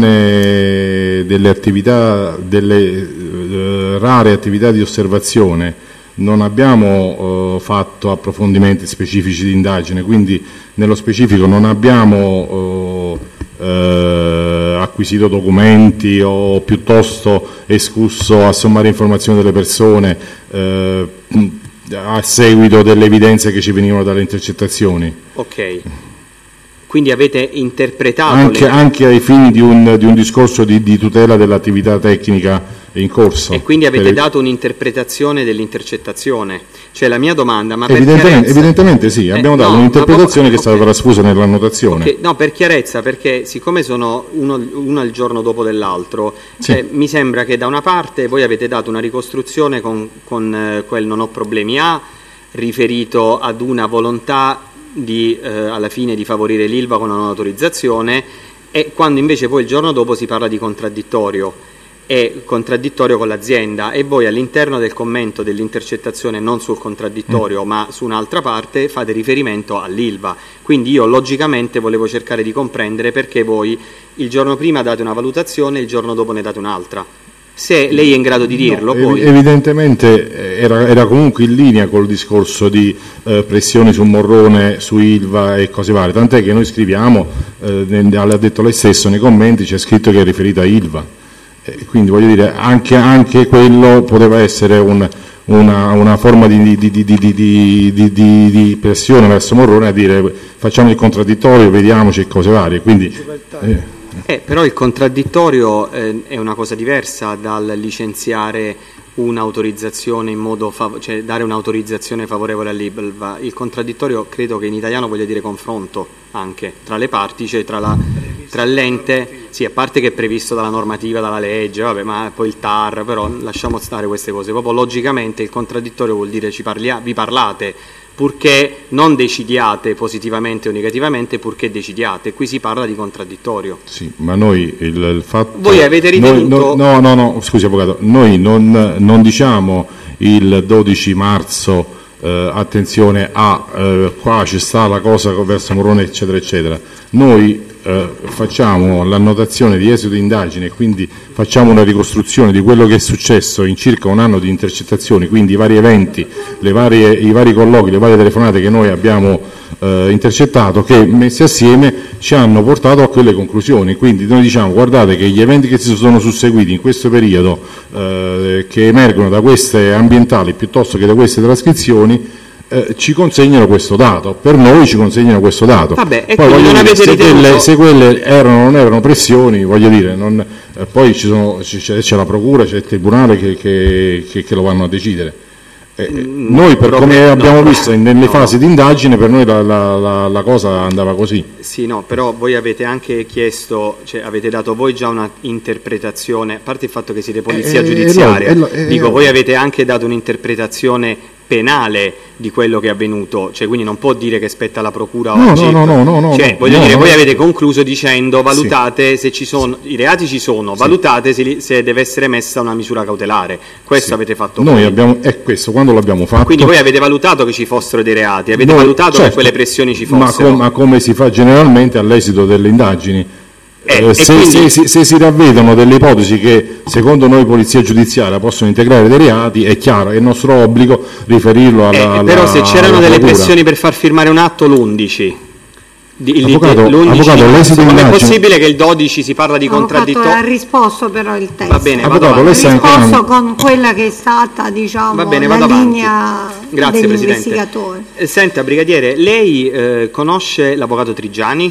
tranne delle attività, delle eh, rare attività di osservazione, non abbiamo eh, fatto approfondimenti specifici di indagine, quindi nello specifico non abbiamo eh, eh, acquisito documenti o piuttosto escusso a sommare informazioni delle persone eh, a seguito delle evidenze che ci venivano dalle intercettazioni. Ok. Quindi avete interpretato Anche, le... anche ai fini di un, di un discorso di, di tutela dell'attività tecnica in corso. E quindi avete Per- dato un'interpretazione dell'intercettazione. Cioè la mia domanda, ma per Evidentemente, chiarezza... evidentemente sì, Eh, abbiamo dato no, un'interpretazione ma che è stata ok. trasfusa nell'annotazione. Ok, no, per chiarezza, perché siccome sono uno, uno il giorno dopo dell'altro, Sì. cioè, mi sembra che da una parte voi avete dato una ricostruzione con, con eh, quel non ho problemi A, riferito ad una volontà di, eh, alla fine di favorire l'Ilva con una non autorizzazione, e quando invece poi il giorno dopo si parla di contraddittorio, è contraddittorio con l'azienda, e voi all'interno del commento dell'intercettazione non sul contraddittorio Mm. ma su un'altra parte fate riferimento all'Ilva. Quindi io logicamente volevo cercare di comprendere perché voi il giorno prima date una valutazione e il giorno dopo ne date un'altra. Se lei è in grado di dirlo, No, poi... ev- evidentemente eh, era, era comunque in linea col discorso di eh, pressioni su Morrone, su Ilva e cose varie, tant'è che noi scriviamo, eh, ne- l'ha detto lei stesso nei commenti, c'è scritto che è riferita a Ilva. Eh, quindi voglio dire, anche, anche quello poteva essere un- una, una forma di, di- di- di- di- di- di- di- di pressione verso Morrone a dire facciamo il contraddittorio, vediamoci e cose varie. Quindi, eh, Eh, però il contraddittorio eh, è una cosa diversa dal licenziare un'autorizzazione in modo fav- cioè dare un'autorizzazione favorevole all'Ilva. Il contraddittorio credo che in italiano voglia dire confronto anche tra le parti, cioè tra, la, tra l'ente, sì, a parte che è previsto dalla normativa, dalla legge, vabbè, ma poi il T A R, però lasciamo stare queste cose. Proprio logicamente il contraddittorio vuol dire ci parlia- vi parlate, purché non decidiate positivamente o negativamente, purché decidiate. Qui si parla di contraddittorio. sì, ma noi il, il fatto... Voi avete ritenuto- noi- no, no, no, no, scusi Avvocato, noi non, non diciamo il dodici marzo eh, attenzione a eh, qua ci sta la cosa verso Morrone eccetera eccetera. Noi eh, facciamo l'annotazione di esito di indagine, quindi facciamo una ricostruzione di quello che è successo in circa un anno di intercettazioni, quindi i vari eventi, le varie, i vari colloqui, le varie telefonate che noi abbiamo eh, intercettato, che messi assieme ci hanno portato a quelle conclusioni. Quindi noi diciamo guardate che gli eventi che si sono susseguiti in questo periodo, eh, che emergono da queste ambientali piuttosto che da queste trascrizioni, eh, ci consegnano questo dato, per noi ci consegnano questo dato. Vabbè, e Poi quindi voglio non dire, avete se, ritenuto- quelle, se quelle erano o non erano pressioni, voglio dire, non, eh, poi ci sono, c'è, c'è la procura, c'è il tribunale che, che, che, che lo vanno a decidere. Eh, noi per proprio- come no, abbiamo no, visto in- nelle no. fasi di indagine, per noi la, la, la, la cosa andava così. Sì, no, però voi avete anche chiesto, cioè avete dato voi già una interpretazione, a parte il fatto che siete polizia Eh, giudiziaria, eh, lo- eh, dico, eh, voi avete anche dato un'interpretazione penale di quello che è avvenuto, cioè quindi non può dire che spetta alla procura No, oggi. no, no, no, no, cioè, no, voglio no, dire, no. voi avete concluso dicendo valutate se ci sono, i reati ci sono, valutate se, li- se deve essere messa una misura cautelare. Questo Sì. avete fatto Noi voi. abbiamo, è questo, quando l'abbiamo fatto... Quindi voi avete valutato che ci fossero dei reati, avete Noi- valutato che certo, quelle pressioni ci ma, fossero. com- ma come si fa generalmente all'esito delle indagini? Eh, Eh, e se, quindi- se- se- se si ravvedono delle ipotesi che secondo noi polizia giudiziaria possono integrare dei reati, è chiaro, è nostro obbligo riferirlo alla, Eh, alla però se c'erano alla delle procura. pressioni per far firmare un atto l'undici, di, il- Avvocato, l'undici avvocato, di l'esito marzo, com'è indagine- possibile che il dodici si parla di Avvocato, ha contraddittorio? risposto però il testo. Va bene, vado Avvocato, avanti. lei sta Ha risposto entrando- con quella che è stata, diciamo, Va bene, la vado avanti. linea Grazie, degli Presidente. investigatori. Eh, Senta, Brigadiere, lei eh, conosce l'avvocato Trigiani?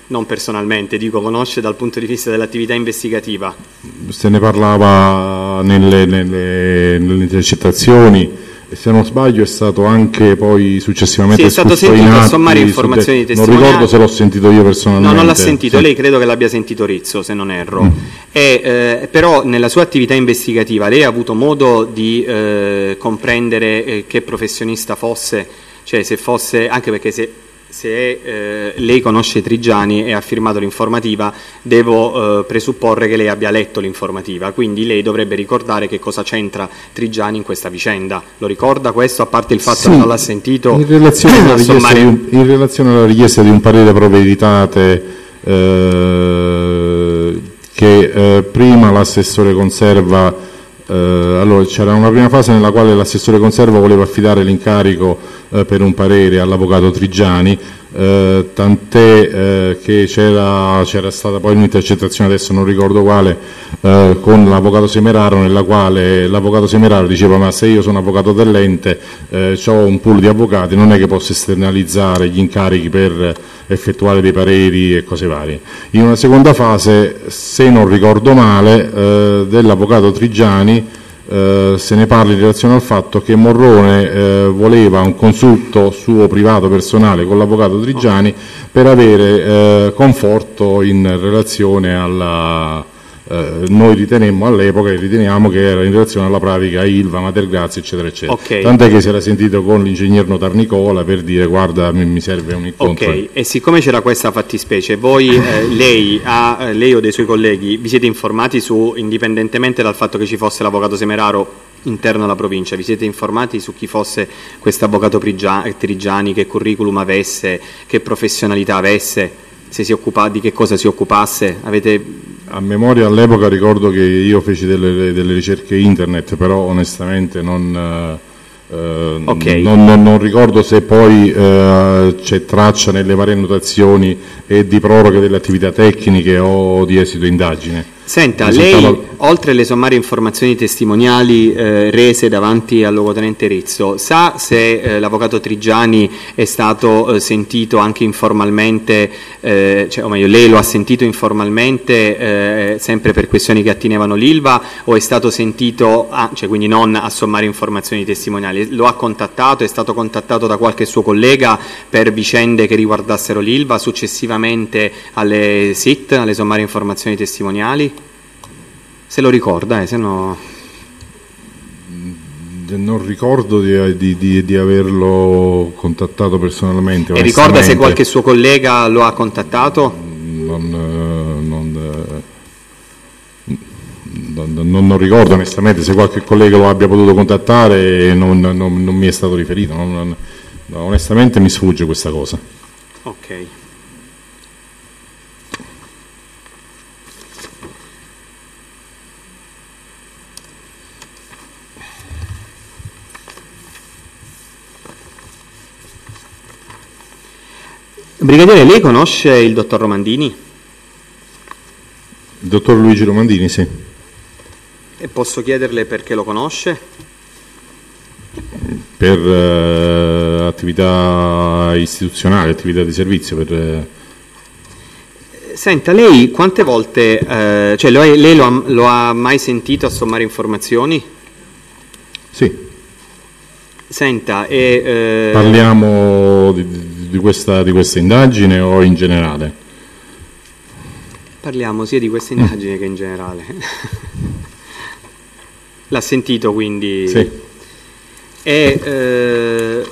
non personalmente, dico conosce dal punto di vista dell'attività investigativa. Se ne parlava nelle, nelle, nelle intercettazioni e se non sbaglio è stato anche poi successivamente sì, è stato sentito in a sommare informazioni de... testimoniali. Non ricordo se l'ho sentito io personalmente. No, non l'ha sentito, sì. Lei credo che l'abbia sentito Rizzo, se non erro. Mm. E, eh, però nella sua attività investigativa lei ha avuto modo di eh, comprendere eh, che professionista fosse, cioè se fosse, anche perché se se eh, lei conosce Trigiani e ha firmato l'informativa, devo eh, presupporre che lei abbia letto l'informativa, quindi lei dovrebbe ricordare che cosa c'entra Trigiani in questa vicenda. Lo ricorda questo, a parte il fatto sì, che non l'ha sentito? In relazione, alla sommare... di un, in relazione alla richiesta di un parere pro veritate, eh, che eh, prima l'assessore Conserva, eh, allora c'era una prima fase nella quale l'assessore Conserva voleva affidare l'incarico eh, per un parere all'avvocato Trigiani, eh, tant'è eh, che c'era, c'era stata poi un'intercettazione, adesso non ricordo quale, eh, con l'avvocato Semeraro, nella quale l'avvocato Semeraro diceva: ma se io sono avvocato dell'ente, eh, ho un pool di avvocati, non è che posso esternalizzare gli incarichi per effettuare dei pareri e cose varie. In una seconda fase, se non ricordo male, eh, dell'avvocato Trigiani eh, se ne parla in relazione al fatto che Morrone eh, voleva un consulto suo privato personale con l'avvocato Trigiani per avere eh, conforto in relazione alla... Eh, noi ritenemmo all'epoca e riteniamo che era in relazione alla pratica Ilva, Matergrazia, eccetera, eccetera. Okay. Tant'è che si era sentito con l'ingegner Notar Nicola per dire: guarda, mi, mi serve un incontro. Ok, e siccome c'era questa fattispecie, voi, eh, lei, ha, lei o dei suoi colleghi, vi siete informati su, indipendentemente dal fatto che ci fosse l'avvocato Semeraro interno alla provincia, vi siete informati su chi fosse questo avvocato Trigiani, che curriculum avesse, che professionalità avesse, se si occupa, di che cosa si occupasse? Avete... A memoria all'epoca ricordo che io feci delle, delle ricerche internet, però onestamente non, eh, okay. non, non, non ricordo se poi eh, c'è traccia nelle varie annotazioni e di proroga delle attività tecniche o di esito indagine. Senta, Risultava... lei, oltre alle sommarie informazioni testimoniali eh, rese davanti al luogotenente Rizzo, sa se eh, l'avvocato Trigiani è stato eh, sentito anche informalmente, eh, cioè, o meglio, lei lo ha sentito informalmente eh, sempre per questioni che attinevano l'Ilva, o è stato sentito, a, cioè quindi non a sommare informazioni testimoniali, lo ha contattato, è stato contattato da qualche suo collega per vicende che riguardassero l'Ilva successivamente alle S I T, alle sommarie informazioni testimoniali? Se lo ricorda, eh, se no... Non ricordo di, di, di, di averlo contattato personalmente. E ricorda se qualche suo collega lo ha contattato? Non, non, non, non, non ricordo onestamente, se qualche collega lo abbia potuto contattare non, non, non mi è stato riferito, non, no, onestamente mi sfugge questa cosa. Ok. Brigadiere, lei conosce il dottor Romandini? Il dottor Luigi Romandini, sì. E posso chiederle perché lo conosce? Per uh, attività istituzionali, attività di servizio. Per, uh... Senta, lei quante volte, eh, cioè lei, lei lo, ha, lo ha mai sentito a sommare informazioni? Sì. Senta, e... Eh... Parliamo di... Di questa, di questa indagine o in generale? Parliamo sia di questa indagine mm. che in generale. L'ha sentito quindi? Sì. E, eh,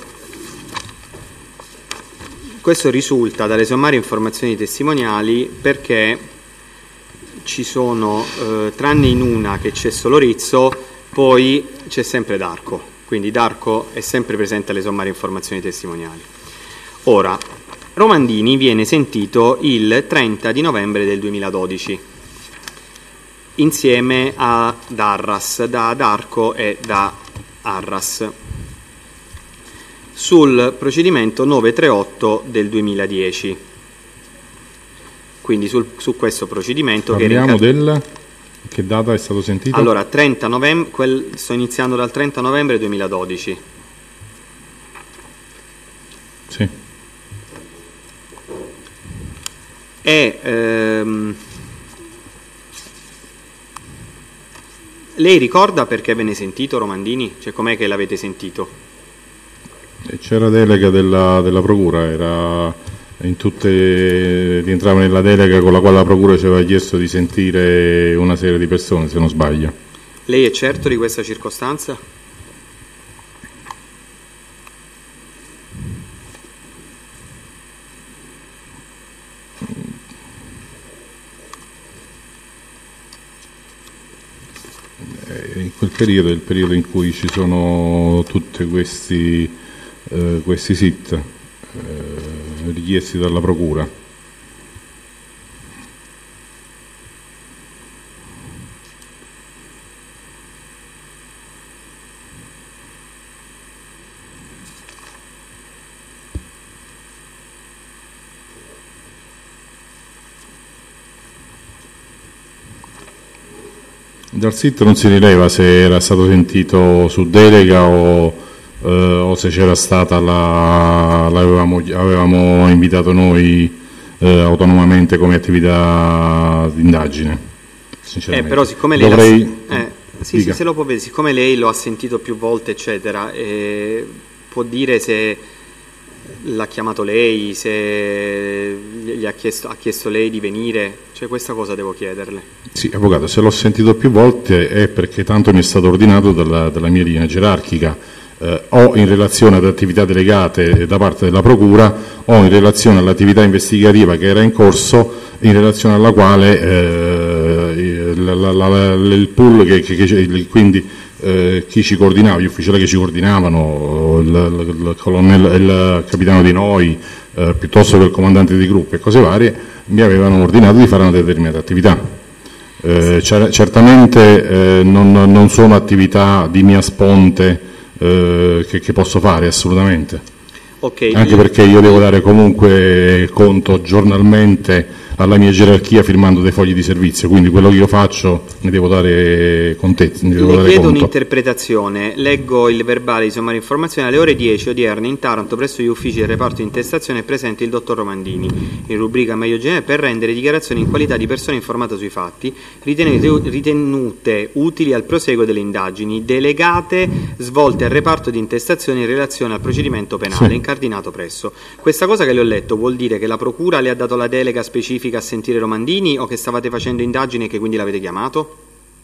questo risulta dalle sommarie informazioni testimoniali perché ci sono, eh, tranne in una che c'è solo Rizzo, poi c'è sempre D'Arco, quindi D'Arco è sempre presente alle sommarie informazioni testimoniali. Ora, Romandini viene sentito il trenta di novembre del duemiladodici insieme a Arras, da D'Arco e da Arras, sul procedimento novecentotrentotto del duemiladieci. Quindi sul, su questo procedimento... Parliamo che del... Che data è stato sentito? Allora, trenta novembre, quel, sto iniziando dal trenta novembre duemiladodici. Sì. E ehm, lei ricorda perché venne sentito Romandini? Cioè com'è che l'avete sentito? C'era delega della, della Procura, era in tutte, rientrava nella delega con la quale la Procura ci aveva chiesto di sentire una serie di persone, se non sbaglio. Lei è certo di questa circostanza? In quel periodo è il periodo in cui ci sono tutti questi, eh, questi sit eh, richiesti dalla Procura. Dal sito non si rileva se era stato sentito su delega o, eh, o se c'era stata la, l'avevamo avevamo invitato noi eh, autonomamente come attività di indagine. Eh, però siccome lei Dovrei... eh, sì, sì, se lo può vedere, siccome lei lo ha sentito più volte eccetera, eh, può dire se l'ha chiamato lei, se gli ha chiesto, ha chiesto lei di venire, cioè questa cosa devo chiederle. Sì, avvocato, se l'ho sentito più volte è perché tanto mi è stato ordinato dalla, dalla mia linea gerarchica, eh, o in relazione ad attività delegate da parte della Procura o in relazione all'attività investigativa che era in corso, in relazione alla quale eh, la, la, la, il pool, che, che, che quindi eh, chi ci coordinava, gli ufficiali che ci coordinavano, il, il, il, colonnello, il capitano di noi, eh, piuttosto che il comandante di gruppo e cose varie, mi avevano ordinato di fare una determinata attività. Eh, certamente eh, non, non sono attività di mia sponte eh, che, che posso fare assolutamente, okay. Anche perché io devo dare comunque conto giornalmente alla mia gerarchia firmando dei fogli di servizio, quindi quello che io faccio ne devo dare contezza. Ne devo Le dare chiedo conto. un'interpretazione, leggo il verbale di sommaria informazione: alle ore dieci odierne in Taranto presso gli uffici del reparto di intestazione è presente il dottor Romandini in rubrica meglio genere per rendere dichiarazioni in qualità di persona informata sui fatti ritenute, ritenute utili al proseguo delle indagini delegate svolte al reparto di intestazione in relazione al procedimento penale Sì. incardinato presso. Questa cosa che le ho letto vuol dire che la procura le ha dato la delega specifica a sentire Romandini o che stavate facendo indagini e che quindi l'avete chiamato?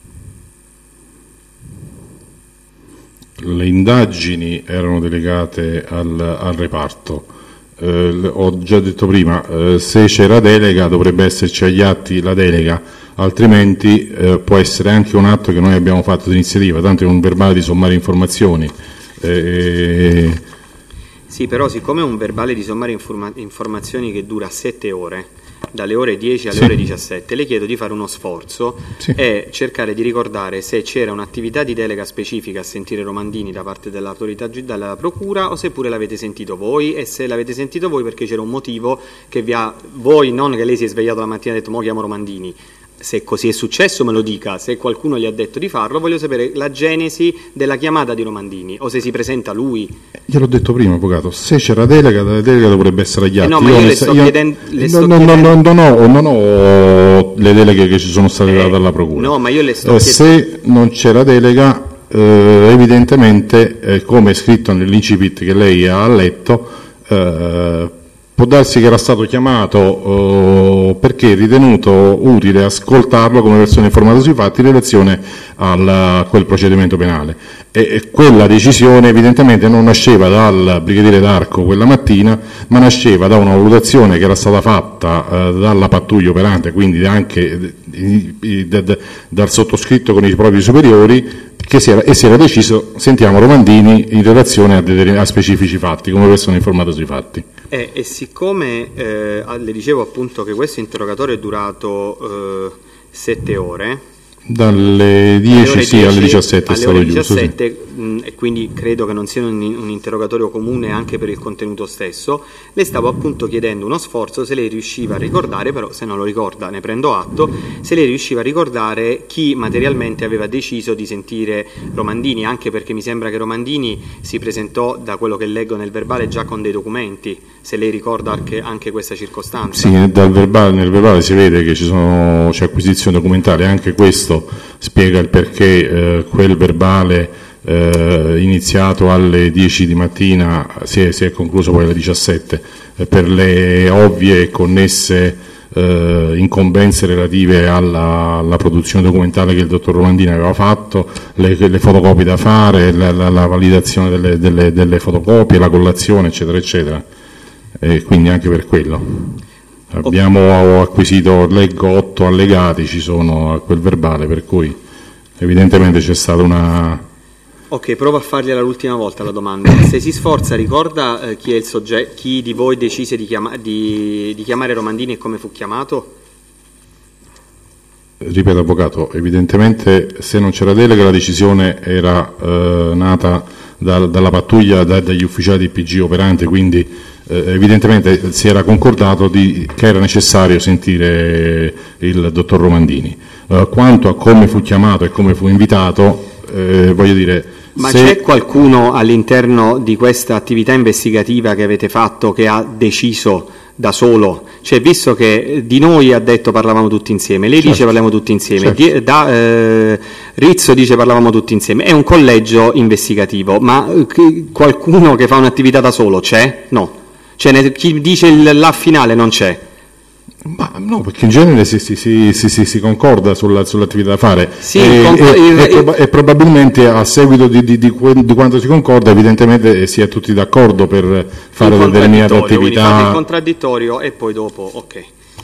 Le indagini erano delegate al, al reparto. Eh, ho già detto prima, eh, se c'era delega dovrebbe esserci agli atti la delega, altrimenti eh, può essere anche un atto che noi abbiamo fatto di iniziativa, tanto è un verbale di sommarie informazioni. Eh, Sì, però siccome è un verbale di sommarie informa- informazioni che dura sette ore, dalle ore dieci alle Sì. ore diciassette, le chiedo di fare uno sforzo Sì. e cercare di ricordare se c'era un'attività di delega specifica a sentire Romandini da parte dell'autorità giu- della procura o seppure l'avete sentito voi, e se l'avete sentito voi perché c'era un motivo che vi ha, voi, non che lei si è svegliato la mattina e ha detto mo chiamo Romandini. Se così è successo me lo dica, se qualcuno gli ha detto di farlo voglio sapere la genesi della chiamata di Romandini o se si presenta lui. Gliel'ho detto prima, avvocato, se c'era delega, la delega dovrebbe essere agli atti. Eh no, ma io ne le sa- sto chiedendo- le sto non, non, chiedendo- non, non ho, non ho le deleghe che ci sono state Eh, date dalla procura. no, ma io le sto Eh, chiedendo- se non c'era delega, eh, evidentemente, eh, come è scritto nell'incipit che lei ha letto, eh, può darsi che era stato chiamato eh, perché è ritenuto utile ascoltarlo come persona informata sui fatti in relazione al- a quel procedimento penale. E, e quella decisione evidentemente non nasceva dal brigadiere D'Arco quella mattina, ma nasceva da una valutazione che era stata fatta eh, dalla pattuglia operante, quindi anche eh, i- da- da- dal sottoscritto con i propri superiori, che si era, e si era deciso sentiamo Romandini in relazione a, determin- a specifici fatti, come persona informata sui fatti. Eh, e siccome eh, le dicevo appunto che questo interrogatorio è durato eh, sette ore, Dalle dieci sì, alle diciassette è alle stato ore chiuso. diciassette, sì. mh, e quindi credo che non sia un, un interrogatorio comune anche per il contenuto stesso. Le stavo appunto chiedendo uno sforzo, se lei riusciva a ricordare, però se non lo ricorda ne prendo atto, se lei riusciva a ricordare chi materialmente aveva deciso di sentire Romandini, anche perché mi sembra che Romandini si presentò, da quello che leggo nel verbale, già con dei documenti, se lei ricorda anche, anche questa circostanza. Sì, dal verbale, nel verbale si vede che ci sono, c'è acquisizione documentale, anche questo spiega il perché eh, quel verbale eh, iniziato alle dieci di mattina si è, si è concluso poi alle diciassette, eh, per le ovvie e connesse eh, incombenze relative alla, alla produzione documentale che il dottor Romandini aveva fatto, le, le fotocopie da fare, la, la, la validazione delle, delle, delle fotocopie, la collazione, eccetera, eccetera. E quindi anche per quello. Abbiamo acquisito, leggo, otto allegati ci sono a quel verbale, per cui evidentemente c'è stata una... Ok, provo a fargliela l'ultima volta la domanda. Se si sforza, ricorda eh, chi è il soggetto, chi di voi decise di, chiama, di, di chiamare Romandini e come fu chiamato? Ripeto, avvocato, evidentemente se non c'era delega la decisione era eh, nata da, dalla pattuglia, da, dagli ufficiali di P G operante, quindi eh, evidentemente si era concordato di, che era necessario sentire il dottor Romandini. Eh, quanto a come fu chiamato e come fu invitato, eh, voglio dire... Ma se... c'è qualcuno all'interno di questa attività investigativa che avete fatto che ha deciso da solo? Cioè, visto che di noi ha detto parlavamo tutti insieme, lei certo. dice parliamo tutti insieme, certo. di, da, eh, Rizzo dice parlavamo tutti insieme, è un collegio investigativo, ma eh, qualcuno che fa un'attività da solo c'è? No. Cioè, chi dice il la finale non c'è? Ma no, perché in genere si, si, si, si, si concorda sulla, sull'attività da fare sì, e, con, e, il, e, proba- e probabilmente a seguito di, di, di, di quanto si concorda evidentemente si è tutti d'accordo per fare determinate attività. Fate il contraddittorio e poi dopo, ok.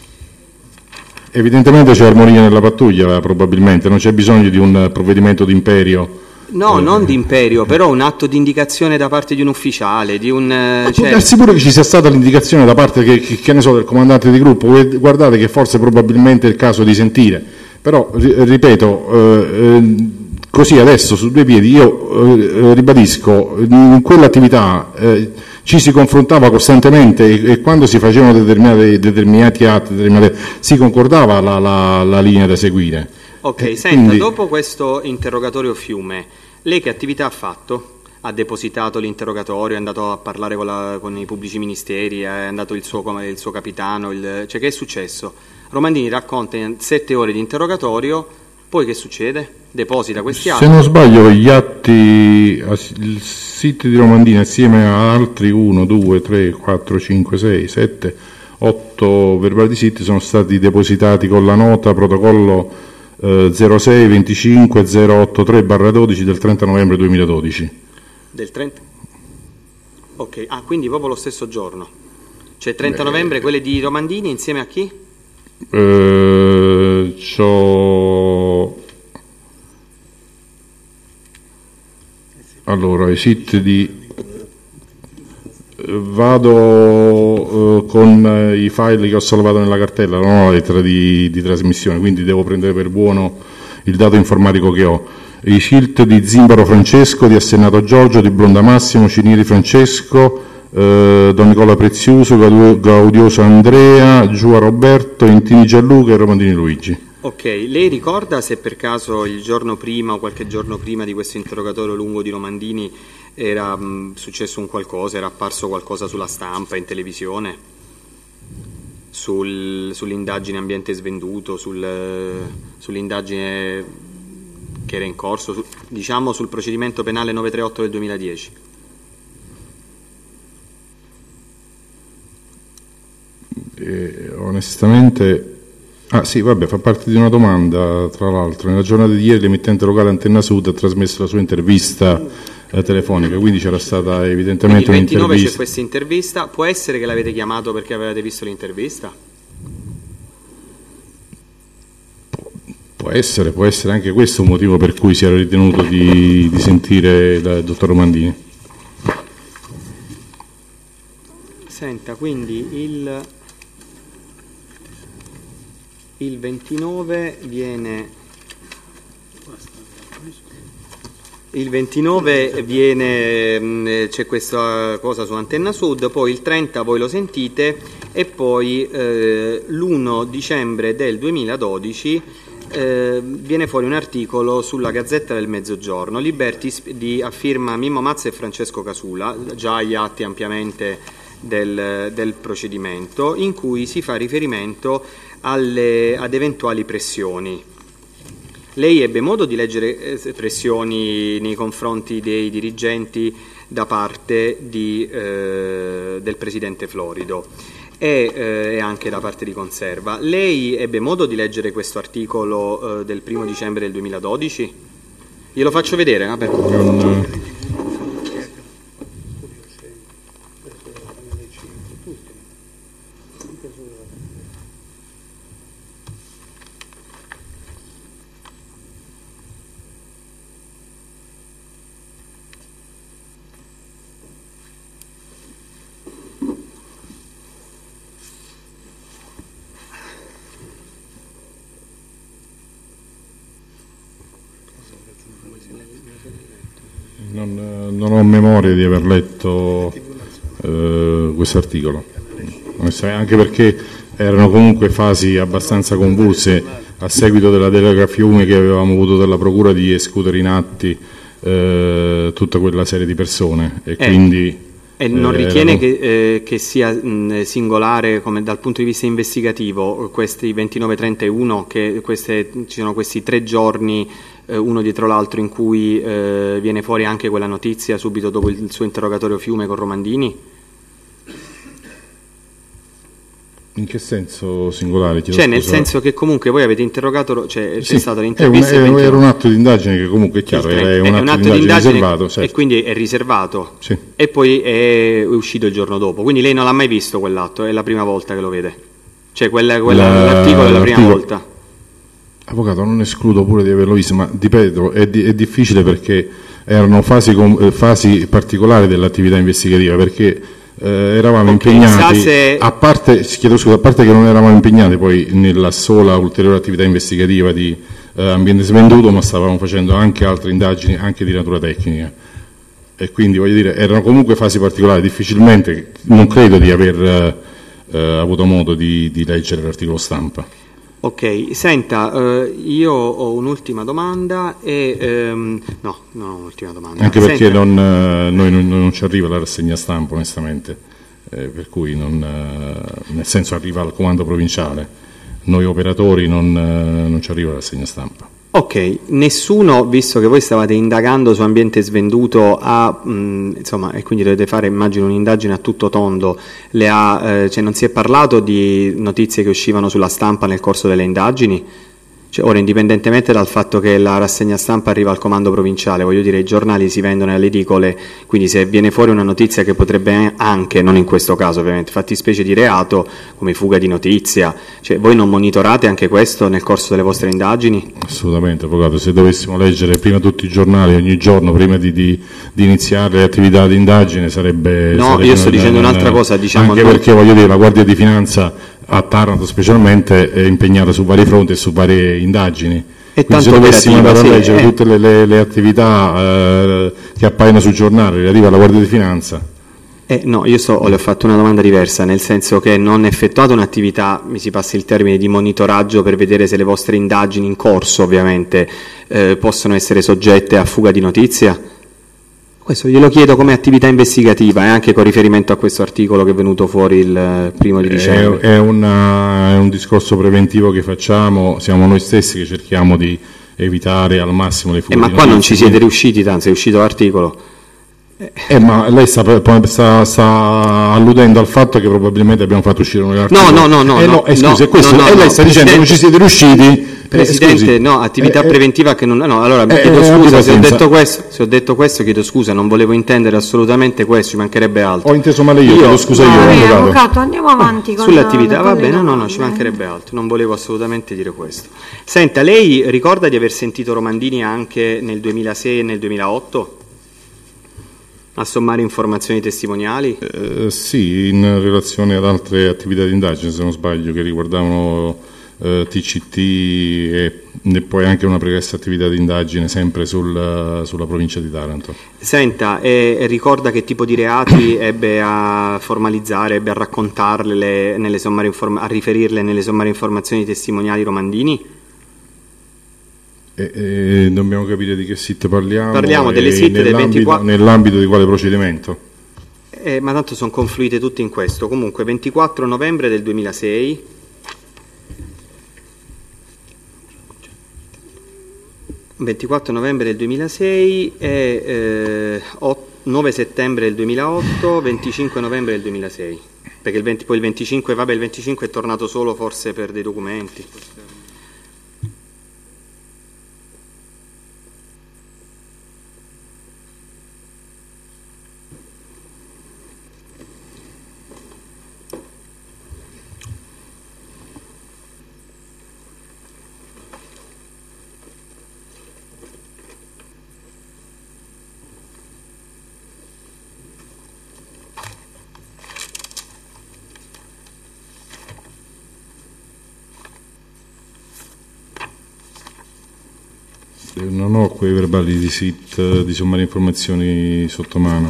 Evidentemente c'è armonia nella pattuglia, probabilmente, non c'è bisogno di un provvedimento d'imperio. No, eh, non di imperio, però un atto di indicazione da parte di un ufficiale, di un... Ma cioè... può darsi pure che ci sia stata l'indicazione da parte, che, che, che ne so, del comandante di gruppo, guardate che forse probabilmente è il caso di sentire, però, ripeto, eh, così adesso su due piedi, io eh, ribadisco, in quell'attività eh, ci si confrontava costantemente e, e quando si facevano determinati, determinati atti, determinate, si concordava la, la, la linea da seguire. Ok, eh, senta, quindi... dopo questo interrogatorio Fiume, lei che attività ha fatto? Ha depositato l'interrogatorio, è andato a parlare con, la, con i pubblici ministeri, è andato il suo, il suo capitano, il, cioè che è successo? Romandini racconta in sette ore di interrogatorio, poi che succede? Deposita questi atti? Se non sbaglio gli atti, il sito di Romandini assieme a altri uno, due, tre, quattro, cinque, sei, sette, otto verbali di siti sono stati depositati con la nota protocollo eh, zero sei venticinque zero ottantatré barra dodici del trenta novembre duemiladodici. Del trenta? Ok, ah, quindi proprio lo stesso giorno. Cioè trenta novembre, quelle di Romandini insieme a chi? Eh, c'ho... Allora, i siti di... Vado uh, con uh, i file che ho salvato nella cartella, non ho la lettera di, di trasmissione, quindi devo prendere per buono il dato informatico che ho. I scilt di Zimbaro Francesco, di Assennato Giorgio, di Blonda Massimo, Cinieri Francesco, uh, Don Nicola Preziuso, Gaudioso Andrea, Giua Roberto, Intini Gianluca e Romandini Luigi. Ok, lei ricorda se per caso il giorno prima o qualche giorno prima di questo interrogatorio lungo di Romandini era mh, successo un qualcosa, era apparso qualcosa sulla stampa, in televisione, sul, sull'indagine ambiente svenduto, sul, sull'indagine che era in corso, su, diciamo sul procedimento penale novecentotrentotto del duemiladieci? Eh, onestamente... Ah sì, vabbè, fa parte di una domanda, tra l'altro. Nella giornata di ieri l'emittente locale Antenna Sud ha trasmesso la sua intervista eh, telefonica, quindi c'era stata evidentemente quindi ventinove un'intervista. C'è questa intervista, può essere che l'avete chiamato perché avevate visto l'intervista? Può essere, può essere anche questo un motivo per cui si era ritenuto di, di sentire il dottor Romandini. Senta, quindi il... Il ventinove viene Il ventinove viene, c'è questa cosa su Antenna Sud, poi il trenta voi lo sentite e poi eh, l'primo dicembre del duemiladodici eh, viene fuori un articolo sulla Gazzetta del Mezzogiorno, Liberty di a firma Mimmo Mazza e Francesco Casula, già agli atti ampiamente del, del procedimento, in cui si fa riferimento alle, ad eventuali pressioni. Lei ebbe modo di leggere pressioni nei confronti dei dirigenti da parte di, eh, del Presidente Florido e, eh, e anche da parte di Conserva. Lei ebbe modo di leggere questo articolo eh, del primo dicembre del duemiladodici? Glielo faccio vedere, vabbè. Non... Non, non ho memoria di aver letto eh, questo articolo, anche perché erano comunque fasi abbastanza convulse a seguito della delega Fiume che avevamo avuto dalla Procura di escutere in atti eh, tutta quella serie di persone e eh, quindi... E non eh, ritiene erano... che, eh, che sia mh, singolare come dal punto di vista investigativo questi ventinove, trenta e uno, che queste, ci sono questi tre giorni eh, uno dietro l'altro in cui eh, viene fuori anche quella notizia subito dopo il suo interrogatorio Fiume con Romandini? In che senso singolare? Cioè nel senso che comunque voi avete interrogato, cioè c'è sì, stata l'intervista... Era, un, era un atto di indagine che comunque è chiaro, tre, è un, è atto, un atto di indagine, indagine riservato. Certo. E quindi è riservato. Sì. E poi è uscito il giorno dopo, quindi lei non l'ha mai visto quell'atto, è la prima volta che lo vede. Cioè quella, quella, la, l'articolo è la prima volta. Avvocato, non escludo pure di averlo visto, ma ripeto, è, di, è difficile perché erano fasi, com, fasi particolari dell'attività investigativa, perché eh, eravamo okay, impegnati, se... a parte, chiedo scusa, a parte che non eravamo impegnati poi nella sola ulteriore attività investigativa di eh, ambiente svenduto, ma stavamo facendo anche altre indagini, anche di natura tecnica. E quindi voglio dire, erano comunque fasi particolari, difficilmente, non credo di aver eh, avuto modo di, di leggere l'articolo stampa. Ok, senta, eh, io ho un'ultima domanda e ehm, no, non ho un'ultima domanda. Anche perché senta... non, eh, noi non, non ci arriva la rassegna stampa onestamente, eh, per cui non, eh, nel senso arriva al comando provinciale, noi operatori non, eh, non ci arriva la rassegna stampa. Ok, nessuno, visto che voi stavate indagando su ambiente svenduto, ha, mh, insomma, e quindi dovete fare, immagino, un'indagine a tutto tondo, le ha, eh, cioè non si è parlato di notizie che uscivano sulla stampa nel corso delle indagini? Cioè, ora, indipendentemente dal fatto che la rassegna stampa arriva al comando provinciale, voglio dire, i giornali si vendono alle edicole, quindi se viene fuori una notizia che potrebbe anche, non in questo caso ovviamente, fattispecie di reato, come fuga di notizia, cioè voi non monitorate anche questo nel corso delle vostre indagini? Assolutamente, avvocato, se dovessimo leggere prima tutti i giornali ogni giorno, prima di, di, di iniziare le attività di indagine sarebbe... No, sarebbe io sto una, dicendo una, un'altra cosa, diciamo... Anche non... perché, voglio dire, la Guardia di Finanza a Taranto specialmente è impegnata su vari fronti e su varie indagini. E quindi se dovessimo andare a leggere sì, tutte le, le, le attività eh, che appaiono sul giornale relative alla Guardia di Finanza. Eh, no, io sto, le ho fatto una domanda diversa, nel senso che non effettuate un'attività, mi si passi il termine, di monitoraggio per vedere se le vostre indagini in corso ovviamente eh, possono essere soggette a fuga di notizia? Questo glielo chiedo come attività investigativa e anche con riferimento a questo articolo che è venuto fuori il primo di dicembre. È, è, una, è un discorso preventivo che facciamo, siamo noi stessi che cerchiamo di evitare al massimo le fughe eh, ma di qua notizie. Non ci siete riusciti, tanto è uscito l'articolo. Eh, ma lei sta, sta, sta alludendo al fatto che probabilmente abbiamo fatto uscire un articolo. No, no, no, no. Eh, no, no, eh, scusi, no, questo, no, no, e lei sta no, dicendo che non ci siete riusciti. Presidente, eh, no, attività eh, preventiva che non... No, allora, eh, chiedo eh, scusa, se ho, detto questo, questo, se ho detto questo, chiedo scusa, non volevo intendere assolutamente questo, ci mancherebbe altro. Ho inteso male io, io chiedo scusa no, io. Avvocato. avvocato, andiamo avanti con sull'attività, va bene, no, no, domande. ci mancherebbe altro, non volevo assolutamente dire questo. Senta, lei ricorda di aver sentito Romandini anche nel duemilasei e nel duemilaotto? A sommare informazioni testimoniali? Eh, sì, in relazione ad altre attività di indagine, se non sbaglio, che riguardavano eh, T C T e, e poi anche una pregressa attività di indagine sempre sul, sulla provincia di Taranto. Senta, e ricorda che tipo di reati ebbe a formalizzare, ebbe a raccontarle, nelle sommarie inform- a riferirle nelle sommarie informazioni testimoniali Romandini? E, e dobbiamo capire di che S I T parliamo. Parliamo delle S I T del ventiquattro... Nell'ambito di quale procedimento? Eh, ma tanto sono confluite tutte in questo. Comunque ventiquattro novembre del duemilasei, ventiquattro novembre del duemilasei e eh, nove settembre del duemilaotto, venticinque novembre del duemilasei, perché il venti, poi il venticinque, vabbè, il venticinque è tornato solo forse per dei documenti. Non ho quei verbali di S I T di sommarie informazioni sotto mano.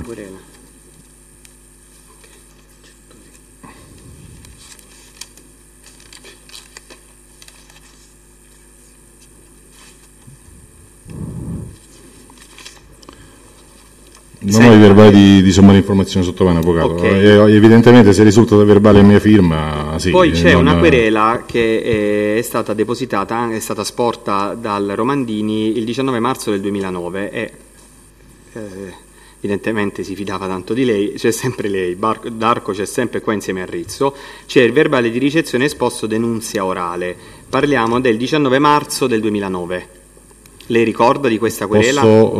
Non ho i verbali di, di sommaria informazione sotto mano, avvocato. Okay. E, evidentemente se risulta da verbale a mia firma, sì. Poi c'è non... una querela che è stata depositata, è stata sporta dal Romandini il diciannove marzo del duemilanove e eh, evidentemente si fidava tanto di lei, c'è sempre lei, Bar- D'Arco c'è sempre qua insieme a Rizzo, c'è il verbale di ricezione esposto denunzia orale, parliamo del diciannove marzo del duemilanove. Lei ricorda di questa querela?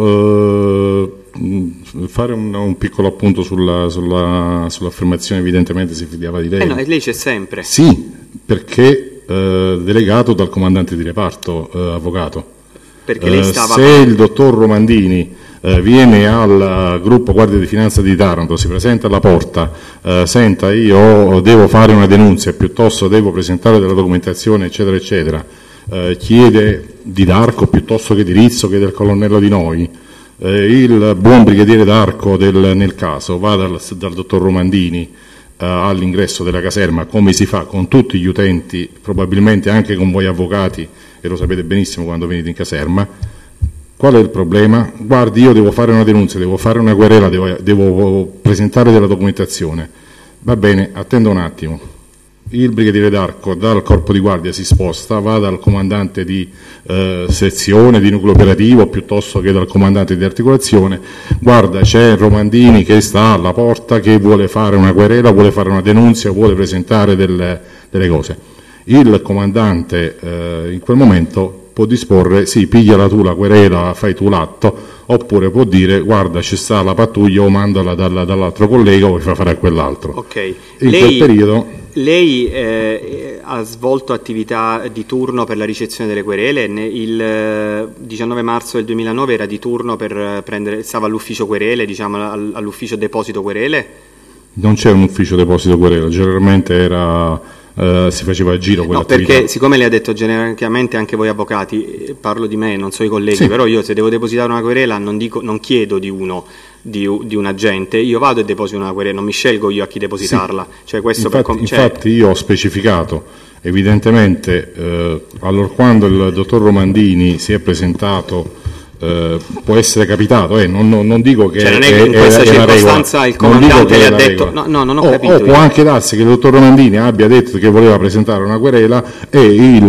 Posso eh, fare un, un piccolo appunto sulla, sulla, sull'affermazione, evidentemente si fidava di lei. Eh no, e lei c'è sempre. Sì, perché eh, delegato dal comandante di reparto, eh, avvocato. Perché lei stava... Eh, se il dottor Romandini eh, viene al gruppo Guardia di Finanza di Taranto, si presenta alla porta, eh, senta io devo fare una denunzia, piuttosto devo presentare della documentazione, eccetera, eccetera, Eh, chiede di D'Arco piuttosto che di Rizzo che del colonnello Di Noi, eh, il buon brigadiere D'Arco del, nel caso va dal, dal dottor Romandini eh, all'ingresso della caserma, come si fa con tutti gli utenti, probabilmente anche con voi avvocati, e lo sapete benissimo quando venite in caserma. Qual è il problema? Guardi, io devo fare una denuncia, devo fare una querela, devo, devo presentare della documentazione. Va bene, attendo un attimo. Il brigadiere D'Arco dal corpo di guardia si sposta, va dal comandante di eh, sezione, di nucleo operativo, piuttosto che dal comandante di articolazione. Guarda, c'è Romandini che sta alla porta, che vuole fare una querela, vuole fare una denunzia, vuole presentare delle, delle cose. Il comandante eh, in quel momento può disporre, sì, pigliala tu la querela, fai tu l'atto, oppure può dire guarda ci sta la pattuglia o mandala dal, dall'altro collega o fa fare a quell'altro. Ok. In lei, quel periodo... Lei eh, ha svolto attività di turno per la ricezione delle querele, il eh, diciannove marzo del duemilanove era di turno per prendere, stava all'ufficio querele, diciamo all'ufficio deposito querele? Non c'è un ufficio deposito querele, generalmente era... Uh, si faceva a giro quell'attività. No, perché siccome lei ha detto genericamente anche voi avvocati, parlo di me, non so i colleghi, sì. Però io se devo depositare una querela non, dico, non chiedo di uno, di, di un agente, io vado e deposito una querela, non mi scelgo io a chi depositarla. Sì. Cioè, questo infatti, per com- cioè... infatti io ho specificato, evidentemente, eh, allora quando il dottor Romandini si è presentato, Eh, può essere capitato, eh, non, non, non dico che cioè, non è, è che in è, questa è circostanza il comandante le ha detto no, no, non ho o, capito o può anche darsi che il dottor Romandini abbia detto che voleva presentare una querela e il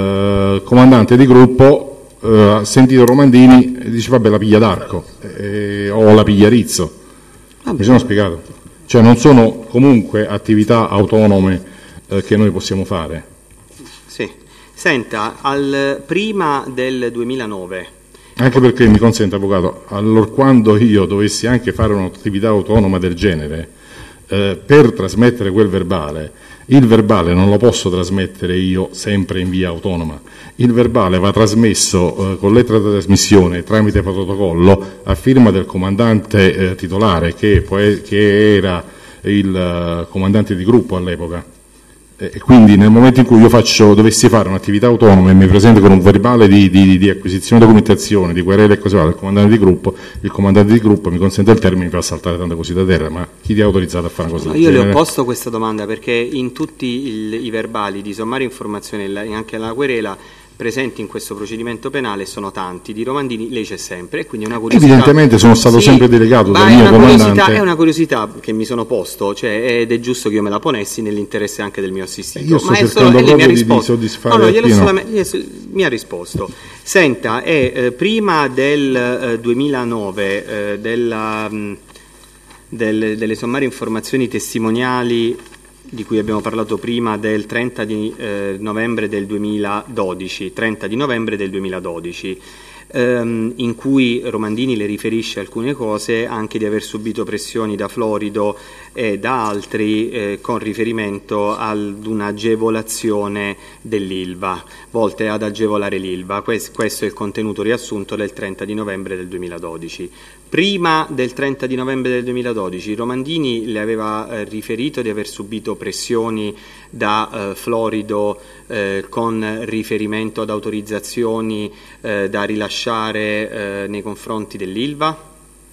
eh, comandante di gruppo eh, ha sentito Romandini e dice vabbè la piglia D'Arco eh, o la piglia Rizzo. Vabbè. Mi sono spiegato, cioè non sono comunque attività autonome eh, che noi possiamo fare. Sì. Senta, al, prima del duemilanove anche perché mi consente, avvocato, allora quando io dovessi anche fare un'attività autonoma del genere, eh, per trasmettere quel verbale, il verbale non lo posso trasmettere io sempre in via autonoma, il verbale va trasmesso eh, con lettera di trasmissione tramite protocollo a firma del comandante eh, titolare che, poi, che era il uh, comandante di gruppo all'epoca. E quindi nel momento in cui io faccio, dovessi fare un'attività autonoma e mi presento con un verbale di, di, di acquisizione documentazione, di querela e così via, il comandante di gruppo, il comandante di gruppo mi consente il termine, mi fa saltare tante cose da terra, ma chi ti ha autorizzato a fare una cosa no, del io genere? le ho posto questa domanda perché in tutti il, i verbali di sommaria informazione e anche la querela presenti in questo procedimento penale sono tanti, di Romandini lei c'è sempre, e quindi è una curiosità. Evidentemente sono stato sì, sempre delegato dal ma mio è una comandante. Curiosità, è una curiosità che mi sono posto, cioè, ed è giusto che io me la ponessi nell'interesse anche del mio assistito. Io sto ma è cercando solo, proprio mi ha di, risposto. di soddisfare no, no, glielo Pino. solamente, mi ha risposto. Senta, è eh, prima del eh, duemilanove, eh, della, mh, del, delle sommarie informazioni testimoniali di cui abbiamo parlato prima, del trenta di eh, novembre del duemiladodici, trenta di novembre del duemiladodici, ehm, in cui Romandini le riferisce alcune cose, anche di aver subito pressioni da Florido e da altri eh, con riferimento ad un'agevolazione dell'Ilva, volte ad agevolare l'Ilva. Questo, questo è il contenuto riassunto del trenta di novembre del duemiladodici. Prima del trenta di novembre del duemiladodici Romandini le aveva eh, riferito di aver subito pressioni da eh, Florido eh, con riferimento ad autorizzazioni eh, da rilasciare eh, nei confronti dell'Ilva?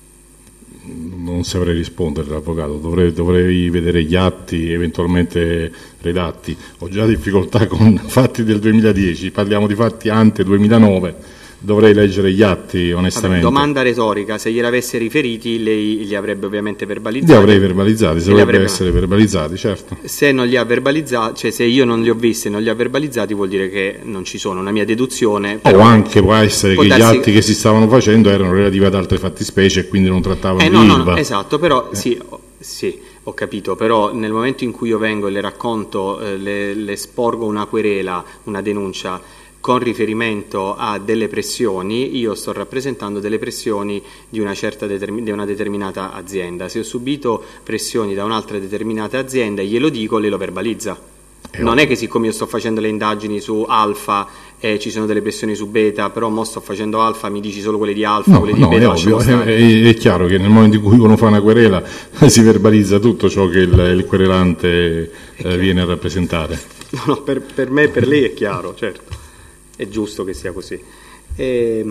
Non saprei rispondere, avvocato, dovrei, dovrei vedere gli atti eventualmente redatti. Ho già difficoltà con fatti del duemiladieci, parliamo di fatti ante duemilanove. Dovrei leggere gli atti onestamente. Vabbè, domanda retorica, se gliel'avesse riferiti lei li avrebbe ovviamente verbalizzati? Li avrei verbalizzati, se dovrebbero avrebbe... essere verbalizzati, certo. Se non li ha verbalizzati, cioè se io non li ho visti e non li ha verbalizzati, vuol dire che non ci sono, una mia deduzione. O anche può essere può che darsi... gli atti che si stavano facendo erano relativi ad altre fattispecie e quindi non trattavano eh, di no, Ilva. No, no, esatto, però eh. sì, sì, ho capito, però nel momento in cui io vengo e le racconto, eh, le, le sporgo una querela, una denuncia, con riferimento a delle pressioni, io sto rappresentando delle pressioni di una certa determin- di una determinata azienda. Se ho subito pressioni da un'altra determinata azienda, glielo dico, lei lo verbalizza. Eh, non è che siccome io sto facendo le indagini su Alfa e ci sono delle pressioni su Beta, però mo sto facendo Alfa, mi dici solo quelle di Alfa, no, quelle di no, Beta, è, ovvio, è, è chiaro che nel momento in cui uno fa una querela si verbalizza tutto ciò che il, il querelante eh, viene a rappresentare. No, no, per, per me e per lei è chiaro, certo. È giusto che sia così. E...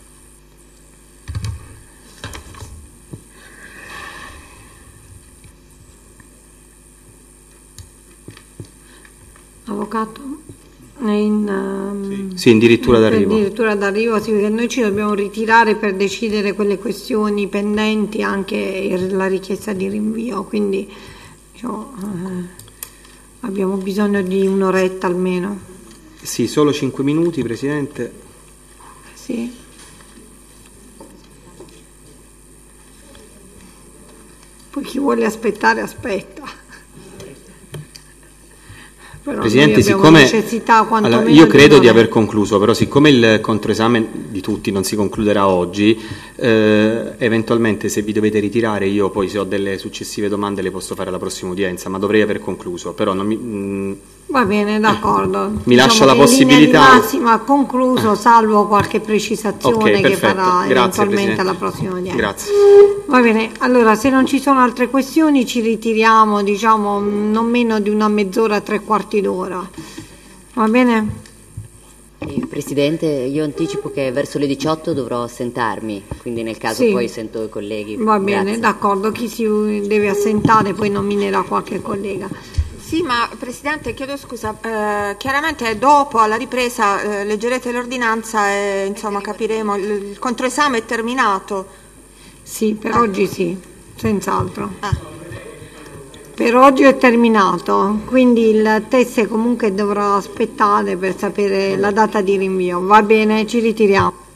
Avvocato? In, um, sì, addirittura d'arrivo. Addirittura d'arrivo, sì, perché noi ci dobbiamo ritirare per decidere quelle questioni pendenti, anche la richiesta di rinvio, quindi diciamo, eh, abbiamo bisogno di un'oretta almeno. Sì, solo cinque minuti, Presidente. Sì. Poi chi vuole aspettare, aspetta. Però Presidente, siccome allora, io credo di, di aver concluso, però siccome il controesame di tutti non si concluderà oggi, eh, eventualmente se vi dovete ritirare io poi se ho delle successive domande le posso fare alla prossima udienza, ma dovrei aver concluso, però non mi... Mh, Va bene, d'accordo. Mi diciamo lascia la che possibilità. In linea di massima concluso, salvo qualche precisazione okay, che farà Grazie, eventualmente Presidente. alla prossima udienza. Grazie. Va bene, allora se non ci sono altre questioni ci ritiriamo, diciamo, non meno di una mezz'ora, tre quarti d'ora. Va bene? Eh, Presidente, io anticipo che verso le diciotto dovrò assentarmi, quindi nel caso sì. poi sento i colleghi. Va bene, Grazie. d'accordo, chi si deve assentare poi nominerà qualche collega. Sì, ma Presidente, chiedo scusa, eh, chiaramente dopo alla ripresa eh, leggerete l'ordinanza e insomma capiremo, il, il controesame è terminato. Sì, per ah. oggi sì, senz'altro. Ah. Per oggi è terminato, quindi il test comunque dovrà aspettare per sapere la data di rinvio. Va bene, ci ritiriamo.